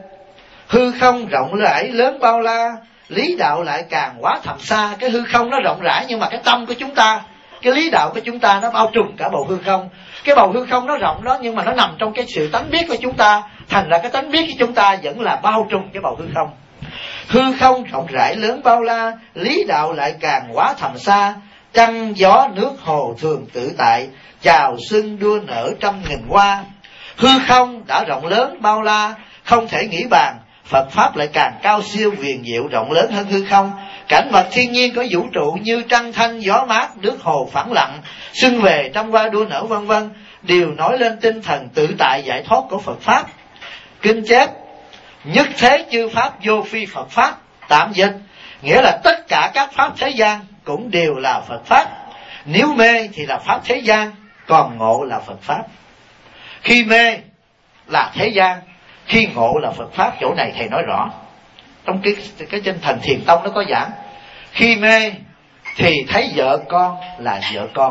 hư không rộng rãi lớn bao la, lý đạo lại càng quá thầm xa. Cái hư không nó rộng rãi, nhưng mà cái tâm của chúng ta, cái lý đạo của chúng ta nó bao trùm cả bầu hư không. Cái bầu hư không nó rộng đó, nhưng mà nó nằm trong cái sự tánh biết của chúng ta, thành ra cái tánh biết của chúng ta vẫn là bao trùm cái bầu hư không. Hư không rộng rãi lớn bao la, lý đạo lại càng quá thầm xa, trăng gió nước hồ thường tự tại, chào xuân đua nở trăm nghìn hoa. Hư không đã rộng lớn bao la, không thể nghĩ bàn, Phật pháp lại càng cao siêu huyền diệu rộng lớn hơn hư không. Cảnh vật thiên nhiên của vũ trụ như trăng thanh gió mát, nước hồ phẳng lặng, xuân về trăm hoa đua nở vân vân, đều nói lên tinh thần tự tại giải thoát của Phật pháp. Kinh chép: nhất thế chư pháp vô phi Phật pháp. Tạm dịch nghĩa là tất cả các pháp thế gian cũng đều là Phật pháp. Nếu mê thì là pháp thế gian, còn ngộ là Phật pháp. Khi mê là thế gian, khi ngộ là Phật pháp. Chỗ này thầy nói rõ trong cái cái trên Thành Thiền Tông nó có giảng. Khi mê thì thấy vợ con là vợ con,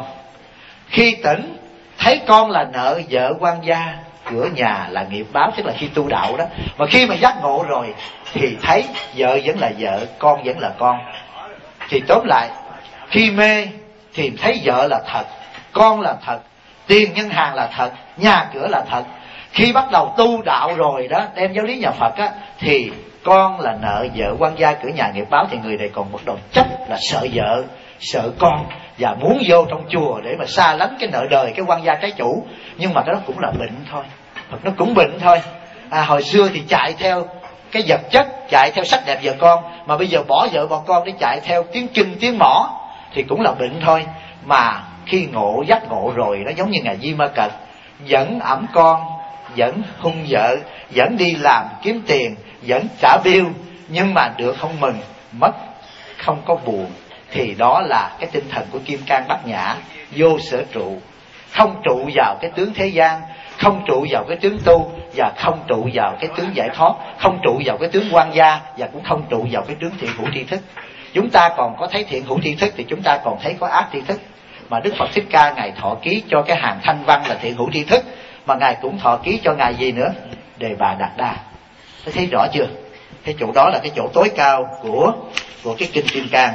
khi tỉnh thấy con là nợ, vợ quan gia, cửa nhà là nghiệp báo, tức là khi tu đạo đó. Mà khi mà giác ngộ rồi thì thấy vợ vẫn là vợ, con vẫn là con. Thì tóm lại, khi mê thì thấy vợ là thật, con là thật, tiền ngân hàng là thật, nhà cửa là thật. Khi bắt đầu tu đạo rồi đó, đem giáo lý nhà Phật á, thì con là nợ, vợ quan gia, cửa nhà nghiệp báo, thì người này còn bắt đầu chấp là sợ vợ, sợ con, và muốn vô trong chùa để mà xa lánh cái nợ đời, cái quan gia trái chủ. Nhưng mà đó cũng là bệnh thôi, Phật nó cũng bệnh thôi. À, hồi xưa thì chạy theo cái vật chất, chạy theo sắc đẹp vợ con, mà bây giờ bỏ vợ bỏ con để chạy theo tiếng kinh tiếng mỏ thì cũng là bệnh thôi. Mà khi ngộ giác ngộ rồi, nó giống như ngài Di Ma Cật, vẫn ẵm con, vẫn hung vợ, vẫn đi làm kiếm tiền, vẫn trả bill, nhưng mà được không mừng, mất không có buồn. Thì đó là cái tinh thần của Kim Cang Bát Nhã, vô sở trụ, không trụ vào cái tướng thế gian, không trụ vào cái tướng tu, và không trụ vào cái tướng giải thoát, không trụ vào cái tướng quan gia, và cũng không trụ vào cái tướng thiện hữu tri thức. Chúng ta còn có thấy thiện hữu tri thức thì chúng ta còn thấy có ác tri thức. Mà Đức Phật Thích Ca ngài thọ ký cho cái hàng Thanh Văn là thiện hữu tri thức, mà ngài cũng thọ ký cho ngài gì nữa? Đề Bà Đạt Đa. Thấy, thấy rõ chưa? Cái chỗ đó là cái chỗ tối cao của của cái kinh Kim Cang.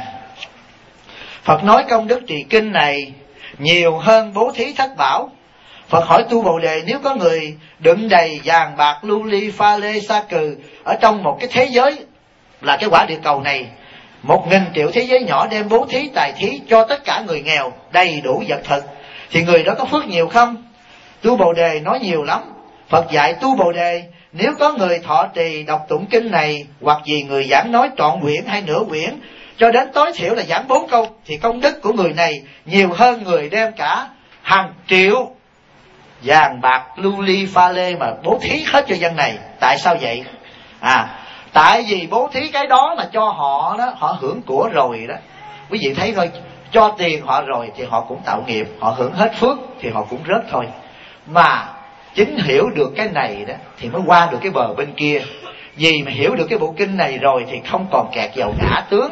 Phật nói công đức trì kinh này nhiều hơn bố thí thất bảo. Phật hỏi Tu Bồ Đề, nếu có người đựng đầy vàng bạc lưu ly pha lê sa cừ ở trong một cái thế giới là cái quả địa cầu này, một nghìn triệu thế giới nhỏ, đem bố thí tài thí cho tất cả người nghèo đầy đủ vật thực, thì người đó có phước nhiều không? Tu Bồ Đề nói nhiều lắm. Phật dạy Tu Bồ Đề, nếu có người thọ trì đọc tụng kinh này, hoặc vì người giảng nói trọn quyển hay nửa quyển, cho đến tối thiểu là giảng bốn câu, thì công đức của người này nhiều hơn người đem cả hàng triệu vàng bạc lưu ly pha lê mà bố thí hết cho dân này. Tại sao vậy? À, tại vì bố thí cái đó là cho họ đó, họ hưởng của rồi đó. Quý vị thấy thôi, cho tiền họ rồi thì họ cũng tạo nghiệp, họ hưởng hết phước thì họ cũng rớt thôi. Mà chính hiểu được cái này đó thì mới qua được cái bờ bên kia. Vì mà hiểu được cái bộ kinh này rồi thì không còn kẹt vào ngã tướng,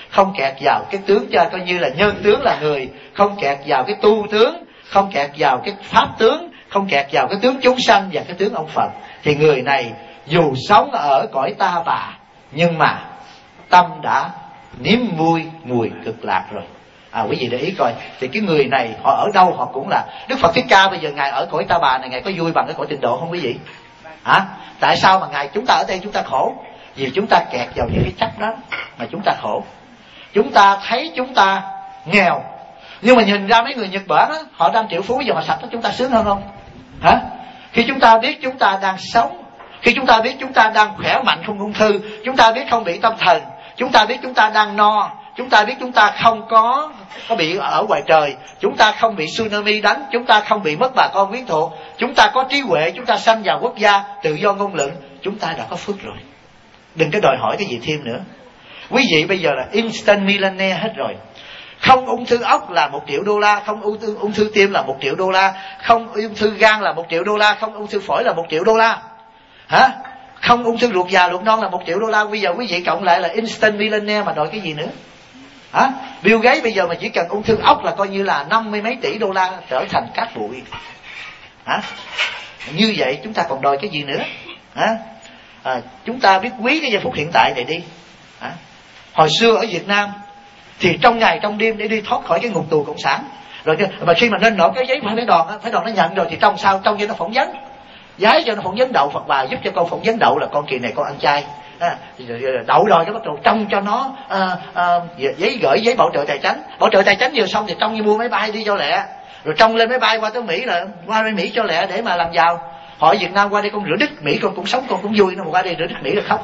không kẹt vào cái tướng cho coi như là nhân tướng là người, không kẹt vào cái tu tướng, không kẹt vào cái pháp tướng, không kẹt vào cái tướng chúng sanh và cái tướng ông Phật, thì người này dù sống ở cõi ta bà nhưng mà tâm đã nếm vui mùi cực lạc rồi. À, quý vị để ý coi, thì cái người này họ ở đâu họ cũng là Đức Phật Thích Ca. Bây giờ ngài ở cõi ta bà này, ngài có vui bằng cái cõi tịnh độ không quý vị? Hả? Tại sao mà ngài chúng ta ở đây chúng ta khổ? Vì chúng ta kẹt vào những cái chấp đó mà chúng ta khổ. Chúng ta thấy chúng ta nghèo, nhưng mà nhìn ra mấy người Nhật Bản á, họ đang triệu phú giờ họ sạch đó, chúng ta sướng hơn không? Hả? Khi chúng ta biết chúng ta đang sống, khi chúng ta biết chúng ta đang khỏe mạnh không ung thư, chúng ta biết không bị tâm thần, chúng ta biết chúng ta đang no, chúng ta biết chúng ta không có có bị ở ngoài trời, chúng ta không bị tsunami đánh, chúng ta không bị mất bà con quyến thuộc, chúng ta có trí huệ, chúng ta sanh vào quốc gia tự do ngôn luận, chúng ta đã có phước rồi. Đừng có đòi hỏi cái gì thêm nữa. Quý vị bây giờ là instant millionaire hết rồi. Không ung thư ốc là một triệu đô la, không ung thư, ung thư tim là một triệu đô la, không ung thư gan là một triệu đô la, không ung thư phổi là một triệu đô la. Hả? Không ung thư ruột già ruột non là một triệu đô la. Bây giờ quý vị cộng lại là instant millionaire mà đòi cái gì nữa? Hả? Bill Gates bây giờ mà chỉ cần ung thư ốc là coi như là năm mươi mấy tỷ đô la trở thành cát bụi. Hả? Như vậy chúng ta còn đòi cái gì nữa? Hả? À, chúng ta biết quý cái giây phút hiện tại này đi. Hả? Hồi xưa ở Việt Nam thì trong ngày trong đêm để đi thoát khỏi cái ngục tù cộng sản, rồi mà khi mà nên nộp cái giấy phải đòn, phải đòn nó nhận rồi thì trong sau trong khi nó phỏng vấn, giái cho nó phỏng vấn đậu Phật bà, giúp cho con phỏng vấn đậu là con kỳ này con ăn chay. À, đậu rồi cái bắt đầu trong cho nó à, à, giấy gửi giấy bảo trợ tài chính, bảo trợ tài chính vừa xong thì trong như mua máy bay đi cho lẹ, rồi trong lên máy bay qua tới Mỹ là qua đây Mỹ cho lẹ để mà làm giàu. Hỏi Việt Nam qua đây con rửa đít Mỹ con cũng sống con cũng vui, nó mà qua đây rửa đít Mỹ là khóc.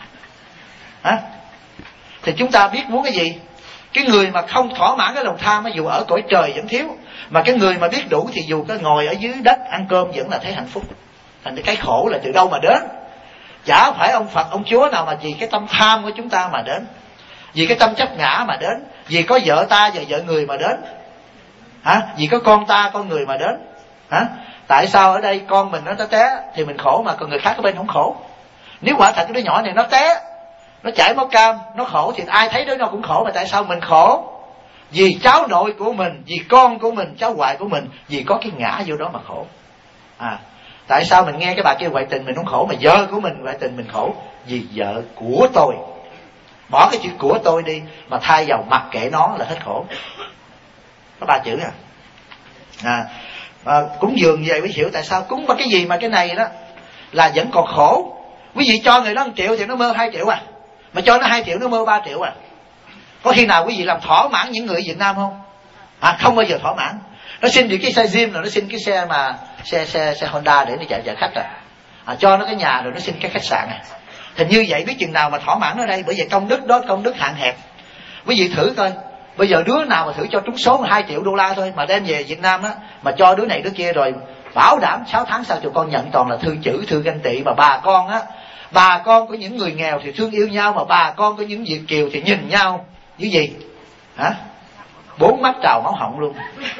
Hả? Thì chúng ta biết muốn cái gì? Cái người mà không thỏa mãn cái lòng tham á, dù ở cõi trời vẫn thiếu, mà cái người mà biết đủ thì dù có ngồi ở dưới đất ăn cơm vẫn là thấy hạnh phúc. Thành cái khổ là từ đâu mà đến? Chả phải ông Phật ông Chúa nào mà vì cái tâm tham của chúng ta mà đến, vì cái tâm chấp ngã mà đến, vì có vợ ta và vợ người mà đến. Hả? Vì có con ta con người mà đến. Hả? Tại sao ở đây con mình nó té thì mình khổ mà còn người khác ở bên không khổ? Nếu quả thật cái đứa nhỏ này nó té, nó chảy máu cam, nó khổ thì ai thấy đứa nó cũng khổ, mà tại sao mình khổ? Vì cháu nội của mình, vì con của mình, cháu ngoại của mình, vì có cái ngã vô đó mà khổ. À, tại sao mình nghe cái bà kia ngoại tình mình không khổ, mà vợ của mình ngoại tình mình khổ? Vì vợ của tôi. Bỏ cái chữ của tôi đi, mà thay vào mặc kệ nó là hết khổ. Có ba chữ à. À, à cúng dường vậy mới hiểu tại sao cúng bằng cái gì mà cái này đó là vẫn còn khổ. Quý vị cho người đó một triệu thì nó mơ hai triệu à, mà cho nó hai triệu nó mơ ba triệu à. Có khi nào quý vị làm thỏa mãn những người Việt Nam không? À, không bao giờ thỏa mãn. Nó xin được cái xe Jim rồi nó xin cái xe mà xe xe xe Honda để nó chạy chạy khách à. À, cho nó cái nhà rồi nó xin cái khách sạn à. Thì như vậy biết chừng nào mà thỏa mãn ở đây, bởi vì công đức đó công đức hạn hẹp. Quý vị thử coi, bây giờ đứa nào mà thử cho trúng số hai triệu đô la thôi mà đem về Việt Nam á, mà cho đứa này đứa kia rồi bảo đảm sáu tháng sau tụi con nhận toàn là thư chữ thư ganh tị. Mà bà con á, bà con của những người nghèo thì thương yêu nhau, mà bà con của những Việt kiều thì nhìn nhau như gì? Hả? Bốn mắt trào máu họng luôn.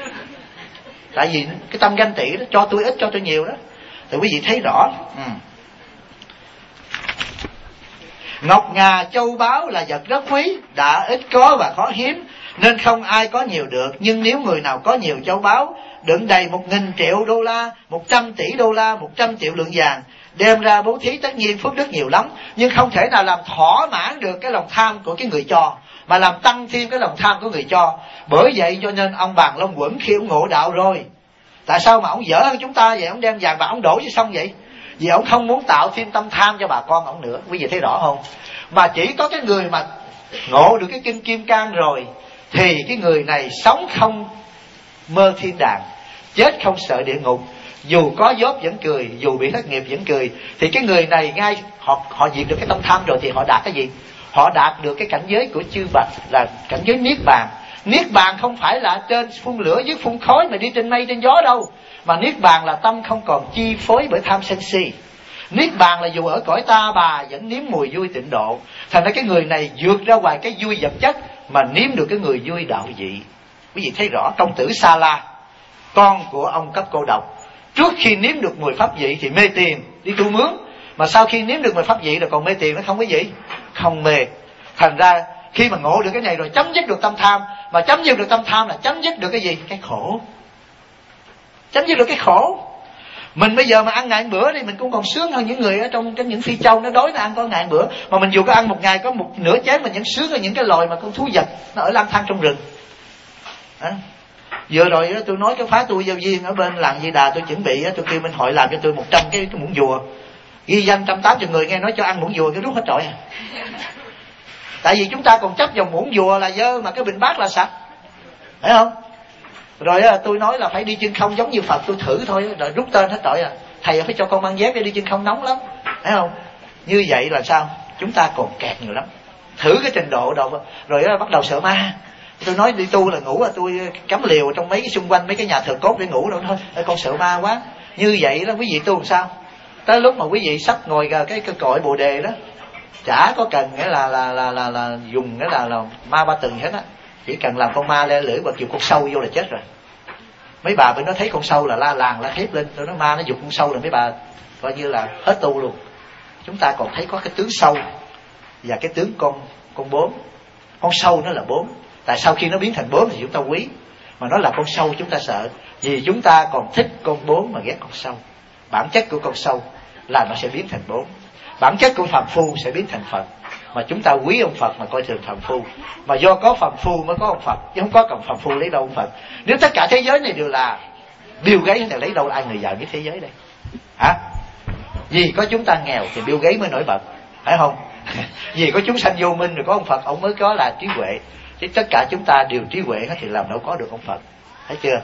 Tại vì cái tâm ganh tị đó, cho tôi ít cho tôi nhiều đó. Thì quý vị thấy rõ. Ừ. Ngọc ngà châu báu là vật rất quý, đã ít có và khó hiếm, nên không ai có nhiều được. Nhưng nếu người nào có nhiều châu báu đựng đầy một nghìn triệu đô la, một trăm tỷ đô la, một trăm triệu lượng vàng, đem ra bố thí, tất nhiên phước đức nhiều lắm, nhưng không thể nào làm thỏa mãn được cái lòng tham của cái người cho, mà làm tăng thêm cái lòng tham của người cho. Bởi vậy cho nên ông Bàn Long Quẩn khi ông ngộ đạo rồi, tại sao mà ông dở hơn chúng ta vậy? Ông đem vàng bạc ông đổ chứ xong vậy? Vì ông không muốn tạo thêm tâm tham cho bà con ông nữa. Quý vị thấy rõ không? Mà chỉ có cái người mà ngộ được cái kinh Kim Cang rồi thì cái người này sống không mơ thiên đàng, chết không sợ địa ngục, dù có dốt vẫn cười, dù bị thất nghiệp vẫn cười. Thì cái người này ngay họ họ diệt được cái tâm tham rồi thì họ đạt cái gì? Họ đạt được cái cảnh giới của chư Bạch, là cảnh giới niết bàn. Niết bàn không phải là trên phun lửa dưới phun khói mà đi trên mây trên gió đâu, mà niết bàn là tâm không còn chi phối bởi tham sân si. Niết bàn là dù ở cõi ta bà vẫn nếm mùi vui tịnh độ. Thành ra cái người này vượt ra ngoài cái vui vật chất mà nếm được cái người vui đạo vị. Quý vị thấy rõ, công tử Sa La, con của ông Cấp Cô Độc, trước khi nếm được mùi pháp vị thì mê tiền đi tu mướn, mà sau khi nếm được mùi pháp vị rồi còn mê tiền nó không, quý vị? Không mê. Thành ra Khi mà ngộ được cái này rồi chấm dứt được tâm tham. Mà chấm dứt được tâm tham là chấm dứt được cái gì? Cái khổ. Chấm dứt được cái khổ. Mình bây giờ mà ăn ngày một bữa thì mình cũng còn sướng hơn những người ở trong cái những phi châu nó đói nó ăn có ngày một bữa. Mà mình dù có ăn một ngày có một nửa chén mình vẫn sướng hơn những cái loài mà con thú vật nó ở lang thang trong rừng. À. Vừa rồi đó, tôi nói cái khóa tu giao duyên ở bên làng Di Đà, tôi chuẩn bị đó, tôi kêu bên hội làm cho tôi một trăm cái, cái muỗng dùa, ghi danh trăm tám mươi người nghe nói cho ăn muỗng dùa cái rút hết trọi à. Tại vì chúng ta còn chấp vào muỗng dùa là dơ mà cái bình bát là sạch, thấy không? Rồi đó, tôi nói là phải đi chân không giống như Phật, tôi thử thôi rồi rút tên hết trọi à. Thầy phải cho con mang dép để đi chân không nóng lắm, thấy không? Như vậy là sao? Chúng ta còn kẹt nhiều lắm. Thử cái trình độ đâu rồi đó, bắt đầu sợ ma. Tôi nói đi tu là ngủ là tôi cắm liều trong mấy cái xung quanh mấy cái nhà thờ cốt để ngủ đâu thôi. Ê, con sợ ma quá. Như vậy đó quý vị tu làm sao? Tới lúc mà quý vị sắp ngồi cái cái cội bồ đề đó, chả có cần nghĩa là là là là, là dùng nghĩa là là ma ba từng hết á, chỉ cần làm con ma le lưỡi hoặc chịu con sâu vô là chết rồi. Mấy bà bên nó thấy con sâu là la làng la thép lên, tôi nói ma nó giục con sâu là mấy bà coi như là hết tu luôn. Chúng ta còn thấy có cái tướng sâu và cái tướng con con bướm. Con sâu nó là bướm. Tại sao khi nó biến thành bướm thì chúng ta quý, mà nó là con sâu chúng ta sợ? Vì chúng ta còn thích con bướm mà ghét con sâu. Bản chất của con sâu là nó sẽ biến thành bướm. Bản chất của phàm phu sẽ biến thành Phật. Mà chúng ta quý ông Phật mà coi thường phàm phu. Mà do có phàm phu mới có ông Phật, chứ không có cầm phàm phu lấy đâu ông Phật. Nếu tất cả thế giới này đều là Bill Gates thì lấy đâu ai người giàu nhất thế giới đây? Hả? Vì có chúng ta nghèo thì Bill Gates mới nổi bật, phải không? Vì có chúng sanh vô minh rồi có ông Phật, ông mới có là trí huệ. Chứ tất cả chúng ta đều trí huệ hết thì làm đâu có được ông Phật. Thấy chưa?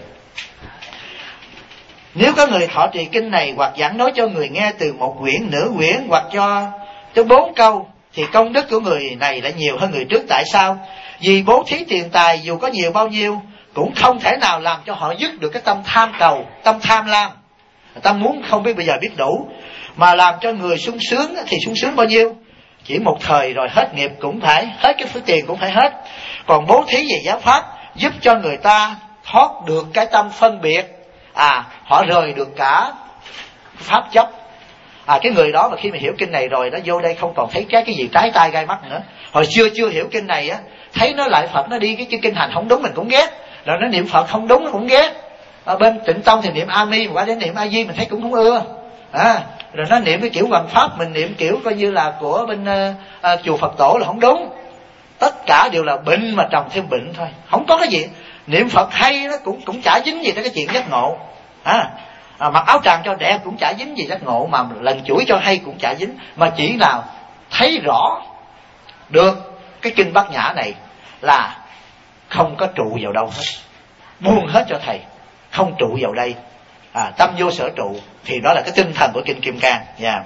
Nếu có người thọ trì kinh này hoặc giảng nói cho người nghe từ một quyển, nửa quyển hoặc cho cho bốn câu thì công đức của người này lại nhiều hơn người trước. Tại sao? Vì bố thí tiền tài dù có nhiều bao nhiêu cũng không thể nào làm cho họ dứt được cái tâm tham cầu, tâm tham lam, tâm muốn không biết bây giờ biết đủ. Mà làm cho người sung sướng thì sung sướng bao nhiêu? Chỉ một thời rồi hết nghiệp cũng phải, hết cái phước tiền cũng phải hết. Còn bố thí về giáo pháp giúp cho người ta thoát được cái tâm phân biệt, à họ rời được cả pháp chấp. À cái người đó mà khi mà hiểu kinh này rồi nó vô đây không còn thấy cái cái gì trái tai gai mắt nữa. Hồi xưa chưa hiểu kinh này á, thấy nó lại Phật nó đi cái kinh hành không đúng mình cũng ghét, rồi nó niệm Phật không đúng nó cũng ghét. Ở bên Tịnh Tông thì niệm A Mi, mà qua đến niệm A Di mình thấy cũng không ưa. À rồi nó niệm cái kiểu hoằng pháp, mình niệm kiểu coi như là của bên uh, uh, chùa Phật tổ là không đúng. Tất cả đều là bệnh mà trồng thêm bệnh thôi, không có cái gì. Niệm Phật hay nó cũng cũng chả dính gì tới cái chuyện giác ngộ. À, à mặc áo tràng cho đẹp cũng chả dính gì giác ngộ, mà lần chuỗi cho hay cũng chả dính, mà chỉ nào thấy rõ được cái kinh Bát Nhã này là không có trụ vào đâu hết, buông hết cho thầy, không trụ vào đây. À, tâm vô sở trụ thì đó là cái tinh thần của kinh Kim Cang. Yeah.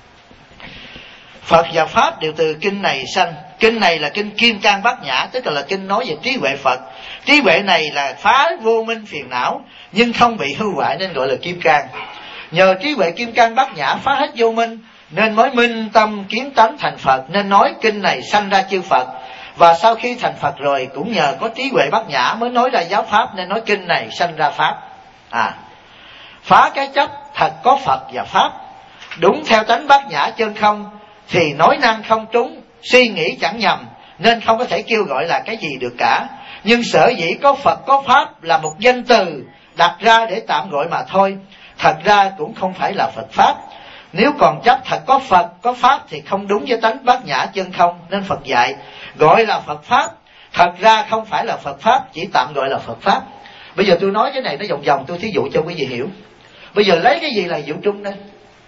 Phật và Pháp đều từ kinh này sanh. Kinh này là kinh Kim Cang Bát Nhã, tức là, là kinh nói về trí huệ Phật. Trí huệ này là phá vô minh phiền não nhưng không bị hư hoại nên gọi là Kim Cang. Nhờ trí huệ Kim Cang Bát Nhã phá hết vô minh nên mới minh tâm kiến tánh thành Phật, nên nói kinh này sanh ra chư Phật. Và sau khi thành Phật rồi cũng nhờ có trí huệ Bát Nhã mới nói ra giáo pháp nên nói kinh này sanh ra Pháp. À, phá cái chấp thật có Phật và Pháp, đúng theo tánh Bát Nhã chân không thì nói năng không trúng, suy nghĩ chẳng nhầm nên không có thể kêu gọi là cái gì được cả. Nhưng sở dĩ có Phật có Pháp là một danh từ đặt ra để tạm gọi mà thôi, thật ra cũng không phải là Phật Pháp. Nếu còn chấp thật có Phật có Pháp thì không đúng với tánh Bát Nhã chân không, nên Phật dạy gọi là Phật Pháp, thật ra không phải là Phật Pháp, chỉ tạm gọi là Phật Pháp. Bây giờ tôi nói cái này nó vòng vòng, tôi thí dụ cho quý vị hiểu. Bây giờ lấy cái gì là diệu trung đây?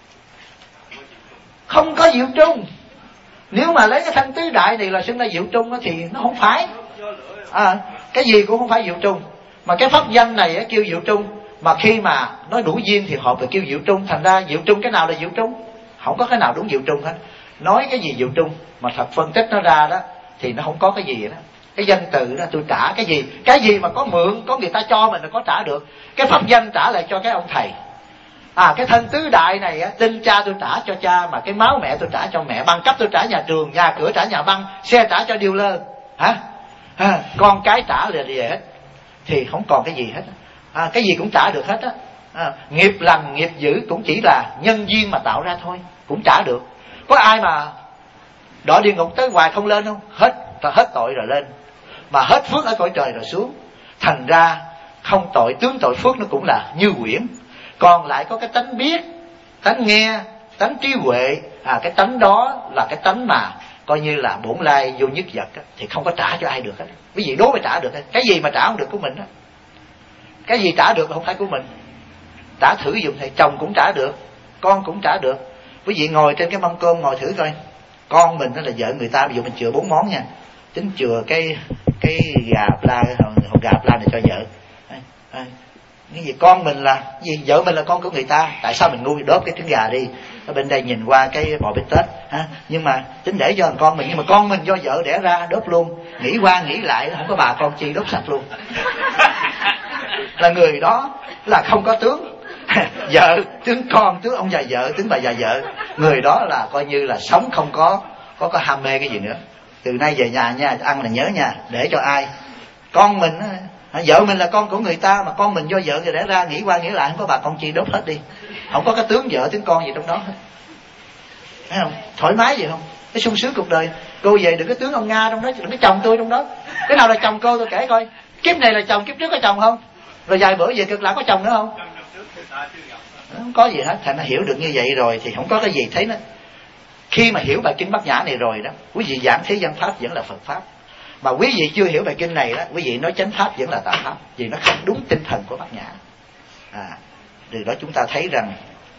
Không có diệu trung. Nếu mà lấy cái thanh tứ đại này là xưng là diệu trung thì nó không phải. À, cái gì cũng không phải diệu trung. Mà cái pháp danh này kêu diệu trung, mà khi mà nói đủ duyên thì họ phải kêu diệu trung. Thành ra diệu trung cái nào là diệu trung? Không có cái nào đúng diệu trung hết. Nói cái gì diệu trung mà thật phân tích nó ra đó thì nó không có cái gì đó. Cái danh từ đó tôi trả cái gì? Cái gì mà có mượn, có người ta cho mình là có trả được. Cái pháp danh trả lại cho cái ông thầy. À cái thân tứ đại này á, tin cha tôi trả cho cha, mà cái máu mẹ tôi trả cho mẹ, bằng cấp tôi trả nhà trường, nhà cửa trả nhà băng, xe trả cho dealer. Hả? À, con cái trả là gì hết. Thì không còn cái gì hết. À, cái gì cũng trả được hết á. À, nghiệp lành, nghiệp dữ cũng chỉ là nhân duyên mà tạo ra thôi, cũng trả được. Có ai mà đọa địa ngục tới hoài không lên không? Hết. ta hết tội rồi lên, mà hết phước ở cõi trời rồi xuống. Thành ra không tội, tướng tội phước nó cũng là như quyển. Còn lại có cái tánh biết, tánh nghe, tánh trí huệ, à cái tánh đó là cái tánh mà coi như là bổn lai vô nhất vật á, thì không có trả cho ai được hết. Quý vị đố phải trả được, cái gì mà trả không được của mình á, cái gì trả được là không phải của mình. Trả thử dùng thầy, chồng cũng trả được, con cũng trả được. Quý vị ngồi trên cái mâm cơm ngồi thử coi, con mình đó là vợ người ta, ví dụ mình chừa bốn món nha, tính chừa cái cái gà pla, hột gà pla này cho vợ. Cái gì con mình là gì, vợ mình là con của người ta, tại sao mình ngu đốt cái trứng gà đi ở bên đây nhìn qua cái bò bít tết ha, nhưng mà tính để cho con mình, nhưng mà con mình do vợ đẻ ra đốt luôn, nghĩ qua nghĩ lại không có bà con chi đốt sạch luôn. Là người đó là không có tướng vợ tướng con, tướng ông già vợ, tướng bà già vợ, người đó là coi như là sống không có có có ham mê cái gì nữa. Từ nay về nhà nha, ăn là nhớ nha, để cho ai con mình á, vợ mình là con của người ta, mà con mình do vợ người đẻ ra, nghĩ qua nghĩ lại không có bà con chi đốt hết đi, không có cái tướng vợ tướng con gì trong đó hết. Thấy không? Thoải mái vậy không? Cái sung sướng cuộc đời. Cô về đừng có tướng ông Nga trong đó, đừng có chồng tôi trong đó. Cái nào là chồng cô tôi kể coi. Kiếp này là chồng, kiếp trước có chồng không? Rồi vài bữa về cực lạc có chồng nữa không? Không có gì hết. Thành nó hiểu được như vậy rồi thì không có cái gì thấy nó. Khi mà hiểu bài kinh Bát Nhã này rồi đó, quý vị giảng thế gian pháp vẫn là Phật pháp. Mà quý vị chưa hiểu bài kinh này đó, quý vị nói chánh pháp vẫn là tà pháp, vì nó không đúng tinh thần của Bát Nhã. À, từ đó chúng ta thấy rằng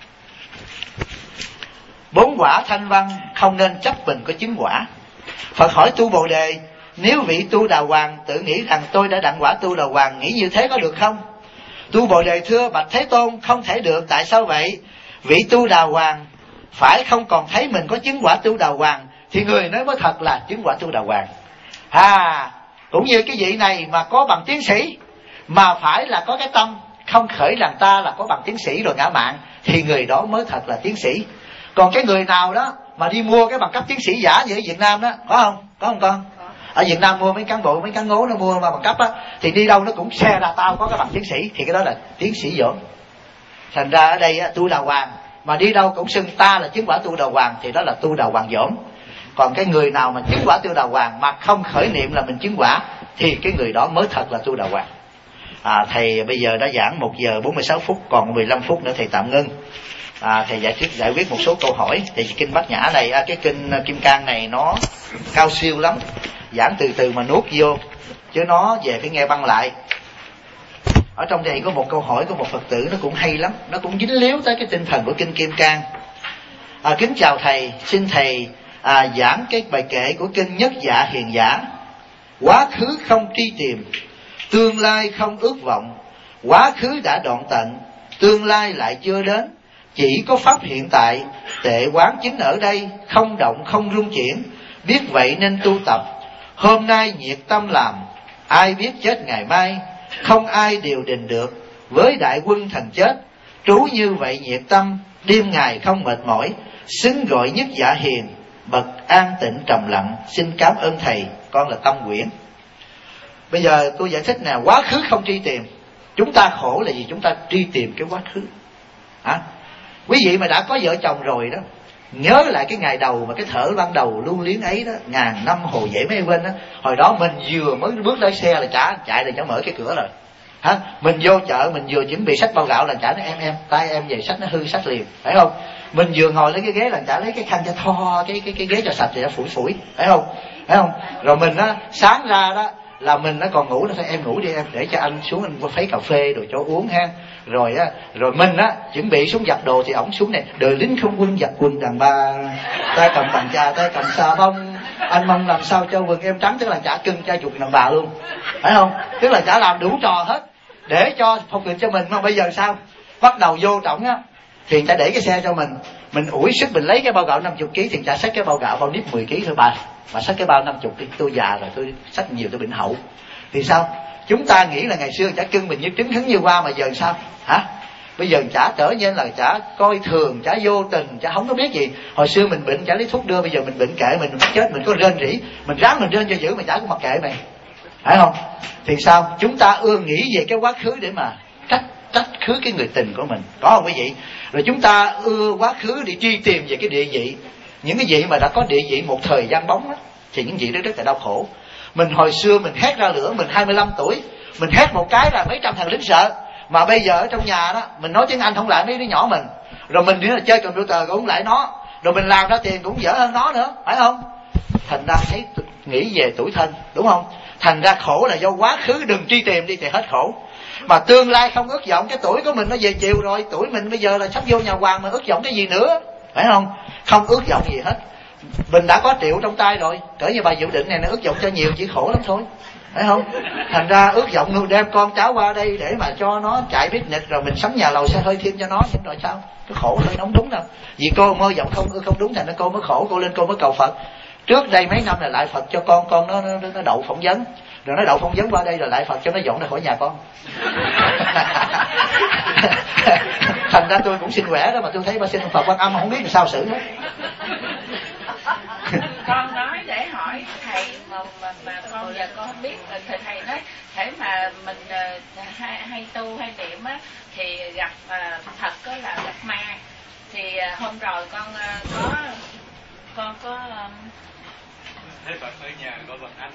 bốn quả thanh văn không nên chấp mình có chứng quả. Phật hỏi tu Bồ Đề, nếu vị tu Đà Hoàng tự nghĩ rằng tôi đã đặng quả tu Đà Hoàng, nghĩ như thế có được không? Tu Bồ Đề thưa bạch Thế Tôn, không thể được. Tại sao vậy? Vị tu Đà Hoàng phải không còn thấy mình có chứng quả tu Đà Hoàng, thì người nói mới thật là chứng quả tu Đà Hoàng. À, cũng như cái vị này mà có bằng tiến sĩ, mà phải là có cái tâm không khởi rằng ta là có bằng tiến sĩ rồi ngã mạn, thì người đó mới thật là tiến sĩ. Còn cái người nào đó mà đi mua cái bằng cấp tiến sĩ giả như ở Việt Nam đó, có không? Có không con? Ở Việt Nam mua mấy cán bộ, mấy cán ngố nó mua bằng cấp á, thì đi đâu nó cũng xe ra tao có cái bằng tiến sĩ, thì cái đó là tiến sĩ dỗm. Thành ra ở đây á, tu Đà Hoàng mà đi đâu cũng xưng ta là chứng quả tu Đà Hoàng, thì đó là tu Đà Hoàng dỗm. Còn cái người nào mà chứng quả tu Đà Hoàng mà không khởi niệm là mình chứng quả, thì cái người đó mới thật là tu Đà Hoàng. À, thầy bây giờ đã giảng một giờ bốn mươi sáu phút, còn mười lăm phút nữa thầy tạm ngưng. À, thầy giải quyết giải quyết một số câu hỏi. Thì kinh Bát Nhã này, à, cái kinh Kim Cang này nó cao siêu lắm, giảng từ từ mà nuốt vô, chứ nó về phải nghe băng lại. Ở trong đây có một câu hỏi của một Phật tử, nó cũng hay lắm, nó cũng dính líu tới cái tinh thần của kinh Kim Cang. À, kính chào thầy, xin thầy à, giảng cái bài kệ của kinh Nhất Dạ Hiền Giả. Quá khứ không tri tìm, tương lai không ước vọng. Quá khứ đã đoạn tận, tương lai lại chưa đến. Chỉ có pháp hiện tại, tệ quán chính ở đây, không động không rung chuyển. Biết vậy nên tu tập, hôm nay nhiệt tâm làm, ai biết chết ngày mai, không ai điều đình được. Với đại quân thành chết, trú như vậy nhiệt tâm, đêm ngày không mệt mỏi, xứng gọi Nhất Dạ Hiền, bậc an tịnh trầm lặng. Xin cảm ơn thầy, con là Tâm Quyển. Bây giờ tôi giải thích nè, quá khứ không truy tìm. Chúng ta khổ là gì? Chúng ta truy tìm cái quá khứ. Hả? Quý vị mà đã có vợ chồng rồi đó, nhớ lại cái ngày đầu mà cái thở ban đầu lưu luyến ấy đó, ngàn năm hồ dễ mấy bên đó. Hồi đó mình vừa mới bước lấy xe là chả chạy là chả mở cái cửa rồi. Hả? Mình vô chợ mình vừa chuẩn bị xách bao gạo là chả nói em em tay em về xách nó hư xách liền, phải không? Mình vừa ngồi lấy cái ghế là chả lấy cái khăn cho tho cái cái cái ghế cho sạch thì nó phủi phủi, phải không? Phải không? Rồi mình á sáng ra đó là mình nó còn ngủ, nó thôi em ngủ đi em, để cho anh xuống anh phấy cà phê rồi cho uống ha. Rồi á, rồi mình á chuẩn bị xuống giặt đồ thì ổng xuống này, đời lính không quân giặt quần đàn bà, tay cầm bàn trà tay cầm xà bông, anh mong làm sao cho quần em trắng, tức là chả cưng cha chuột đàn bà luôn, phải không? Tức là chả làm đủ trò hết để cho phục vụ cho mình. Mà bây giờ sao? Bắt đầu vô trọng á thì chả để cái xe cho mình, mình ủi sức mình lấy cái bao gạo năm mươi ký thì chả xách cái bao gạo bao nếp mười ký thôi bà, mà xách cái bao năm mươi ký. Tôi già rồi, tôi xách nhiều tôi bệnh hậu thì sao? Chúng ta nghĩ là ngày xưa chả cưng mình như trứng hứng như hoa, mà giờ sao? Hả? Bây giờ chả trở nên là chả coi thường, chả vô tình, chả không có biết gì. Hồi xưa mình bệnh chả lấy thuốc đưa, bây giờ mình bệnh kệ mình, mình chết mình có rên rỉ, mình ráng mình rên cho dữ, mà chả có mặc kệ mày, phải không? Thì sao? Chúng ta ưa nghĩ về cái quá khứ để mà trách trách khứ cái người tình của mình, có không quý vị? Rồi chúng ta ưa quá khứ để truy tìm về cái địa vị, những cái vị mà đã có địa vị một thời gian bóng đó. thì những vị đó rất là đau khổ. Mình hồi xưa mình hét ra lửa, mình hai mươi lăm tuổi, mình hét một cái là mấy trăm thằng lính sợ. Mà bây giờ ở trong nhà đó, mình nói tiếng Anh không lại mấy đứa nhỏ mình, rồi mình nữa là chơi computer cũng không lại nó, rồi mình làm ra tiền cũng dở hơn nó nữa, phải không? Thành ra thấy nghĩ về tuổi thân, đúng không? Thành ra khổ là do quá khứ, đừng truy tìm đi thì hết khổ. Mà tương lai không ước vọng, cái tuổi của mình nó về chiều rồi, tuổi mình bây giờ là sắp vô nhà hoàng, mà ước vọng cái gì nữa, phải không? Không ước vọng gì hết. Mình đã có triệu trong tay rồi, cỡ như bà Dự Định này nó ước vọng cho nhiều chỉ khổ lắm thôi, phải không? Thành ra ước vọng luôn đem con cháu qua đây để mà cho nó chạy business, rồi mình sắm nhà lầu xe hơi thêm cho nó, nhưng rồi sao? Cái khổ thôi, không đúng đâu. Vì cô mơ vọng không không đúng, thành ra cô mới khổ, cô lên cô mới cầu Phật. Trước đây mấy năm là lại Phật cho con, con nó nó, nó đậu phỏng vấn, rồi nó đậu phỏng vấn qua đây rồi lại Phật cho nó dọn ra khỏi nhà con. Thành ra tôi cũng xin khỏe đó, mà tôi thấy bà xin Phật Quan Âm không biết là sao xử hết. Con nói để hỏi thầy mà, mà, mà con giờ con không biết, thì thầy nói thể mà mình uh, hay, hay tu hay niệm á thì gặp uh, thật có là gặp ma. Thì uh, hôm rồi con uh, có con có um... thấy Phật ở nhà có Phật Anh.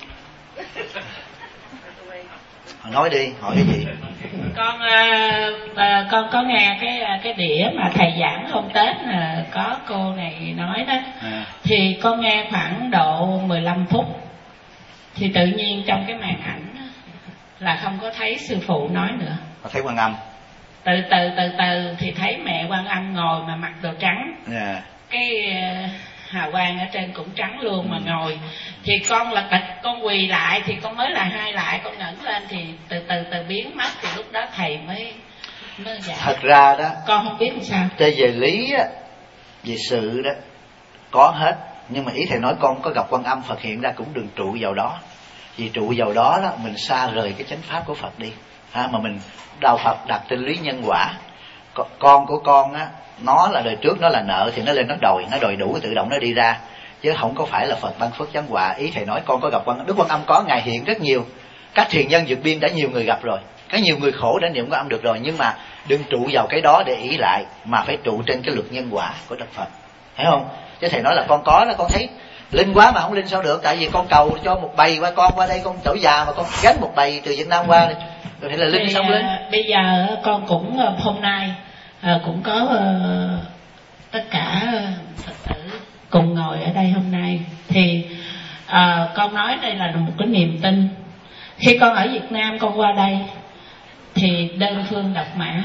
Nói đi, hỏi cái gì? Con uh, uh, con có nghe cái cái đĩa mà thầy giảng hôm Tết là có cô này nói đó, à. Thì con nghe khoảng độ mười lăm phút, thì tự nhiên trong cái màn ảnh là không có thấy sư phụ nói nữa. Có thấy Quan Âm. Từ từ từ từ thì thấy mẹ Quan Âm ngồi mà mặc đồ trắng, yeah. Cái uh, hào quang ở trên cũng trắng luôn mà ngồi. Thì con là tịch, con quỳ lại thì con mới là hai lại, con ngẩng lên thì từ từ từ biến mất, thì lúc đó thầy mới mới giải. Thật ra đó, con không biết làm sao. Về về lý á, về sự đó có hết, nhưng mà ý thầy nói con có gặp Quan Âm Phật hiện ra cũng đừng trụ vào đó. Vì trụ vào đó đó mình xa rời cái chánh pháp của Phật đi. Ha, mà mình đạo Phật đặt trên lý nhân quả. Con của con á, nó là đời trước nó là nợ thì nó lên nó đòi, nó đòi đủ tự động nó đi ra, chứ không có phải là Phật ban phước giáng họa. Ý thầy nói con có gặp Quan Đức Quan Âm, có ngài hiện rất nhiều, các thiền nhân vượt biên đã nhiều người gặp rồi, có nhiều người khổ đã niệm Quan Âm được rồi, nhưng mà đừng trụ vào cái đó để ý lại, mà phải trụ trên cái luật nhân quả của Đức Phật, thấy không? Chứ thầy nói là con có đó, con thấy linh quá mà không linh sao được, tại vì con cầu cho một bầy qua, con qua đây con tuổi già mà con gánh một bầy từ Việt Nam qua, rồi thì là linh xong linh. Bây giờ con cũng hôm nay À, cũng có uh, tất cả Phật tử cùng ngồi ở đây hôm nay, thì uh, con nói đây là một cái niềm tin. Khi con ở Việt Nam con qua đây thì đơn phương độc mã,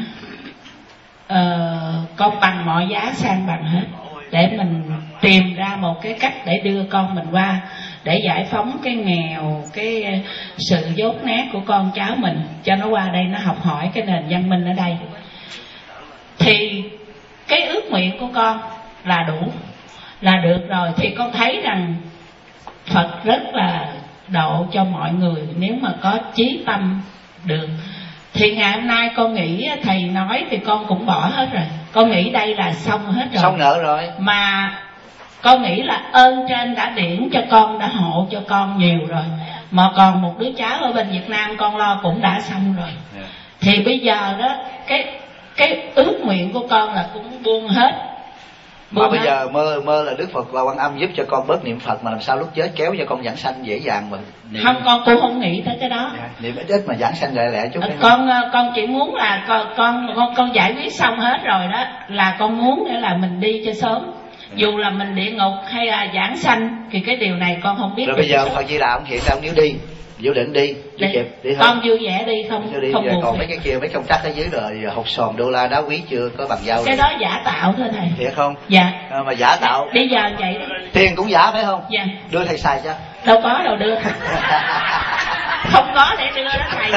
uh, con bằng mọi giá sang bằng hết để mình tìm ra một cái cách để đưa con mình qua, để giải phóng cái nghèo, cái sự dốt nát của con cháu mình, cho nó qua đây nó học hỏi cái nền văn minh ở đây. Thì cái ước nguyện của con là đủ, là được rồi. Thì con thấy rằng Phật rất là độ cho mọi người nếu mà có chí tâm được. Thì ngày hôm nay con nghĩ thầy nói thì con cũng bỏ hết rồi, con nghĩ đây là xong hết rồi, xong nợ rồi. Mà con nghĩ là ơn trên đã điển cho con, đã hộ cho con nhiều rồi, mà còn một đứa cháu ở bên Việt Nam con lo cũng đã xong rồi. Yeah. Thì bây giờ đó cái cái ước nguyện của con là cũng buông hết. Buông mà bây hết. Giờ mơ mơ là Đức Phật và Quan Âm giúp cho con bớt niệm Phật, mà làm sao lúc chết kéo cho con giảng sanh dễ dàng mà niệm... Không, con cũng không nghĩ tới cái đó. À, niệm ít ít mà giảng sanh lẹ lẹ chút. À, con con chỉ muốn là con con con con giải quyết xong hết rồi đó, là con muốn để là mình đi cho sớm. Ừ. Dù là mình địa ngục hay là giảng sanh thì cái điều này con không biết. Rồi bây giờ Phật Di Lặc hiện ra nếu đi Dự Định đi, đi kịp đi không? Con vui vẻ đi, không đi, không buồn. Còn mấy cái kia mấy công tắc ở dưới rồi hột sòn đô la đá quý chưa có bằng giao. Cái đó giả tạo thôi thầy. Thiệt không? Dạ. À, mà giả tạo. Bây giờ vậy đó. Tiền cũng giả phải không? Dạ. Đưa thầy xài cho. Đâu có đâu đưa. Không có để đưa đó thầy.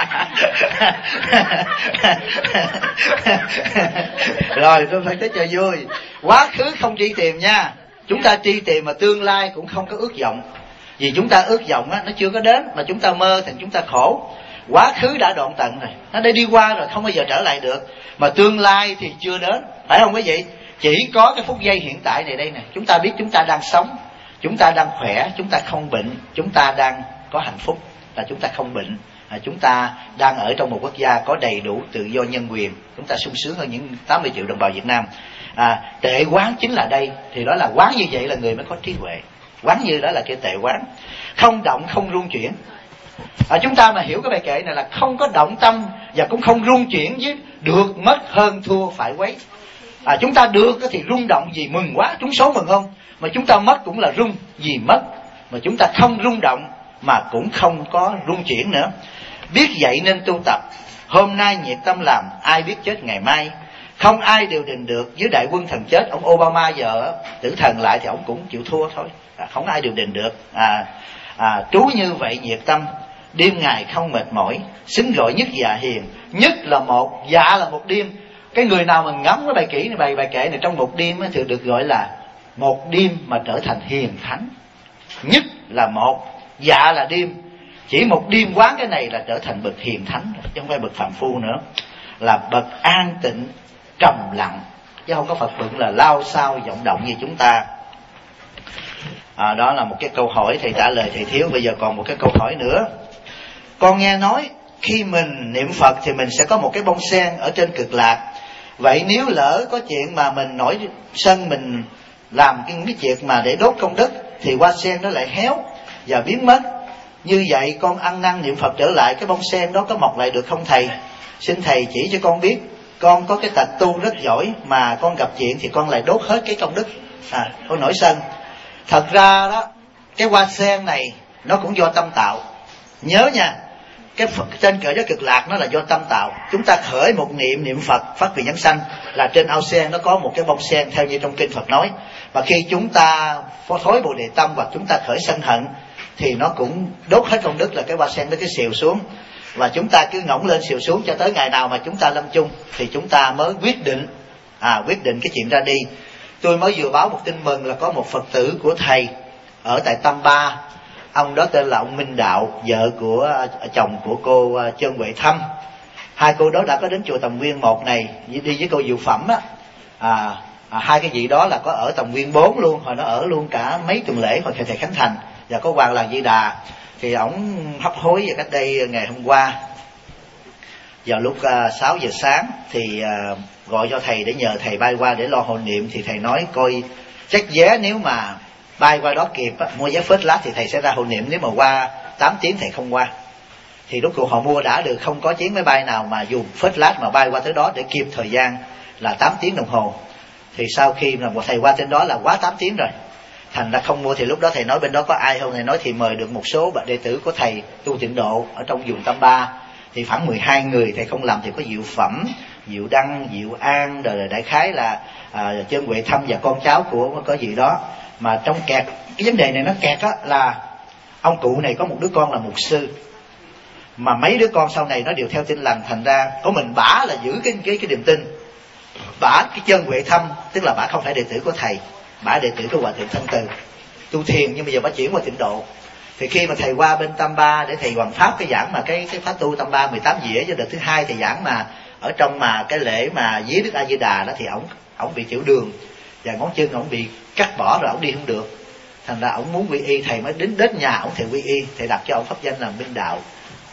Rồi tôi phải tới cho vui. Quá khứ không truy tìm nha. Chúng ta truy tìm mà tương lai cũng không có ước vọng. Vì chúng ta ước vọng á, nó chưa có đến, mà chúng ta mơ thì chúng ta khổ. Quá khứ đã đoạn tận rồi, nó đã đi qua rồi, không bao giờ trở lại được. Mà tương lai thì chưa đến, phải không quý vị? Chỉ có cái phút giây hiện tại này đây nè, chúng ta biết chúng ta đang sống, chúng ta đang khỏe, chúng ta không bệnh, chúng ta đang có hạnh phúc, là chúng ta không bệnh, à, chúng ta đang ở trong một quốc gia có đầy đủ tự do nhân quyền, chúng ta sung sướng hơn những tám mươi triệu đồng bào Việt Nam. À, tệ quán chính là đây, thì đó là quán như vậy là người mới có trí huệ. Quán như đó là cái tệ quán. Không động không rung chuyển. À, chúng ta mà hiểu cái bài kệ này là không có động tâm và cũng không rung chuyển, với được mất hơn thua phải quấy. À, chúng ta được thì rung động vì mừng quá, trúng số mừng không? Mà chúng ta mất cũng là rung vì mất. Mà chúng ta không rung động mà cũng không có rung chuyển nữa. Biết vậy nên tu tập. Hôm nay nhiệt tâm làm, ai biết chết ngày mai. Không ai điều đình được. Dưới đại quân thần chết, ông Obama giờ tử thần lại thì ông cũng chịu thua thôi. À, không ai điều đình được. À, à, trú như vậy nhiệt tâm, đêm ngày không mệt mỏi, xứng gọi nhất dạ hiền. Nhất là một, dạ là một đêm. Cái người nào mà ngắm cái bài kỹ này, bài bài kệ này trong một đêm thì được gọi là một đêm mà trở thành hiền thánh. Nhất là một, dạ là đêm. Chỉ một đêm quán cái này là trở thành bậc hiền thánh, chứ không phải bậc phàm phu nữa. Là bậc an tịnh, trầm lặng, chứ không có Phật vựng là lao sao vọng động như chúng ta. À, đó là một cái câu hỏi thầy trả lời thầy thiếu. Bây giờ còn một cái câu hỏi nữa. Con nghe nói khi mình niệm Phật thì mình sẽ có một cái bông sen ở trên Cực Lạc. Vậy nếu lỡ có chuyện mà mình nổi sân, mình làm cái, cái chuyện mà để đốt công đức, thì hoa sen nó lại héo và biến mất. Như vậy con ăn năn niệm Phật trở lại, cái bông sen đó có mọc lại được không thầy? Xin thầy chỉ cho con biết. Con có cái tật tu rất giỏi, mà con gặp chuyện thì con lại đốt hết cái công đức. À, con nổi sân. Thật ra đó, cái hoa sen này nó cũng do tâm tạo. Nhớ nha, cái trên cõi giới Cực Lạc nó là do tâm tạo. Chúng ta khởi một niệm niệm Phật phát vì nhân sanh, là trên ao sen nó có một cái bông sen theo như trong kinh Phật nói. Và khi chúng ta phó thối bồ đề tâm hoặc chúng ta khởi sân hận thì nó cũng đốt hết công đức, là cái hoa sen nó cứ xìu xuống. Và chúng ta cứ ngỗng lên xìu xuống cho tới ngày nào mà chúng ta lâm chung thì chúng ta mới quyết định à quyết định cái chuyện ra đi. Tôi mới vừa báo một tin mừng là có một Phật tử của thầy ở tại Tam Ba. Ông đó tên là ông Minh Đạo, vợ của chồng của cô Trơn Huệ Thâm. Hai cô đó đã có đến chùa Tầm Nguyên một này đi với cô Diệu Phẩm á. À, à, hai cái vị đó là có ở Tầm Nguyên bốn luôn, hồi nó ở luôn cả mấy tuần lễ hồi thầy thầy Khánh Thành. Và có Hoàng Làng Di Đà thì ổng hấp hối cách đây ngày hôm qua vào lúc uh, sáu giờ sáng thì uh, gọi cho thầy để nhờ thầy bay qua để lo hộ niệm. Thì thầy nói coi chắc vé nếu mà bay qua đó kịp á, mua vé first class thì thầy sẽ ra hộ niệm. Nếu mà qua tám tiếng thầy không qua thì lúc họ mua đã được, không có chuyến máy bay nào mà dùng first class mà bay qua tới đó để kịp thời gian là tám tiếng đồng hồ. Thì sau khi mà thầy qua trên đó là quá tám tiếng rồi, thành ra không mua. Thì lúc đó thầy nói bên đó có ai không? Thầy nói thì mời được một số đệ tử của thầy tu tịnh độ ở trong vùng Tam Ba, thì khoảng mười hai người. Thầy không làm thì có Diệu Phẩm, Diệu Đăng, Diệu An, rồi đại khái là à, Trơn Huệ Thâm và con cháu của có gì đó. Mà trong kẹt, cái vấn đề này nó kẹt á, là ông cụ này có một đứa con là mục sư, mà mấy đứa con sau này nó đều theo tin lành. Thành ra có mình bả là giữ cái cái cái niềm tin. Bả cái Trơn Huệ Thâm tức là bả không phải đệ tử của thầy, bả đệ tử của Hòa Thượng Thanh Từ tu thiền, nhưng bây giờ bả chuyển qua tịnh độ. Thì khi mà thầy qua bên Tam Ba để thầy hoàn pháp cái giảng mà cái cái pháp tu Tam Ba mười tám dĩa cho đợt thứ hai, thầy giảng mà ở trong mà cái lễ mà dí Đức A Di Đà đó, thì ổng ổng bị tiểu đường và ngón chân ổng bị cắt bỏ rồi, ổng đi không được. Thành ra ổng muốn quy y, thầy mới đến đến nhà ổng thầy quy y, thầy đặt cho ổng pháp danh là Minh Đạo.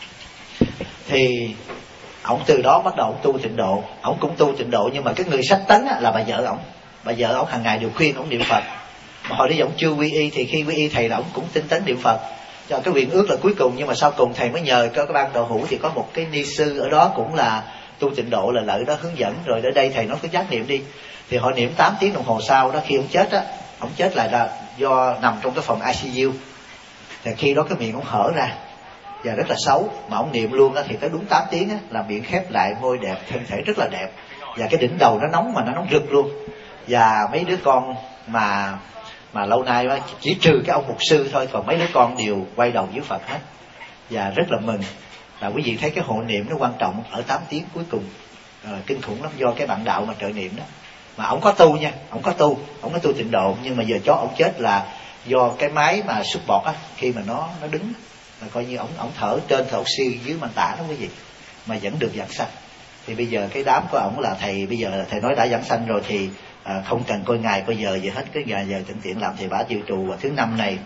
Thì ổng từ đó bắt đầu ổng tu tịnh độ. Ổng cũng tu tịnh độ, nhưng mà cái người sách tấn á, là bà vợ ổng. Bà vợ ổng hàng ngày đều khuyên ổng niệm Phật. Mà hồi đó ổng chưa quy y, thì khi quy y thầy là ổng cũng tinh tấn niệm Phật. Cho cái nguyện ước là cuối cùng, nhưng mà sau cùng thầy mới nhờ có cái ban đạo hữu, thì có một cái ni sư ở đó cũng là tu tịnh độ, là lợi đó hướng dẫn. Rồi ở đây thầy nói cứ giác niệm đi. Thì họ niệm tám tiếng đồng hồ sau đó, khi ông chết á, ông chết lại là do nằm trong cái phòng I C U. Thì khi đó cái miệng ông hở ra và rất là xấu, mà ông niệm luôn á, thì tới đúng tám tiếng á, là miệng khép lại, môi đẹp, thân thể rất là đẹp, và cái đỉnh đầu nó nóng, mà nó nóng rực luôn. Và mấy đứa con mà mà lâu nay á, chỉ trừ cái ông mục sư thôi, còn mấy đứa con đều quay đầu với Phật hết, và rất là mừng. Là quý vị thấy cái hộ niệm nó quan trọng ở tám tiếng cuối cùng, à, kinh khủng lắm, do cái bạn đạo mà trợ niệm đó. Mà ổng có tu nha, ổng có tu, ổng có tu tịnh độ, nhưng mà giờ chó ổng chết là do cái máy mà xuất bọt á, khi mà nó nó đứng là coi như ổng ổng thở trên thở oxy dưới manh tả đó quý vị, mà vẫn được giảng sanh. Thì bây giờ cái đám của ổng là thầy, bây giờ thầy nói đã giảng sanh rồi thì à, không cần coi ngày coi giờ gì hết, cái ngày giờ tịnh tiện làm. Thì bả chịu trụ, và thứ năm này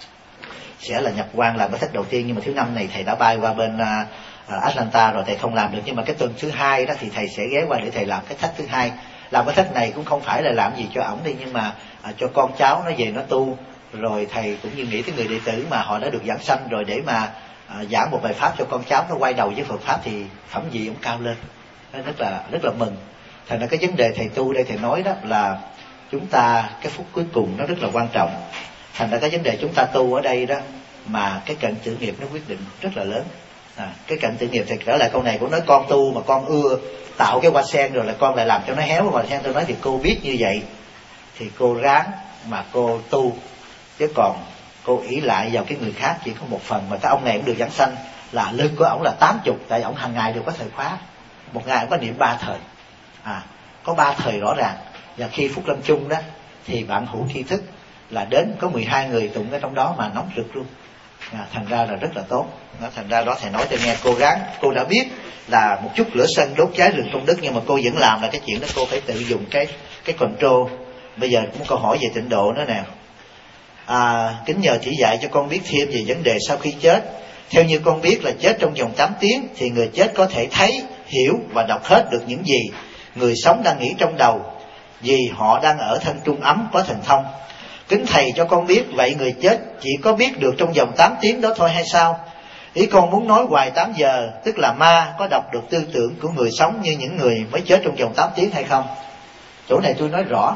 sẽ là nhập quan làm cái thất đầu tiên, nhưng mà thứ năm này thầy đã bay qua bên à, à, Atlanta rồi, thầy không làm được. Nhưng mà cái tuần thứ hai đó thì thầy sẽ ghé qua để thầy làm cái thất thứ hai. Làm cái thất này cũng không phải là làm gì cho ổng đi, nhưng mà à, cho con cháu nó về nó tu, rồi thầy cũng như nghĩ tới người đệ tử mà họ đã được giảng sanh rồi, để mà à, giảng một bài pháp cho con cháu nó quay đầu với Phật pháp thì phẩm vị cũng cao lên, rất là rất là mừng. Thành ra cái vấn đề thầy tu đây thầy nói đó là chúng ta cái phút cuối cùng nó rất là quan trọng. Thành ra cái vấn đề chúng ta tu ở đây đó mà cái cận tử nghiệp nó quyết định rất là lớn. À, cái cận tử nghiệp thì trở lại câu này cũng nói con tu mà con ưa tạo cái hoa sen rồi là con lại làm cho nó héo hoa sen. Tôi nói thì cô biết như vậy thì cô ráng mà cô tu, chứ còn cô ý lại vào cái người khác chỉ có một phần. Mà cái ông này cũng được giảng sanh là lương của ổng là tám chục, tại ổng hàng ngày đều có thời khóa, một ngày ổng có niệm ba thời, à có ba thời rõ ràng. Và khi phúc lâm chung đó thì bạn hữu tri thức là đến có mười hai người tụng ở trong đó mà nóng rực luôn, à, thành ra là rất là tốt. Đó, thành ra đó thầy nói cho nghe, cô ráng, cô đã biết là một chút lửa sân đốt cháy rừng công đức, nhưng mà cô vẫn làm là cái chuyện đó. Cô phải tự dùng cái cái control. Bây giờ cũng câu hỏi về tịnh độ nữa nè. À, kính nhờ chỉ dạy cho con biết thêm về vấn đề sau khi chết. Theo như con biết là chết trong vòng tám tiếng thì người chết có thể thấy, hiểu và đọc hết được những gì người sống đang nghĩ trong đầu, vì họ đang ở thân trung ấm có thần thông. Kính thầy cho con biết, vậy người chết chỉ có biết được trong vòng tám tiếng đó thôi hay sao? Ý con muốn nói hoài tám giờ, tức là ma có đọc được tư tưởng của người sống như những người mới chết trong vòng tám tiếng hay không? Chỗ này tôi nói rõ.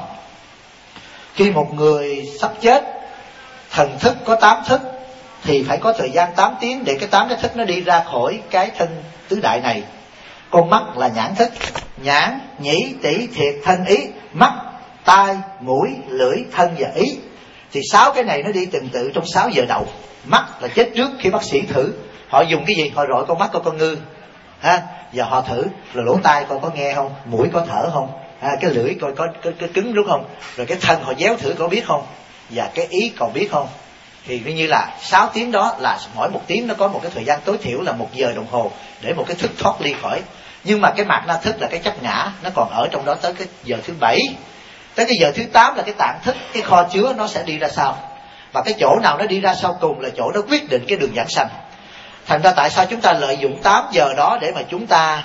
Khi một người sắp chết, thần thức có tám thức thì phải có thời gian tám tiếng để cái tám cái thức nó đi ra khỏi cái thân tứ đại này. Con mắt là nhãn thức, nhãn, nhĩ, tỷ, thiệt, thân, ý. Mắt, tai, mũi, lưỡi, thân và ý. Thì sáu cái này nó đi từng tự trong sáu giờ đầu. Mắt là chết trước. Khi bác sĩ thử, họ dùng cái gì? Họ rọi con mắt coi con ngư ha, giờ họ thử là lỗ tai coi có nghe không, mũi có thở không, à, cái lưỡi coi có, có, có cứng đúng không, rồi cái thân họ déo thử có biết không, và cái ý còn biết không. Thì coi như là sáu tiếng đó là mỗi một tiếng nó có một cái thời gian tối thiểu là một giờ đồng hồ để một cái thức thoát ly khỏi. Nhưng mà cái mạt na thức là cái chấp ngã, nó còn ở trong đó tới cái giờ thứ bảy. Tới cái giờ thứ tám là cái tạng thức, cái kho chứa nó sẽ đi ra sau. Và cái chỗ nào nó đi ra sau cùng là chỗ nó quyết định cái đường giảng sanh. Thành ra tại sao chúng ta lợi dụng tám giờ đó để mà chúng ta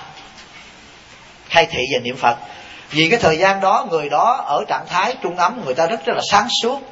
khai thị và niệm Phật? Vì cái thời gian đó người đó ở trạng thái trung ấm, người ta rất rất là sáng suốt.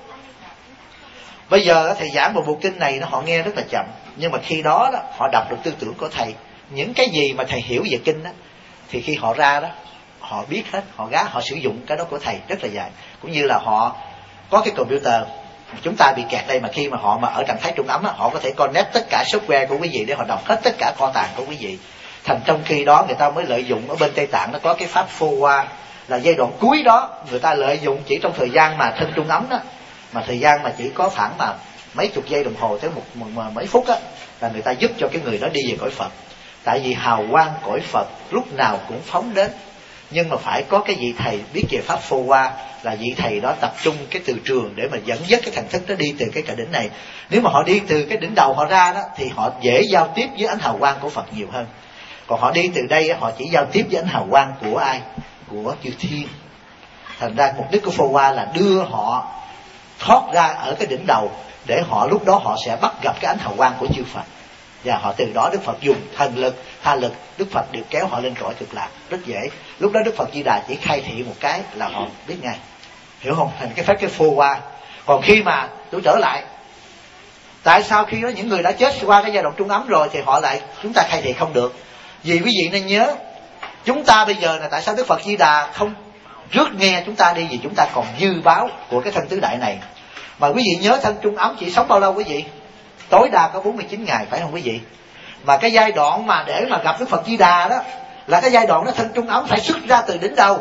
Bây giờ thầy giảng một bộ kinh này nó họ nghe rất là chậm, nhưng mà khi đó, đó họ đọc được tư tưởng của thầy. Những cái gì mà thầy hiểu về kinh đó, thì khi họ ra đó họ biết hết, họ gá họ sử dụng cái đó của thầy rất là dài. Cũng như là họ có cái computer, chúng ta bị kẹt đây mà khi mà họ mà ở trạng thái trung ấm đó, họ có thể connect tất cả software của quý vị để họ đọc hết tất cả kho tàng của quý vị. Thành trong khi đó người ta mới lợi dụng ở bên Tây Tạng nó có cái pháp phô hoa, là giai đoạn cuối đó người ta lợi dụng chỉ trong thời gian mà thân trung ấm đó, mà thời gian mà chỉ có khoảng mà mấy chục giây đồng hồ tới một, một, một mấy phút á, là người ta giúp cho cái người đó đi về cõi Phật. Tại vì hào quang cõi Phật lúc nào cũng phóng đến, nhưng mà phải có cái vị thầy biết về pháp phô hoa, là vị thầy đó tập trung cái từ trường để mà dẫn dắt cái thần thức đó đi từ cái cả đỉnh này. Nếu mà họ đi từ cái đỉnh đầu họ ra đó thì họ dễ giao tiếp với ánh hào quang của Phật nhiều hơn. Còn họ đi từ đây họ chỉ giao tiếp với ánh hào quang của ai? Của chư thiên. Thành ra mục đích của phô hoa là đưa họ thoát ra ở cái đỉnh đầu, để họ lúc đó họ sẽ bắt gặp cái ánh hào quang của chư Phật. Và họ từ đó Đức Phật dùng thần lực, tha lực, Đức Phật đều kéo họ lên cõi cực lạc rất dễ. Lúc đó Đức Phật Di Đà chỉ khai thị một cái là họ biết ngay, hiểu không? Thành cái phép cái phô qua. Còn khi mà tôi trở lại, tại sao khi đó những người đã chết qua cái giai đoạn trung ấm rồi thì họ lại chúng ta khai thị không được? Vì quý vị nên nhớ, chúng ta bây giờ là tại sao Đức Phật Di Đà không rước nghe chúng ta đi, vì chúng ta còn dư báo của cái thân tứ đại này. Mà quý vị nhớ thân trung ấm chỉ sống bao lâu quý vị? Tối đa có bốn mươi chín ngày, phải không quý vị? Mà cái giai đoạn mà để mà gặp Đức Phật Di Đà đó là cái giai đoạn đó thân trung ấm phải xuất ra từ đỉnh đầu.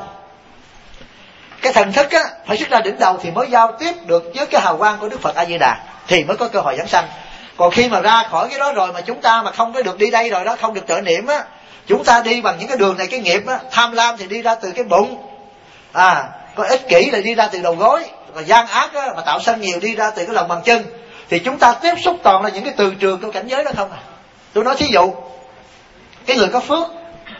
Cái thần thức á phải xuất ra đỉnh đầu thì mới giao tiếp được với cái hào quang của Đức Phật A Di Đà, thì mới có cơ hội giảng sanh. Còn khi mà ra khỏi cái đó rồi mà chúng ta mà không có được đi đây rồi đó, không được trợ niệm á, chúng ta đi bằng những cái đường này, cái nghiệp á, tham lam thì đi ra từ cái bụng, à, có ích kỷ là đi ra từ đầu gối, và gian ác á, mà tạo sân nhiều đi ra từ cái lòng bàn chân. Thì chúng ta tiếp xúc toàn là những cái từ trường của cảnh giới đó không à. Tôi nói thí dụ, cái người có phước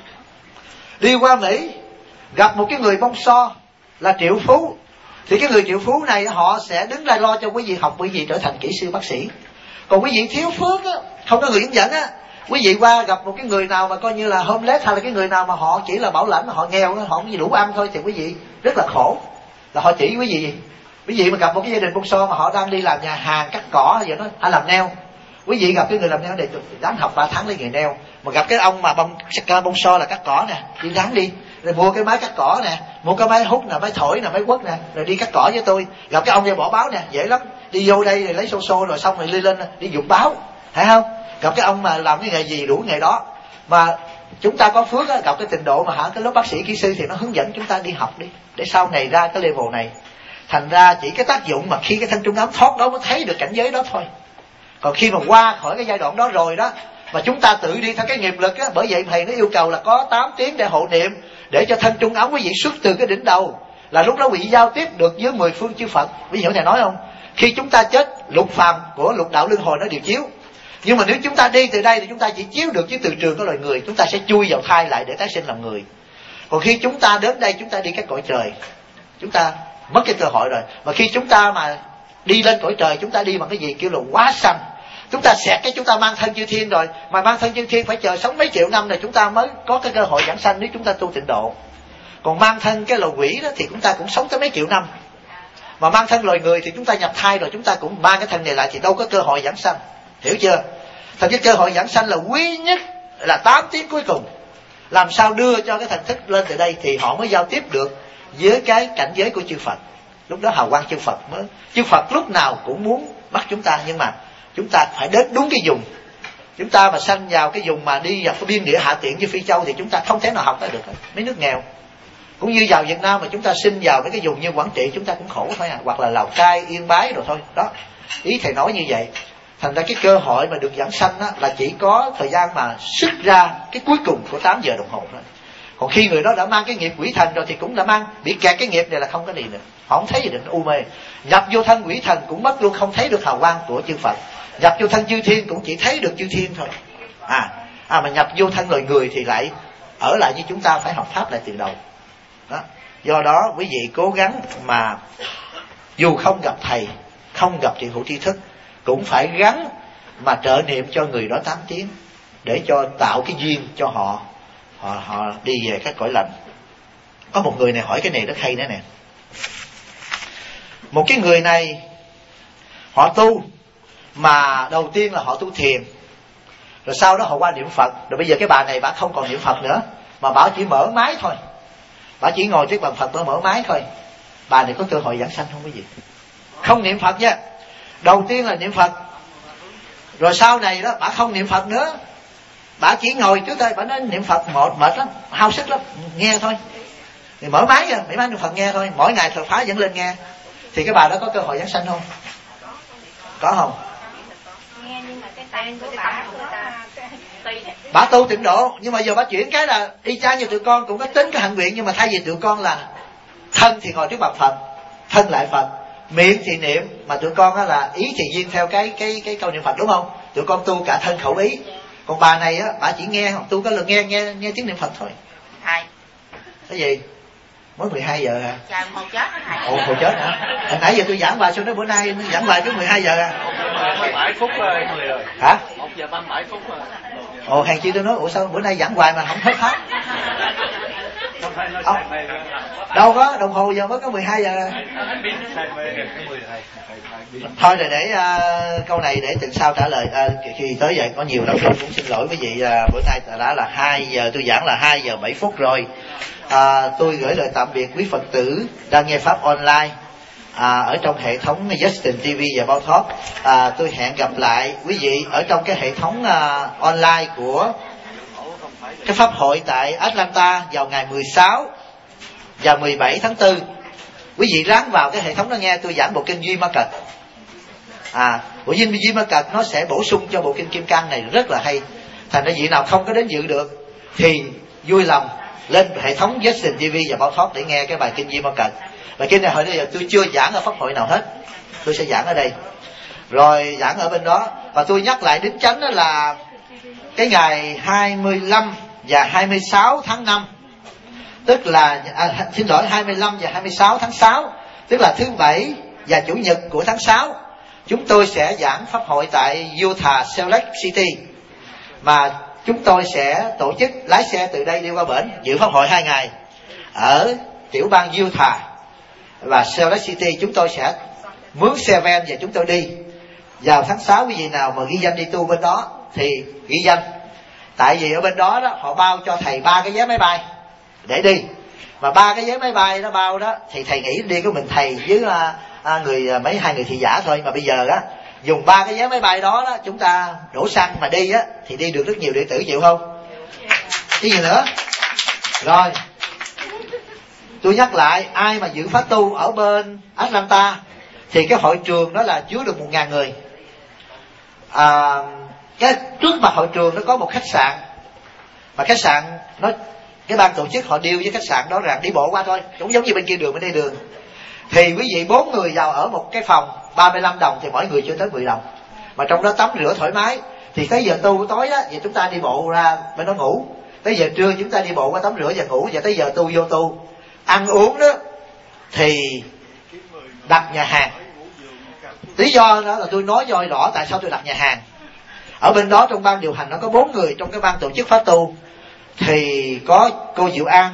đi qua Mỹ gặp một cái người bông so là triệu phú, thì cái người triệu phú này họ sẽ đứng ra lo cho quý vị học, quý vị trở thành kỹ sư bác sĩ. Còn quý vị thiếu phước á, không có người hướng dẫn á, quý vị qua gặp một cái người nào mà coi như là homeless, hay là cái người nào mà họ chỉ là bảo lãnh, họ nghèo, họ không gì đủ ăn thôi, thì quý vị rất là khổ. Là họ chỉ quý vị Quý vị mà gặp một cái gia đình bông so mà họ đang đi làm nhà hàng cắt cỏ hay vậy đó, hay làm neo, quý vị gặp cái người làm neo để đáng học ba tháng lấy nghề neo, mà gặp cái ông mà bông bông so là cắt cỏ nè, đi đáng đi, rồi mua cái máy cắt cỏ nè, mua cái máy hút nè, máy thổi nè, máy quất nè, rồi đi cắt cỏ với tôi. Gặp cái ông kia bỏ báo nè, dễ lắm, đi vô đây rồi lấy xô xô rồi xong rồi đi lên đi dụng báo, thấy không? Gặp cái ông mà làm cái nghề gì đủ nghề đó. Mà chúng ta có phước á, gặp cái trình độ mà hả cái lớp bác sĩ kỹ sư thì nó hướng dẫn chúng ta đi học đi, để sau này ra cái level này. Thành ra chỉ cái tác dụng mà khi cái thân trung ám thoát đó mới thấy được cảnh giới đó thôi. Còn khi mà qua khỏi cái giai đoạn đó rồi đó, mà chúng ta tự đi theo cái nghiệp lực á, bởi vậy thầy nó yêu cầu là có tám tiếng để hộ niệm, để cho thân trung ám quý vị xuất từ cái đỉnh đầu, là lúc đó quý vị giao tiếp được với mười phương chư Phật. Quý vị hiểu thầy nói không? Khi chúng ta chết, lục phàm của lục đạo luân hồi nó đều chiếu. Nhưng mà nếu chúng ta đi từ đây thì chúng ta chỉ chiếu được với từ trường của loài người, chúng ta sẽ chui vào thai lại để tái sinh làm người. Còn khi chúng ta đến đây, chúng ta đi cái cõi trời, chúng ta mất cái cơ hội rồi. Mà khi chúng ta mà đi lên cõi trời, chúng ta đi bằng cái gì kêu là quá sanh. Chúng ta xẹt cái chúng ta mang thân chư thiên rồi, mà mang thân chư thiên phải chờ sống mấy triệu năm rồi chúng ta mới có cái cơ hội giảng sanh nếu chúng ta tu tịnh độ. Còn mang thân cái loài quỷ đó thì chúng ta cũng sống tới mấy triệu năm. Mà mang thân loài người thì chúng ta nhập thai rồi, chúng ta cũng mang cái thân này lại thì đâu có cơ hội giảng sanh. Hiểu chưa? Thành cái cơ hội giảng sanh là quý nhất, là tám tiếng cuối cùng. Làm sao đưa cho cái thần thức lên từ đây thì họ mới giao tiếp được với cái cảnh giới của chư Phật. Lúc đó hào quang chư Phật mới, chư Phật lúc nào cũng muốn bắt chúng ta, nhưng mà chúng ta phải đến đúng cái vùng. Chúng ta mà sanh vào cái vùng mà đi vào cái biên địa hạ tiện như Phi Châu thì chúng ta không thể nào học ra được. Mấy nước nghèo cũng như vào Việt Nam mà chúng ta sinh vào mấy cái vùng như Quảng Trị chúng ta cũng khổ thôi à, hoặc là Lào Cai, Yên Bái rồi thôi. Đó, ý thầy nói như vậy. Thành ra cái cơ hội mà được giảng sanh á, là chỉ có thời gian mà xuất ra cái cuối cùng của tám giờ đồng hồ thôi. Còn khi người đó đã mang cái nghiệp quỷ thần rồi thì cũng đã mang, bị kẹt cái nghiệp này là không có gì nữa. Họ không thấy gì được, u mê. Nhập vô thân quỷ thần cũng mất luôn, không thấy được hào quang của chư Phật. Nhập vô thân chư thiên cũng chỉ thấy được chư thiên thôi. À, à mà nhập vô thân loài người thì lại ở lại như chúng ta phải học pháp lại từ đầu. Đó. Do đó quý vị cố gắng mà dù không gặp thầy, không gặp thiện hữu tri thức, cũng phải gắng mà trợ niệm cho người đó tám tiếng để cho tạo cái duyên cho họ họ họ đi về các cõi lành. Có một người này hỏi cái này rất hay nữa nè. Một cái người này họ tu, mà đầu tiên là họ tu thiền, rồi sau đó họ qua niệm Phật. Rồi bây giờ cái bà này bà không còn niệm Phật nữa, mà bà chỉ mở máy thôi, bà chỉ ngồi trước bàn Phật bà mở máy thôi. Bà này có cơ hội giảng sanh không quý vị? Không niệm Phật nha. Đầu tiên là niệm Phật, rồi sau này đó bà không niệm Phật nữa, bà chỉ ngồi trước đây, bà nói niệm Phật một mệt lắm, hao sức lắm, nghe thôi. Thì mở máy ra, mở máy niệm Phật nghe thôi, mỗi ngày thờ phá dẫn lên nghe. Thì cái bà đó có cơ hội giảng sanh không? Có không? Nghe nhưng mà cái tên của bà bà tu tịnh độ, nhưng mà giờ bà chuyển cái là y chang như tụi con cũng có tính cái hạnh nguyện, nhưng mà thay vì tụi con là thân thì ngồi trước mặt Phật, thân lại Phật, miệng thì niệm, mà tụi con á là ý thì duyên theo cái cái cái câu niệm Phật, đúng không? Tụi con tu cả thân khẩu ý. Còn bà này á, bà chỉ nghe, tu có lần nghe nghe nghe tiếng niệm Phật thôi. Thầy. Cái gì? Mới mười hai giờ à? Trời hồi chết đó thầy. Ồ, hồi chết hả? Hồi nãy giờ tôi giảng bài, sao đến bữa nay giảng bài tới mười hai giờ à? ba mươi bảy phút rồi. Hả? một giờ ba mươi bảy phút rồi. Ồ, hàng chi tôi nói, ủa sao bữa nay giảng hoài mà không hết hết? Ông, đâu có, đồng hồ giờ mới có mười hai giờ. Thôi rồi để uh, câu này để tuần sau trả lời. Uh, khi tới vậy có nhiều lắm, tôi cũng xin lỗi quý vị. Uh, bữa nay đã là hai giờ, tôi giảng là hai giờ bảy phút rồi. Uh, tôi gửi lời tạm biệt quý Phật tử đang nghe Pháp online à, ở trong hệ thống Justin ti vi và Bao Thoát. À, tôi hẹn gặp lại quý vị ở trong cái hệ thống uh, online của cái Pháp hội tại Atlanta vào ngày mười sáu và mười bảy tháng tư. Quý vị ráng vào cái hệ thống đó nghe tôi giảng bộ kinh Duy Ma Cật. À, bộ kinh Duy Ma Cật nó sẽ bổ sung cho bộ kinh Kim Cang này rất là hay. Thành ra vị nào không có đến dự được thì vui lòng lên hệ thống Justin ti vi và Bao Thoát để nghe cái bài kinh Duy Ma Cật. Bài kinh này hồi bây giờ tôi chưa giảng ở Pháp hội nào hết, tôi sẽ giảng ở đây, rồi giảng ở bên đó. Và tôi nhắc lại đính chánh đó là cái ngày hai mươi lăm và hai mươi sáu tháng năm, tức là à, xin lỗi hai mươi lăm và hai mươi sáu tháng sáu, tức là thứ bảy và chủ nhật của tháng sáu, chúng tôi sẽ giảng Pháp hội tại Utah Salt Lake City. Mà chúng tôi sẽ tổ chức lái xe từ đây đi qua bển dự Pháp hội hai ngày ở tiểu bang Utah. và Salt City chúng tôi sẽ mướn xe van và chúng tôi đi. Vào tháng sáu quý vị nào mà ghi danh đi tu bên đó thì ghi danh, tại vì ở bên đó đó họ bao cho thầy ba cái vé máy bay để đi, mà ba cái vé máy bay nó bao đó thì thầy nghĩ đi có mình thầy với à, à, người mấy hai người thị giả thôi, mà bây giờ á dùng ba cái vé máy bay đó đó chúng ta đổ xăng mà đi á thì đi được rất nhiều đệ tử, chịu không? Cái gì nữa? Rồi tôi nhắc lại, ai mà dự pháp tu ở bên Atlanta thì cái hội trường đó là chứa được một ngàn người. À, cái trước mặt hội trường nó có một khách sạn, mà khách sạn nó cái ban tổ chức họ deal với khách sạn đó rằng đi bộ qua thôi, cũng giống như bên kia đường bên đây đường. Thì quý vị bốn người vào ở một cái phòng ba mươi lăm đồng thì mỗi người chưa tới mười đồng, mà trong đó tắm rửa thoải mái. Thì tới giờ tu tối á thì chúng ta đi bộ ra bên đó ngủ, tới giờ trưa chúng ta đi bộ qua tắm rửa và ngủ, và tới giờ tu vô tu. Ăn uống đó thì đặt nhà hàng. Lý do đó là tôi nói cho rõ tại sao tôi đặt nhà hàng. Ở bên đó trong ban điều hành nó có bốn người trong cái ban tổ chức pháp tu, thì có cô Diệu An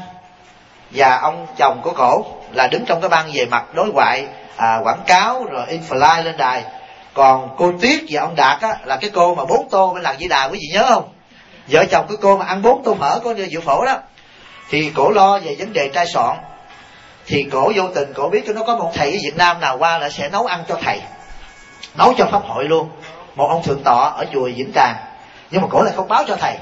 và ông chồng của cổ là đứng trong cái ban về mặt đối ngoại, à, quảng cáo rồi in fly lên đài. Còn cô Tuyết và ông Đạt á, là cái cô mà bốn tô bên Làng Di Đà, quý vị nhớ không? Vợ chồng cái cô mà ăn bốn tô phở của Diệu Phổ đó. Thì cổ lo về vấn đề trai soạn. Thì cổ vô tình cổ biết nó có một thầy ở Việt Nam nào qua là sẽ nấu ăn cho thầy, nấu cho pháp hội luôn, một ông thượng tọa ở chùa Vĩnh Tràng, nhưng mà cổ lại không báo cho thầy.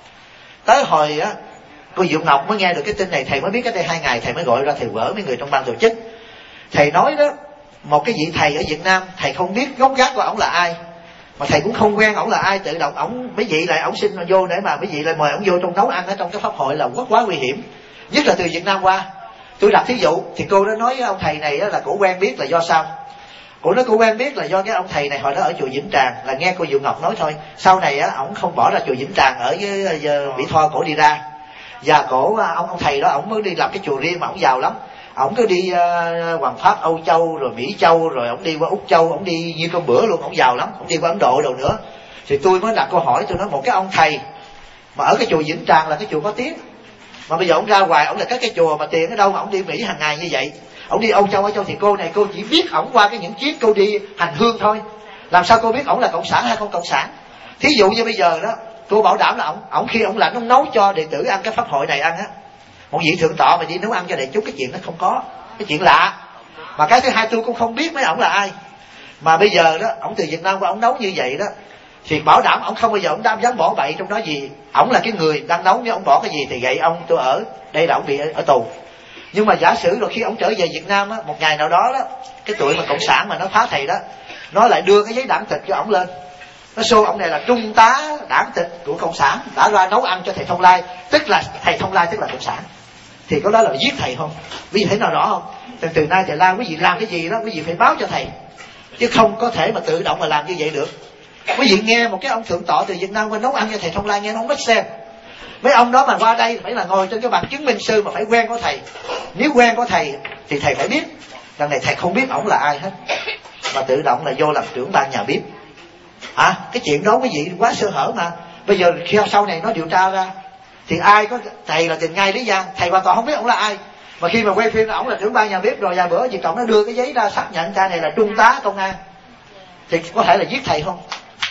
Tới hồi á cô Diệu Ngọc mới nghe được cái tin này, thầy mới biết cái đây hai ngày thầy mới gọi ra thầy vỡ mấy người trong ban tổ chức. Thầy nói đó, một cái vị thầy ở Việt Nam thầy không biết gốc gác của ổng là ai, mà thầy cũng không quen ổng là ai, tự động ổng mấy vị lại ổng xin vô để mà mấy vị lại mời ổng vô trong nấu ăn ở trong cái pháp hội là quá quá nguy hiểm, nhất là từ Việt Nam qua. Tôi đặt thí dụ thì cô đó nói với ông thầy này là cổ quen biết là do sao? Cô nói cô quen biết là do cái ông thầy này hồi đó ở chùa Vĩnh Tràng, là nghe cô Diệu Ngọc nói thôi. Sau này á ổng không bỏ ra chùa Vĩnh Tràng ở với Mỹ Tho, cổ đi ra, và cổ ông ông thầy đó ổng mới đi làm cái chùa riêng mà ổng giàu lắm. Ổng cứ đi uh, Hoàng Pháp, Âu Châu rồi Mỹ Châu, rồi ổng đi qua Úc Châu, ổng đi như con bữa luôn, ổng giàu lắm, ổng đi qua Ấn Độ đâu nữa. Thì tôi mới đặt câu hỏi, tôi nói một cái ông thầy mà ở cái chùa Vĩnh Tràng là cái chùa có tiếng, mà bây giờ ổng ra ngoài ổng là các cái chùa mà tiền ở đâu mà ổng đi Mỹ hàng ngày như vậy, ổng đi Âu Châu Âu Châu thì cô này cô chỉ biết ổng qua cái những chuyến cô đi hành hương thôi, làm sao cô biết ổng là cộng sản hay không cộng sản? Thí dụ như bây giờ đó, cô bảo đảm là ổng ổng khi ổng lạnh ổng nấu cho đệ tử ăn cái pháp hội này ăn á, một vị thượng tọa mà đi nấu ăn cho đại chúng, cái chuyện nó không có, cái chuyện lạ. Mà cái thứ hai tôi cũng không biết mấy ổng là ai, mà bây giờ đó ổng từ Việt Nam qua ổng nấu như vậy đó, thì bảo đảm ổng không bao giờ ổng dám dám bỏ bậy trong đó gì. Ổng là cái người đang nấu, nếu ổng bỏ cái gì thì gậy ông tôi ở đây là ổng bị ở, ở tù. Nhưng mà giả sử rồi khi ổng trở về Việt Nam á, một ngày nào đó đó, cái tụi mà cộng sản mà nó phá thầy đó, nó lại đưa cái giấy đảng tịch cho ổng lên, nó show ổng này là trung tá đảng tịch của cộng sản đã ra nấu ăn cho thầy Thông Lai, tức là thầy Thông Lai tức là cộng sản, thì có đó là giết thầy không? Quý vị thấy nào rõ không? Từ từ nay thầy Lan quý vị làm cái gì đó quý vị phải báo cho thầy, chứ không có thể mà tự động mà làm như vậy được. Quý vị nghe một cái ông thượng tọa từ Việt Nam qua nấu ăn cho thầy Thông Lai nghe nó không mất xem. Mấy ông đó mà qua đây phải là ngồi trên cái bằng chứng minh sư mà phải quen có thầy. Nếu quen có thầy thì thầy phải biết lần này thầy không biết ổng là ai hết, mà tự động là vô làm trưởng ban nhà bếp. À, cái chuyện đó quý vị quá sơ hở mà. Bây giờ khi sau này nó điều tra ra thì ai có thầy là tình ngay lý gian, thầy hoàn toàn không biết ổng là ai. Mà khi mà quay phim là ổng là trưởng ban nhà bếp rồi, vài bữa Việt Cộng nó đưa cái giấy ra xác nhận cha này là trung tá công an, thì có thể là giết thầy không?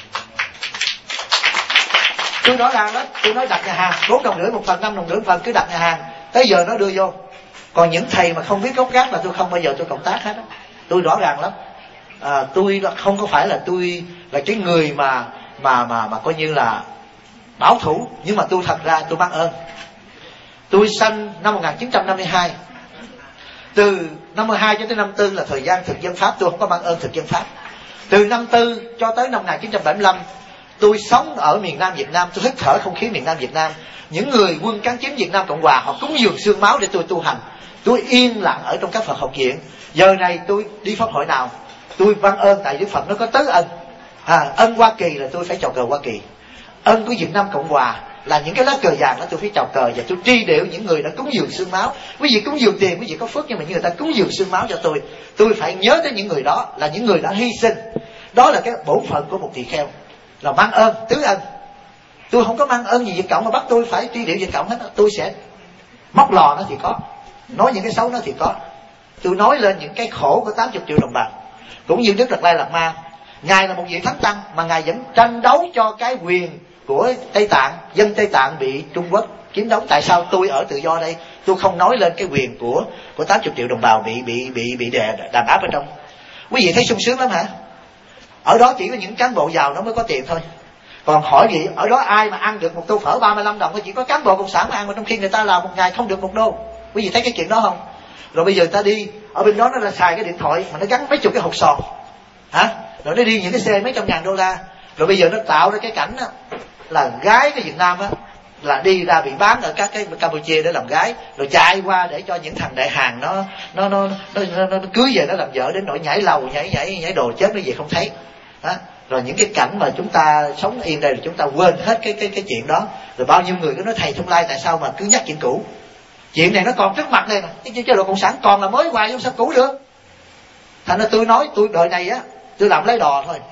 Tôi nói ràng đó, tôi nói đặt nhà hàng bốn đồng rưỡi một phần, năm đồng rưỡi một phần, cứ đặt nhà hàng tới giờ nó đưa vô. Còn những thầy mà không biết gốc gác là tôi không bao giờ tôi cộng tác hết đó. Tôi rõ ràng lắm. À, tôi không có phải là tôi là cái người mà mà mà mà coi như là bảo thủ, nhưng mà tôi thật ra tôi ban ơn. Tôi sanh năm một nghìn chín trăm năm mươi hai, từ năm mươi hai cho tới năm tư là thời gian thực dân Pháp, tôi không có ban ơn thực dân Pháp. Từ năm tư cho tới năm một nghìn chín trăm bảy mươi lăm tôi sống ở miền Nam Việt Nam, tôi hít thở không khí miền Nam Việt Nam. Những người quân cán chính Việt Nam Cộng Hòa họ cúng dường xương máu để tôi tu hành. Tôi yên lặng ở trong các Phật học viện. Giờ này tôi đi pháp hội nào tôi ban ơn, tại Đức Phật nó có tứ ân. À, ân Hoa Kỳ là tôi phải chào cờ Hoa Kỳ, ân của Việt Nam Cộng Hòa là những cái lá cờ vàng đó tôi phải chào cờ, và tôi tri điệu những người đã cúng dường xương máu. Quý vị cúng dường tiền quý vị có phước, nhưng mà những người ta cúng dường xương máu cho tôi, tôi phải nhớ tới những người đó là những người đã hy sinh. Đó là cái bổn phận của một tỳ kheo, là mang ơn, tứ ân. Tôi không có mang ơn gì Việt Cộng mà bắt tôi phải tri điệu Việt Cộng hết. Tôi sẽ móc lò nó thì có, nói những cái xấu nó thì có, tôi nói lên những cái khổ của tám mươi triệu đồng bào. Cũng như Đức Đạt Lai Lạt Ma, ngài là một vị thánh tăng mà ngài vẫn tranh đấu cho cái quyền của Tây Tạng, dân Tây Tạng bị Trung Quốc chiếm đóng. Tại sao tôi ở tự do đây, tôi không nói lên cái quyền của của tám mươi triệu đồng bào bị bị bị bị đè, đàn áp ở trong? Quý vị thấy sung sướng lắm hả? Ở đó chỉ có những cán bộ giàu nó mới có tiền thôi. Còn hỏi gì ở đó ai mà ăn được một tô phở ba mươi lăm đồng? Chỉ có cán bộ cộng sản mà ăn, mà trong khi người ta làm một ngày không được một đô. Quý vị thấy cái chuyện đó không? Rồi bây giờ ta đi ở bên đó nó là xài cái điện thoại mà nó gắn mấy chục cái hộp sòn, hả? Rồi nó đi những cái xe mấy trăm ngàn đô la. Rồi bây giờ nó tạo ra cái cảnh đó, là gái cái Việt Nam á là đi ra bị bán ở các cái Campuchia để làm gái, rồi chạy qua để cho những thằng đại hàng nó nó nó nó, nó, nó, nó cưới về nó làm vợ, đến nỗi nhảy lầu nhảy nhảy nhảy đồ chết nó về không thấy. Đó. Rồi những cái cảnh mà chúng ta sống yên đây rồi chúng ta quên hết cái cái cái chuyện đó. Rồi bao nhiêu người cứ nói thầy Thông Lai tại sao mà cứ nhắc chuyện cũ? Chuyện này nó còn trước mặt đây mà, cái chế độ cộng sản còn là mới hoài, không sao cũ được. Thành ra tôi nói tôi đời này á tôi làm lấy đò thôi.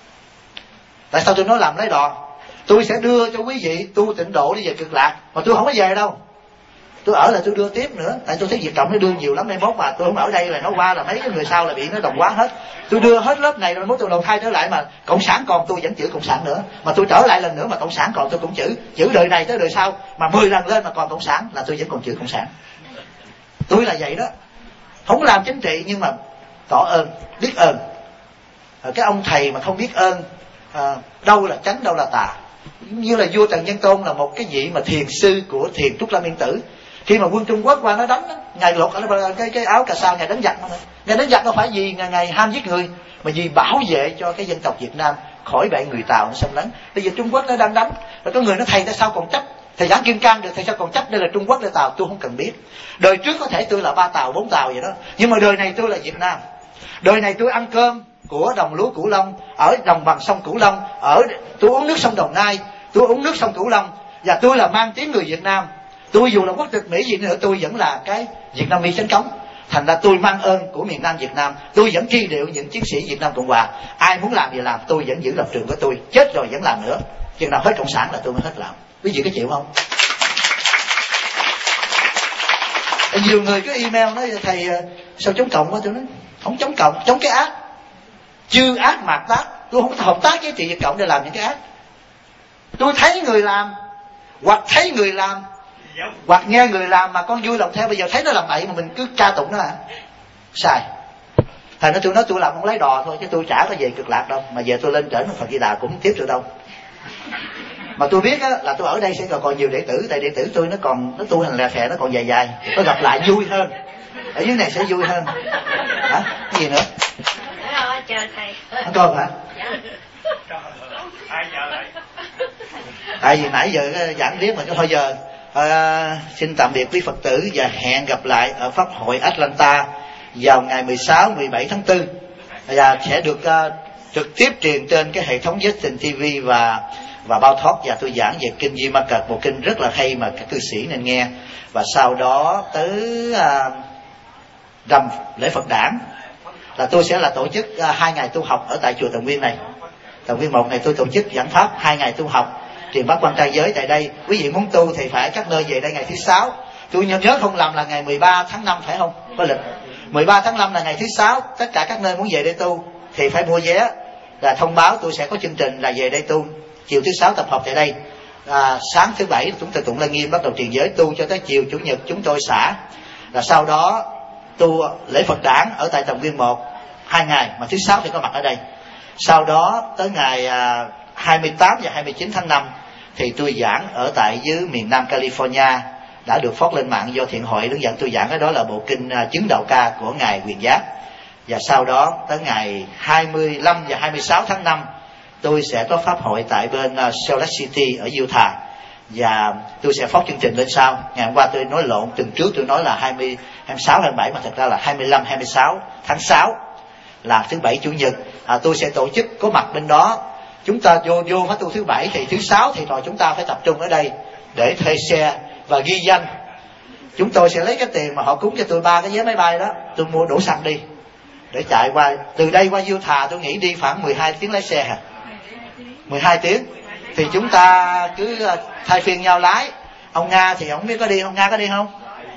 Tại sao tôi nói làm lấy đò? Tôi sẽ đưa cho quý vị tu tịnh độ đi về Cực Lạc, mà tôi không có về đâu. Tôi ở là tôi đưa tiếp nữa, tại tôi thấy Việt Cộng nó đưa nhiều lắm. Mai mốt mà tôi không ở đây là nó qua là mấy cái người sau là bị nó đồng hóa hết. Tôi đưa hết lớp này rồi mốt tôi đầu thai trở lại, mà cộng sản còn tôi vẫn chửi cộng sản nữa, mà tôi trở lại lần nữa mà cộng sản còn tôi cũng chửi, chửi đời này tới đời sau, mà mười lần lên mà còn cộng sản là tôi vẫn còn chửi cộng sản. Tôi là vậy đó, không làm chính trị nhưng mà tỏ ơn, biết ơn. Cái ông thầy mà không biết ơn, à, đâu là chánh đâu là tà. Như là vua Trần Nhân Tôn là một cái vị mà thiền sư của thiền Trúc Lâm Yên Tử. Khi mà quân Trung Quốc qua nó đánh đó, ngài lột cái cái áo cà sa, ngài đánh giặc. Ngài đánh giặc đâu phải vì ngài, ngài ham giết người, mà vì bảo vệ cho cái dân tộc Việt Nam khỏi bị người Tàu nó xâm lấn. Bây giờ Trung Quốc nó đang đánh, rồi có người nói thầy tại sao còn chấp, thầy giảng Kim Cang được, thầy sao còn chấp đây là Trung Quốc hay Tàu? Tôi không cần biết. Đời trước có thể tôi là ba Tàu bốn Tàu vậy đó, nhưng mà đời này tôi là Việt Nam. Đời này tôi ăn cơm của đồng lúa Cửu Long, ở đồng bằng sông Cửu Long, ở tôi uống nước sông Đồng Nai, tôi uống nước sông Cửu Long, và tôi là mang tiếng người Việt Nam. Tôi dù là quốc tịch Mỹ gì nữa tôi vẫn là cái Việt Nam Mỹ chánh cống. Thành ra tôi mang ơn của miền Nam Việt Nam. Tôi vẫn truy điệu những chiến sĩ Việt Nam Cộng Hòa. Ai muốn làm gì làm, tôi vẫn giữ lập trường của tôi. Chết rồi vẫn làm nữa. Chừng nào hết cộng sản là tôi mới hết làm. Quý vị có chịu không? Nhiều người cứ email nói thầy sao chống cộng quá. Tôi nói không chống cộng, chống cái ác. Chư ác mạt tác. Tôi không có hợp tác với chị Việt Cộng để làm những cái ác. Tôi thấy người làm, hoặc thấy người làm, hoặc nghe người làm mà con vui lòng theo. Bây giờ thấy nó làm bậy mà mình cứ ca tụng nó à, sai. Thành ra tôi nói tôi làm không lấy đò thôi, chứ tôi chả có về Cực Lạc đâu. Mà giờ tôi lên trển Phật Di Đà cũng không tiếp được đâu. Mà tôi biết á, là tôi ở đây sẽ còn, còn nhiều đệ tử. Tại đệ tử tôi nó còn, nó tu hành lè phè, nó còn dài dài. Nó gặp lại vui hơn, ở dưới này sẽ vui hơn. Hả? Cái gì nữa? Chờ thầy. Nó con hả? Tại vì nãy giờ giảng riết mà cái thôi giờ à, xin tạm biệt quý Phật tử và hẹn gặp lại ở Pháp hội Atlanta vào ngày mười sáu, mười bảy tháng tư, và sẽ được uh, trực tiếp truyền trên cái hệ thống Giới Tình ti vi và và Bao Thoát. Và tôi giảng về kinh Di Ma Cật, một kinh rất là hay mà các cư sĩ nên nghe. Và sau đó tới uh, rằm lễ Phật đản là tôi sẽ là tổ chức uh, hai ngày tu học ở tại chùa Tần Nguyên này. Tần Nguyên một này tôi tổ chức giảng pháp hai ngày tu học truyền bát quan trai giới tại đây. Quý vị muốn tu thì phải các nơi về đây ngày thứ sáu. Tôi nhớ, nhớ không lầm là ngày mười ba tháng năm phải không? Có lịch mười ba tháng năm là ngày thứ sáu. Tất cả các nơi muốn về đây tu thì phải mua vé, là thông báo tôi sẽ có chương trình là về đây tu. Chiều thứ sáu tập hợp tại đây, à, sáng thứ bảy chúng tôi tụng Lăng Nghiêm bắt đầu truyền giới tu cho tới chiều chủ nhật chúng tôi xả. Là sau đó tu lễ Phật đản ở tại Tầm Nguyên một hai ngày, mà thứ sáu thì có mặt ở đây. Sau đó tới ngày à, hai mươi tám và hai mươi chín tháng năm thì tôi giảng ở tại dưới miền Nam California, đã được phót lên mạng do thiện hội hướng dẫn tôi giảng. Cái đó là bộ kinh uh, Chứng Đạo Ca của ngài Quyền Giác. Và sau đó tới ngày hai mươi lăm và hai mươi sáu tháng năm tôi sẽ có pháp hội tại bên uh, Salt Lake City ở Utah, và tôi sẽ phót chương trình lên sau. Ngày hôm qua tôi nói lộn, tuần trước tôi nói là hai mươi, hai mươi sáu, hai mươi bảy mà thật ra là hai mươi lăm, hai mươi sáu tháng sáu là thứ bảy chủ nhật. À, tôi sẽ tổ chức có mặt bên đó. Chúng ta vô vô phát tu thứ bảy thì thứ sáu thì rồi chúng ta phải tập trung ở đây để thuê xe và ghi danh. Chúng tôi sẽ lấy cái tiền mà họ cúng cho tôi ba cái vé máy bay đó, tôi mua đổ xăng đi để chạy qua. Từ đây qua Utah tôi nghĩ đi khoảng mười hai tiếng lái xe hả? mười hai tiếng. Thì chúng ta cứ thay phiên nhau lái. Ông Nga thì không biết có đi, ông Nga có đi không?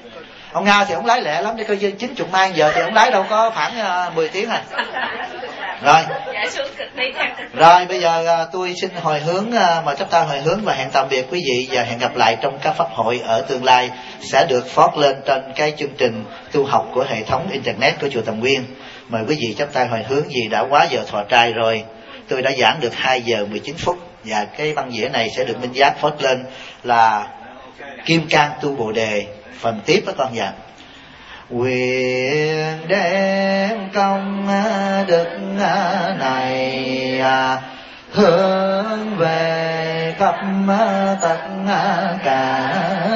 Ông Ngao thì ông lái lẹ lắm, để coi chín chục mai giờ thì ông lái đâu có khoảng uh, mười tiếng à. Rồi. Rồi bây giờ uh, tôi xin hồi hướng, uh, mời chắp tay hồi hướng và hẹn tạm biệt quý vị, và hẹn gặp lại trong các pháp hội ở tương lai sẽ được phót lên trên cái chương trình tu học của hệ thống internet của chùa Tầm Nguyên. Mời quý vị chắp tay hồi hướng, vì đã quá giờ thọ trai rồi. Tôi đã giảng được hai giờ mười chín phút, và cái băng dĩa này sẽ được minh giác phót lên là Kim Cang Tu Bồ Đề phần tiếp đó con dạ. Nguyện đem công đức này hướng về khắp tất cả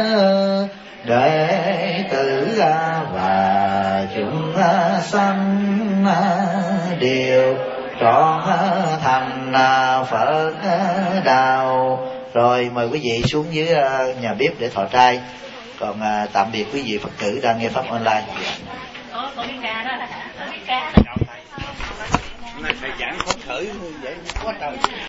đệ tử và chúng sanh đều trọn thành Phật đạo. Rồi mời quý vị xuống dưới nhà bếp để thọ trai. Còn à, tạm biệt quý vị Phật tử đang nghe pháp online. Ủa, con biết ca đó hả? Con biết ca đó. Hôm nay thầy giảng khó thở vậy quá trời.